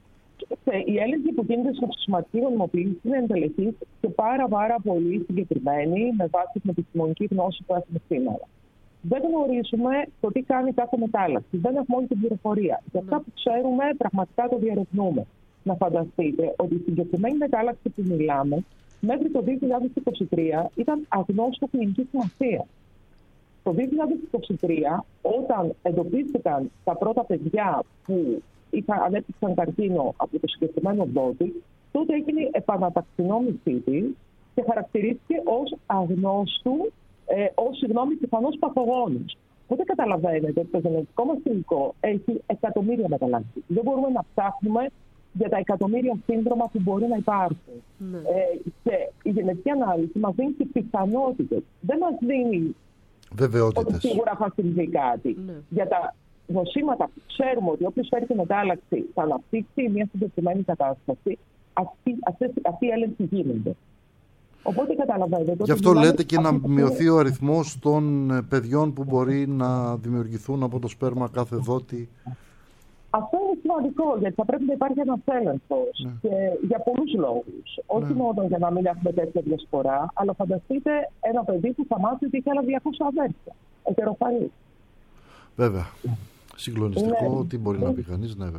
Η έλεγχη που γίνεται στο σωματική νομιμοποίηση είναι εντελεχής και πάρα πολύ συγκεκριμένη με βάση την επιστημονική γνώση που έχουμε σήμερα. Δεν γνωρίζουμε το τι κάνει κάθε μετάλλαξη. Δεν έχουμε όλη την πληροφορία. Και αυτά που ξέρουμε πραγματικά το διερευνούμε. Να φανταστείτε ότι η συγκεκριμένη μετάλλαξη που μιλάμε μέχρι το 2023 ήταν αγνώστο κλινική σημασία. Το 2023, όταν εντοπίστηκαν τα πρώτα παιδιά που ανέπτυξαν καρκίνο από το συγκεκριμένο δότη, τότε έγινε επαναταξινόμησή της και χαρακτηρίστηκε ως αγνώστου, πιθανώς παθογόνος. Οπότε καταλαβαίνετε ότι το γενετικό μας υλικό έχει εκατομμύρια μεταλλάξεις. Δεν μπορούμε να ψάχνουμε για τα εκατομμύρια σύνδρομα που μπορεί να υπάρχουν. Και η γενετική ανάλυση μας δίνει και πιθανότητες. Δεν μας δίνει ότι σίγουρα θα συμβεί κάτι. Για τα νοσήματα που ξέρουμε ότι όποιος φέρει τη μετάλλαξη θα αναπτύξει μια συγκεκριμένη κατάσταση, αυτή η έλεγχη γίνεται. Οπότε καταλαβαίνετε. Γι' αυτό λέτε και να μειωθεί ο αριθμός των παιδιών που μπορεί να δημιουργηθούν από το σπέρμα κάθε δότη. Αυτό είναι σημαντικό, γιατί θα πρέπει να υπάρχει ένας έλεγχος και για πολλούς λόγους. Όχι μόνο για να μην έχουμε τέτοια διασπορά, αλλά φανταστείτε ένα παιδί που θα μάθει ότι έχει άλλα 200 αδέρφια. Ετεροφανή. Βέβαια. Συγκλονιστικό, τι μπορεί να πει κανείς, ναι,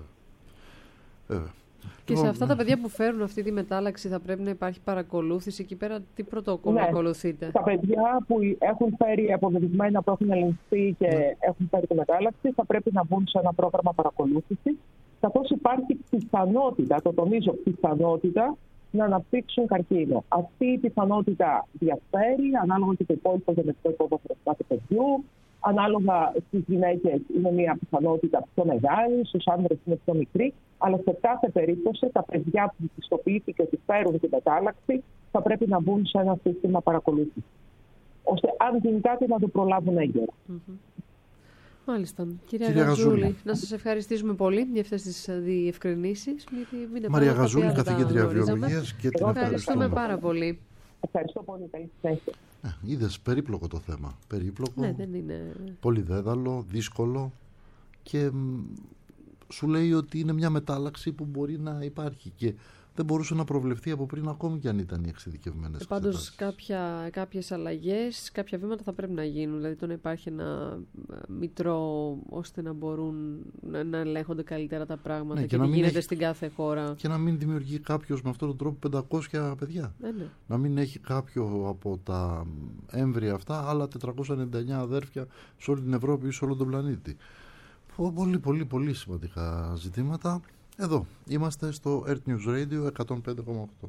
βέβαια. Και σε αυτά τα παιδιά που φέρουν αυτή τη μετάλλαξη θα πρέπει να υπάρχει παρακολούθηση εκεί πέρα, τι πρωτόκολλο ακολουθείτε? Τα παιδιά που έχουν φέρει αποδεδειγμένα, που έχουν ελεγχθεί και έχουν φέρει τη μετάλλαξη, θα πρέπει να μπουν σε ένα πρόγραμμα παρακολούθησης, καθώς υπάρχει πιθανότητα, το τονίζω, πιθανότητα να αναπτύξουν καρκίνο. Αυτή η πιθανότητα διαφέρει ανάλογα και το υπόλοιπο γενετικό υπόβαθρο κάθε παιδιού. Ανάλογα στις γυναίκες είναι μια πιθανότητα πιο μεγάλη, στους άνδρες είναι πιο μικρή, αλλά σε κάθε περίπτωση τα παιδιά που πιστοποιήθηκε ότι φέρουν την μετάλλαξη θα πρέπει να μπουν σε ένα σύστημα παρακολούθησης, ώστε αν γίνει κάτι να το προλάβουν έγκαιρα. Μάλιστα. Κυρία Γαζούλη, να σας ευχαριστήσουμε πολύ για αυτές τις διευκρινήσεις. Μαρία Γαζούλη, καθηγήτρια βιολογίας, και την ευχαριστούμε πάρα πολύ. Ευχαριστώ πολύ. Καλή συνέχεια. Είδες, περίπλοκο το θέμα. Περίπλοκο, ναι, δεν είναι... πολυδέδαλο, δύσκολο, και σου λέει ότι είναι μια μετάλλαξη που μπορεί να υπάρχει και δεν μπορούσε να προβλεφθεί από πριν, ακόμη και αν ήταν οι εξειδικευμένες εξετάσεις. Πάντως κάποιες αλλαγές, κάποια βήματα θα πρέπει να γίνουν, δηλαδή το να υπάρχει ένα μητρό ώστε να μπορούν να ελέγχονται καλύτερα τα πράγματα και τι γίνεται στην κάθε χώρα. Και να μην δημιουργεί κάποιος με αυτόν τον τρόπο 500 παιδιά. Ναι. Να μην έχει κάποιο από τα έμβρια αυτά άλλα 499 αδέρφια σε όλη την Ευρώπη ή σε όλο τον πλανήτη. Πολύ σημαντικά ζητήματα. Εδώ είμαστε στο Earth News Radio 105,8.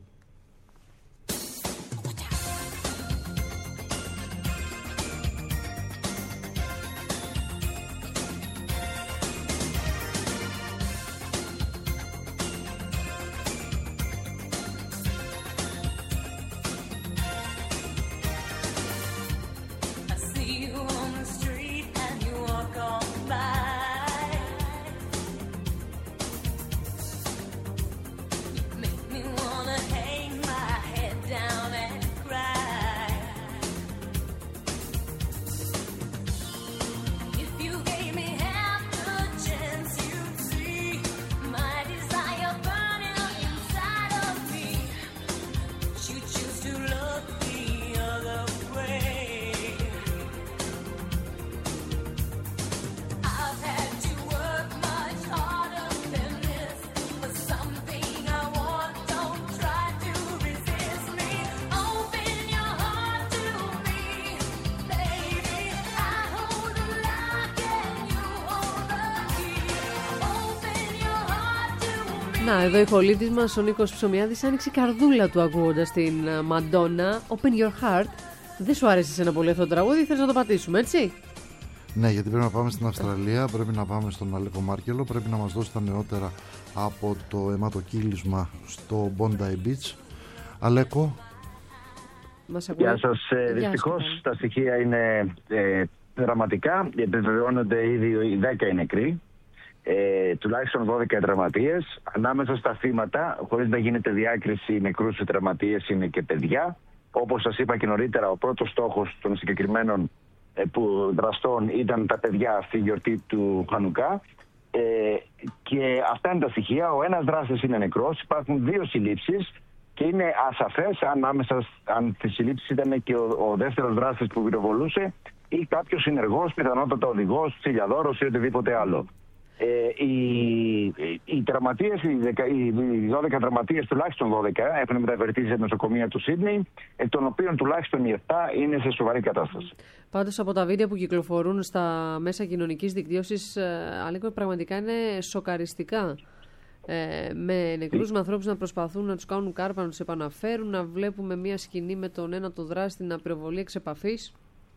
Να, εδώ η χολήτης μας, ο Νίκος Ψωμιάδης, άνοιξε η καρδούλα του ακούγοντας την Μαντόνα. Open your heart. Δεν σου άρεσε εσένα πολύ αυτό το τραγούδι, θες να το πατήσουμε, έτσι? Ναι, γιατί πρέπει να πάμε στην Αυστραλία, πρέπει να πάμε στον Αλέκο Μάρκελο, πρέπει να μας δώσει τα νεότερα από το αιματοκύλισμα στο Bondi Beach. Αλέκο. Γεια σας. Δυστυχώς τα στοιχεία είναι δραματικά. Επιβεβαιώνονται ήδη 10 οι νεκροί. Τουλάχιστον 12 τραυματίες. Ανάμεσα στα θύματα, χωρίς να γίνεται διάκριση νεκρούς και τραυματίες, είναι και παιδιά. Όπως σας είπα και νωρίτερα, ο πρώτος στόχος των συγκεκριμένων δραστών ήταν τα παιδιά στη γιορτή του Χανουκά. Και αυτά είναι τα στοιχεία. Ο ένας δράστης είναι νεκρός, υπάρχουν 2 συλλήψεις και είναι ασαφές αν τις συλλήψεις ήταν και ο δεύτερος δράστης που πυροβολούσε ή κάποιος συνεργός, πιθανότατα οδηγός, ψηλιαδόρος ή οτιδήποτε άλλο. Οι τραυματίες, οι 12 τραυματίες, τουλάχιστον 12, έχουν μεταφερθεί σε νοσοκομεία του Σίδνεϊ, εκ των οποίων τουλάχιστον οι 7 είναι σε σοβαρή κατάσταση. Πάντως από τα βίντεο που κυκλοφορούν στα μέσα κοινωνικής δικτύωσης, Αλέκο, πραγματικά είναι σοκαριστικά. Με νεκρούς, με ανθρώπους να προσπαθούν να τους κάνουν κάρπα, να τους επαναφέρουν, να βλέπουμε μια σκηνή με τον ένα το δράστη να πυροβολεί εξ επαφής.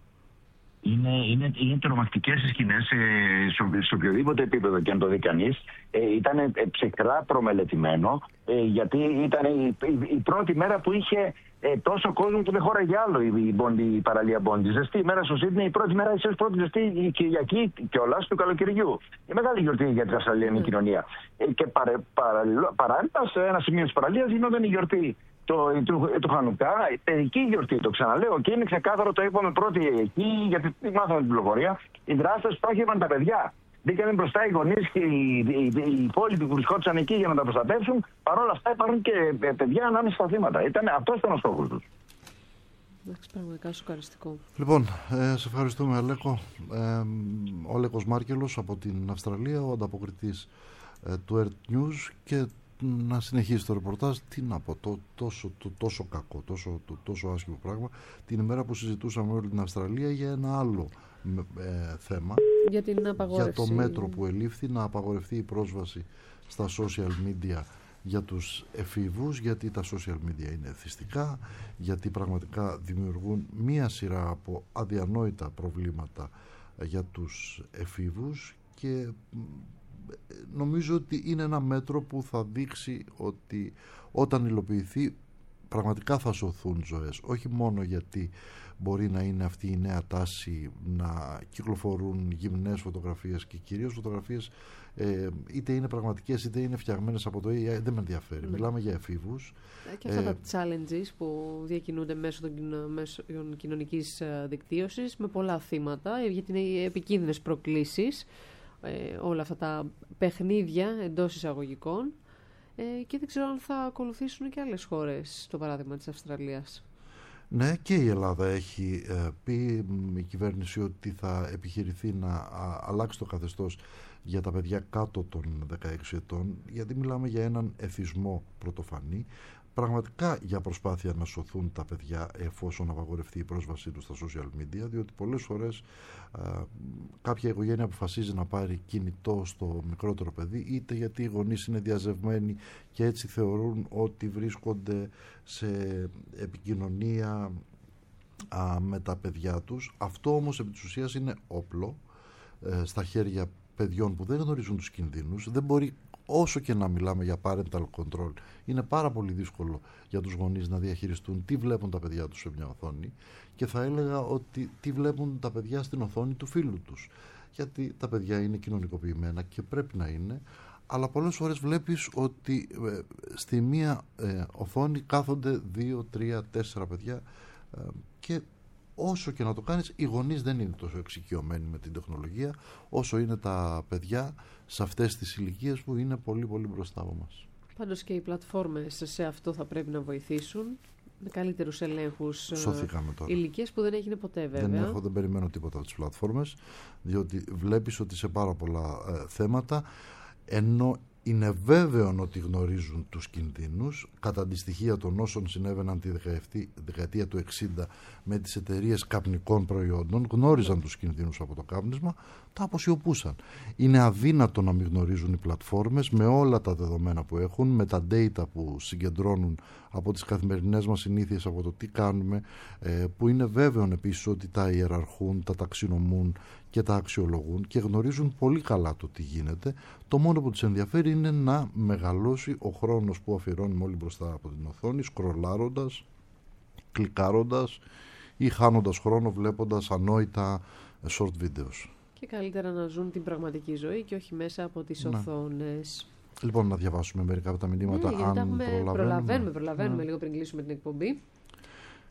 Είναι τρομακτικές οι σκηνές σε οποιοδήποτε επίπεδο και αν το δει κανείς. Ήταν ψυχρά προμελετημένο, γιατί ήταν η πρώτη μέρα που είχε τόσο κόσμο που δεν χώραγε άλλο η παραλία Μπόντι. Ζεστή ημέρα στο Σίδνεϊ, η πρώτη μέρα ίσως πρώτη ζεστή η Κυριακή κιόλας του καλοκαιριού. Η μεγάλη γιορτή για την Αυστραλιανή κοινωνία. Και παράλληλα σε ένα σημείο της παραλίας γινόταν η γιορτή του Χανουκά, παιδική γιορτή, το ξαναλέω, και είναι ξεκάθαρο, το είπαμε πρώτοι εκεί, γιατί μάθαμε την πληροφορία. Οι δράστες στόχευαν τα παιδιά. Μπήκαν μπροστά οι γονείς και οι υπόλοιποι που βρισκόντουσαν εκεί για να τα προστατεύσουν. Παρ' όλα αυτά υπάρχουν και παιδιά ανάμεσα στα θύματα. Αυτό ήταν ο στόχος τους. Εντάξει, πραγματικά σοκαριστικό. Λοιπόν, σε ευχαριστούμε, Αλέκο. Ο Αλέκος Μάρκελος από την Αυστραλία, ο ανταποκριτής του Earth News, και να συνεχίσει το ρεπορτάζ. Τι να πω, τόσο κακό, τόσο άσχημο πράγμα, την ημέρα που συζητούσαμε όλη την Αυστραλία για ένα άλλο θέμα, για την απαγόρευση, για το μέτρο που ελήφθη να απαγορευτεί η πρόσβαση στα social media για τους εφήβους, γιατί τα social media είναι εθιστικά, γιατί πραγματικά δημιουργούν μία σειρά από αδιανόητα προβλήματα για τους εφήβους, και νομίζω ότι είναι ένα μέτρο που θα δείξει ότι όταν υλοποιηθεί πραγματικά θα σωθούν ζωές, όχι μόνο γιατί μπορεί να είναι αυτή η νέα τάση να κυκλοφορούν γυμνές φωτογραφίες, και κυρίως φωτογραφίες είτε είναι πραγματικές είτε είναι φτιαγμένες από το AI, δεν με ενδιαφέρει. Μιλάμε για εφήβους. Και αυτά τα challenges που διακινούνται μέσω των κοινωνικής δικτύωσης με πολλά θύματα, γιατί είναι επικίνδυνες προκλήσεις, όλα αυτά τα παιχνίδια εντός εισαγωγικών, και δεν ξέρω αν θα ακολουθήσουν και άλλες χώρες το παράδειγμα της Αυστραλίας. Ναι, και η Ελλάδα έχει πει η κυβέρνηση ότι θα επιχειρηθεί να αλλάξει το καθεστώς για τα παιδιά κάτω των 16 ετών, γιατί μιλάμε για έναν εθισμό πρωτοφανή, πραγματικά για προσπάθεια να σωθούν τα παιδιά εφόσον απαγορευτεί η πρόσβασή τους στα social media, διότι πολλές φορές κάποια οικογένεια αποφασίζει να πάρει κινητό στο μικρότερο παιδί, είτε γιατί οι γονείς είναι διαζευμένοι και έτσι θεωρούν ότι βρίσκονται σε επικοινωνία με τα παιδιά τους. Αυτό όμως επί της ουσίας είναι όπλο στα χέρια παιδιών που δεν γνωρίζουν τους κινδύνους. Δεν μπορεί, όσο και να μιλάμε για parental control, είναι πάρα πολύ δύσκολο για τους γονείς να διαχειριστούν τι βλέπουν τα παιδιά τους σε μια οθόνη, και θα έλεγα ότι τι βλέπουν τα παιδιά στην οθόνη του φίλου τους, γιατί τα παιδιά είναι κοινωνικοποιημένα και πρέπει να είναι, αλλά πολλές φορές βλέπεις ότι στη μία οθόνη κάθονται 2, 3, 4 παιδιά, και όσο και να το κάνεις, οι γονείς δεν είναι τόσο εξοικειωμένοι με την τεχνολογία όσο είναι τα παιδιά σε αυτές τις ηλικίες που είναι πολύ πολύ μπροστά από μας. Πάντως και οι πλατφόρμες σε αυτό θα πρέπει να βοηθήσουν, με καλύτερους ελέγχους ηλικίες που δεν έγινε ποτέ βέβαια. Δεν περιμένω τίποτα από τις πλατφόρμες, διότι βλέπεις ότι σε πάρα πολλά θέματα, ενώ είναι βέβαιο ότι γνωρίζουν τους κινδύνους, κατά αντιστοιχεία των όσων συνέβαιναν τη δεκαετία του 60 με τις εταιρείες καπνικών προϊόντων, γνώριζαν τους κινδύνους από το κάπνισμα, τα αποσιωπούσαν. Είναι αδύνατο να μην γνωρίζουν οι πλατφόρμες με όλα τα δεδομένα που έχουν, με τα data που συγκεντρώνουν από τις καθημερινές μας συνήθειες, από το τι κάνουμε, που είναι βέβαιο επίσης ότι τα ιεραρχούν, τα ταξινομούν και τα αξιολογούν και γνωρίζουν πολύ καλά το τι γίνεται. Το μόνο που τους ενδιαφέρει είναι να μεγαλώσει ο χρόνος που αφιερώνουμε όλοι μπροστά από την οθόνη, σκρολάροντας, κλικάροντας ή χάνοντας χρόνο βλέποντας ανόητα short videos. Και καλύτερα να ζουν την πραγματική ζωή και όχι μέσα από τις οθόνες. Λοιπόν, να διαβάσουμε μερικά από τα μηνύματα, αν προλαβαίνουμε. Προλαβαίνουμε λίγο πριν κλείσουμε την εκπομπή.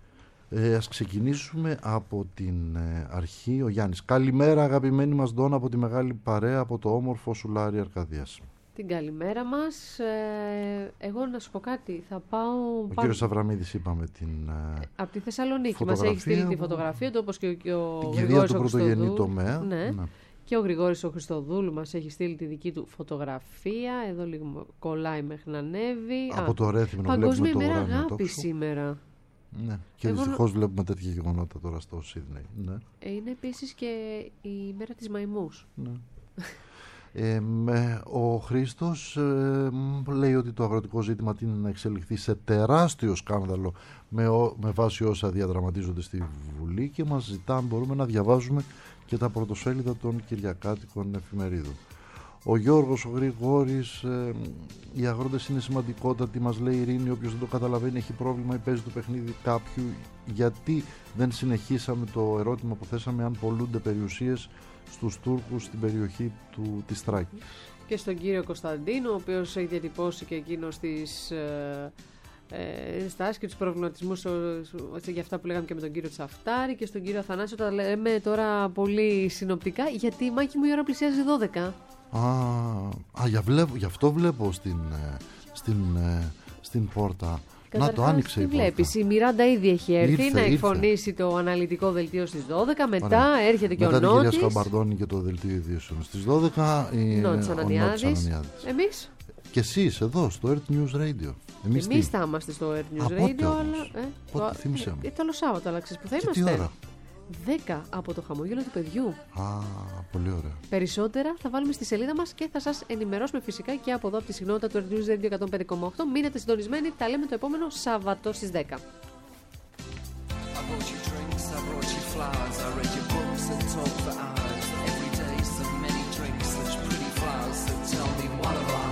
Ας ξεκινήσουμε από την αρχή. Ο Γιάννης. Καλημέρα αγαπημένη μας Ντόνα από τη μεγάλη παρέα από το όμορφο Σουλάρι Αρκαδίας. Την καλημέρα μας. Εγώ να σου πω κάτι. Θα πάω. Ο κύριος Αβραμίδης είπαμε την. Από τη Θεσσαλονίκη μας έχει στείλει τη φωτογραφία του, όπως και ο την κηδεία του πρωτογενή τομέα. Ναι. Και ο Γρηγόρης ο Χριστοδούλου μας έχει στείλει τη δική του φωτογραφία. Εδώ λίγο κολλάει μέχρι να ανέβει. Από το Ρέθυμνο Παγκόσμια βλέπουμε το ημέρα αγάπη τόξο. σήμερα. Ναι. Και δυστυχώς βλέπουμε τέτοια γεγονότα τώρα στο Σίδνεϊ. Ναι. Είναι επίσης και η μέρα της μαϊμούς. Ναι. Ο Χρήστος λέει ότι το αγροτικό ζήτημα τείνει να εξελιχθεί σε τεράστιο σκάνδαλο με βάση όσα διαδραματίζονται στη Βουλή και μας ζητά αν μπορούμε να διαβάζουμε και τα πρωτοσέλιδα των κυριακάτικων εφημερίδων. Ο Γιώργος, ο Γρηγόρης, οι αγρότες είναι σημαντικότατοι, μας λέει η Ειρήνη, όποιος δεν το καταλαβαίνει έχει πρόβλημα ή παίζει το παιχνίδι κάποιου. Γιατί δεν συνεχίσαμε το ερώτημα που θέσαμε αν πολλούνται περιουσίες στους Τούρκους στην περιοχή της Θράκης. Και στον κύριο Κωνσταντίνο, ο οποίος έχει διατυπώσει και εκείνος τις στάσεις και τους προβληματισμούς για αυτά που λέγαμε και με τον κύριο Τσαφτάρη, και στον κύριο Αθανάσιο τα λέμε τώρα πολύ συνοπτικά, γιατί Μάκη μου η ώρα πλησιάζει 12. Γι' αυτό βλέπω στην πόρτα. Να το άνοιξε η πόρτα. Βλέπεις, η Μιράντα ήδη έχει έρθει να εκφωνήσει το αναλυτικό δελτίο στις 12. Μετά έρχεται και ο Νότης. Μετά την κυρία Σκαμπαρδόνη και το δελτίο ειδήσεων. Στις 12 ο Νότης Ανανιάδης. Εμείς. Και εσείς εδώ στο Earth News Radio. Εμείς θα είμαστε στο Earth News Radio. Πότε θύμισε μου. Το άλλο Σάββατο, αλλά ξέρεις που θα είμαστε. Τι ώρα? 10 από το χαμόγελο του παιδιού. Πολύ ωραία. Περισσότερα θα βάλουμε στη σελίδα μας και θα σας ενημερώσουμε φυσικά και από εδώ από τη συχνότητα του Earth News Radio 105,8. Μείνετε συντονισμένοι, τα λέμε το επόμενο Σάββατο στις 10. Every day so many drinks, such pretty flowers, so tell me what have I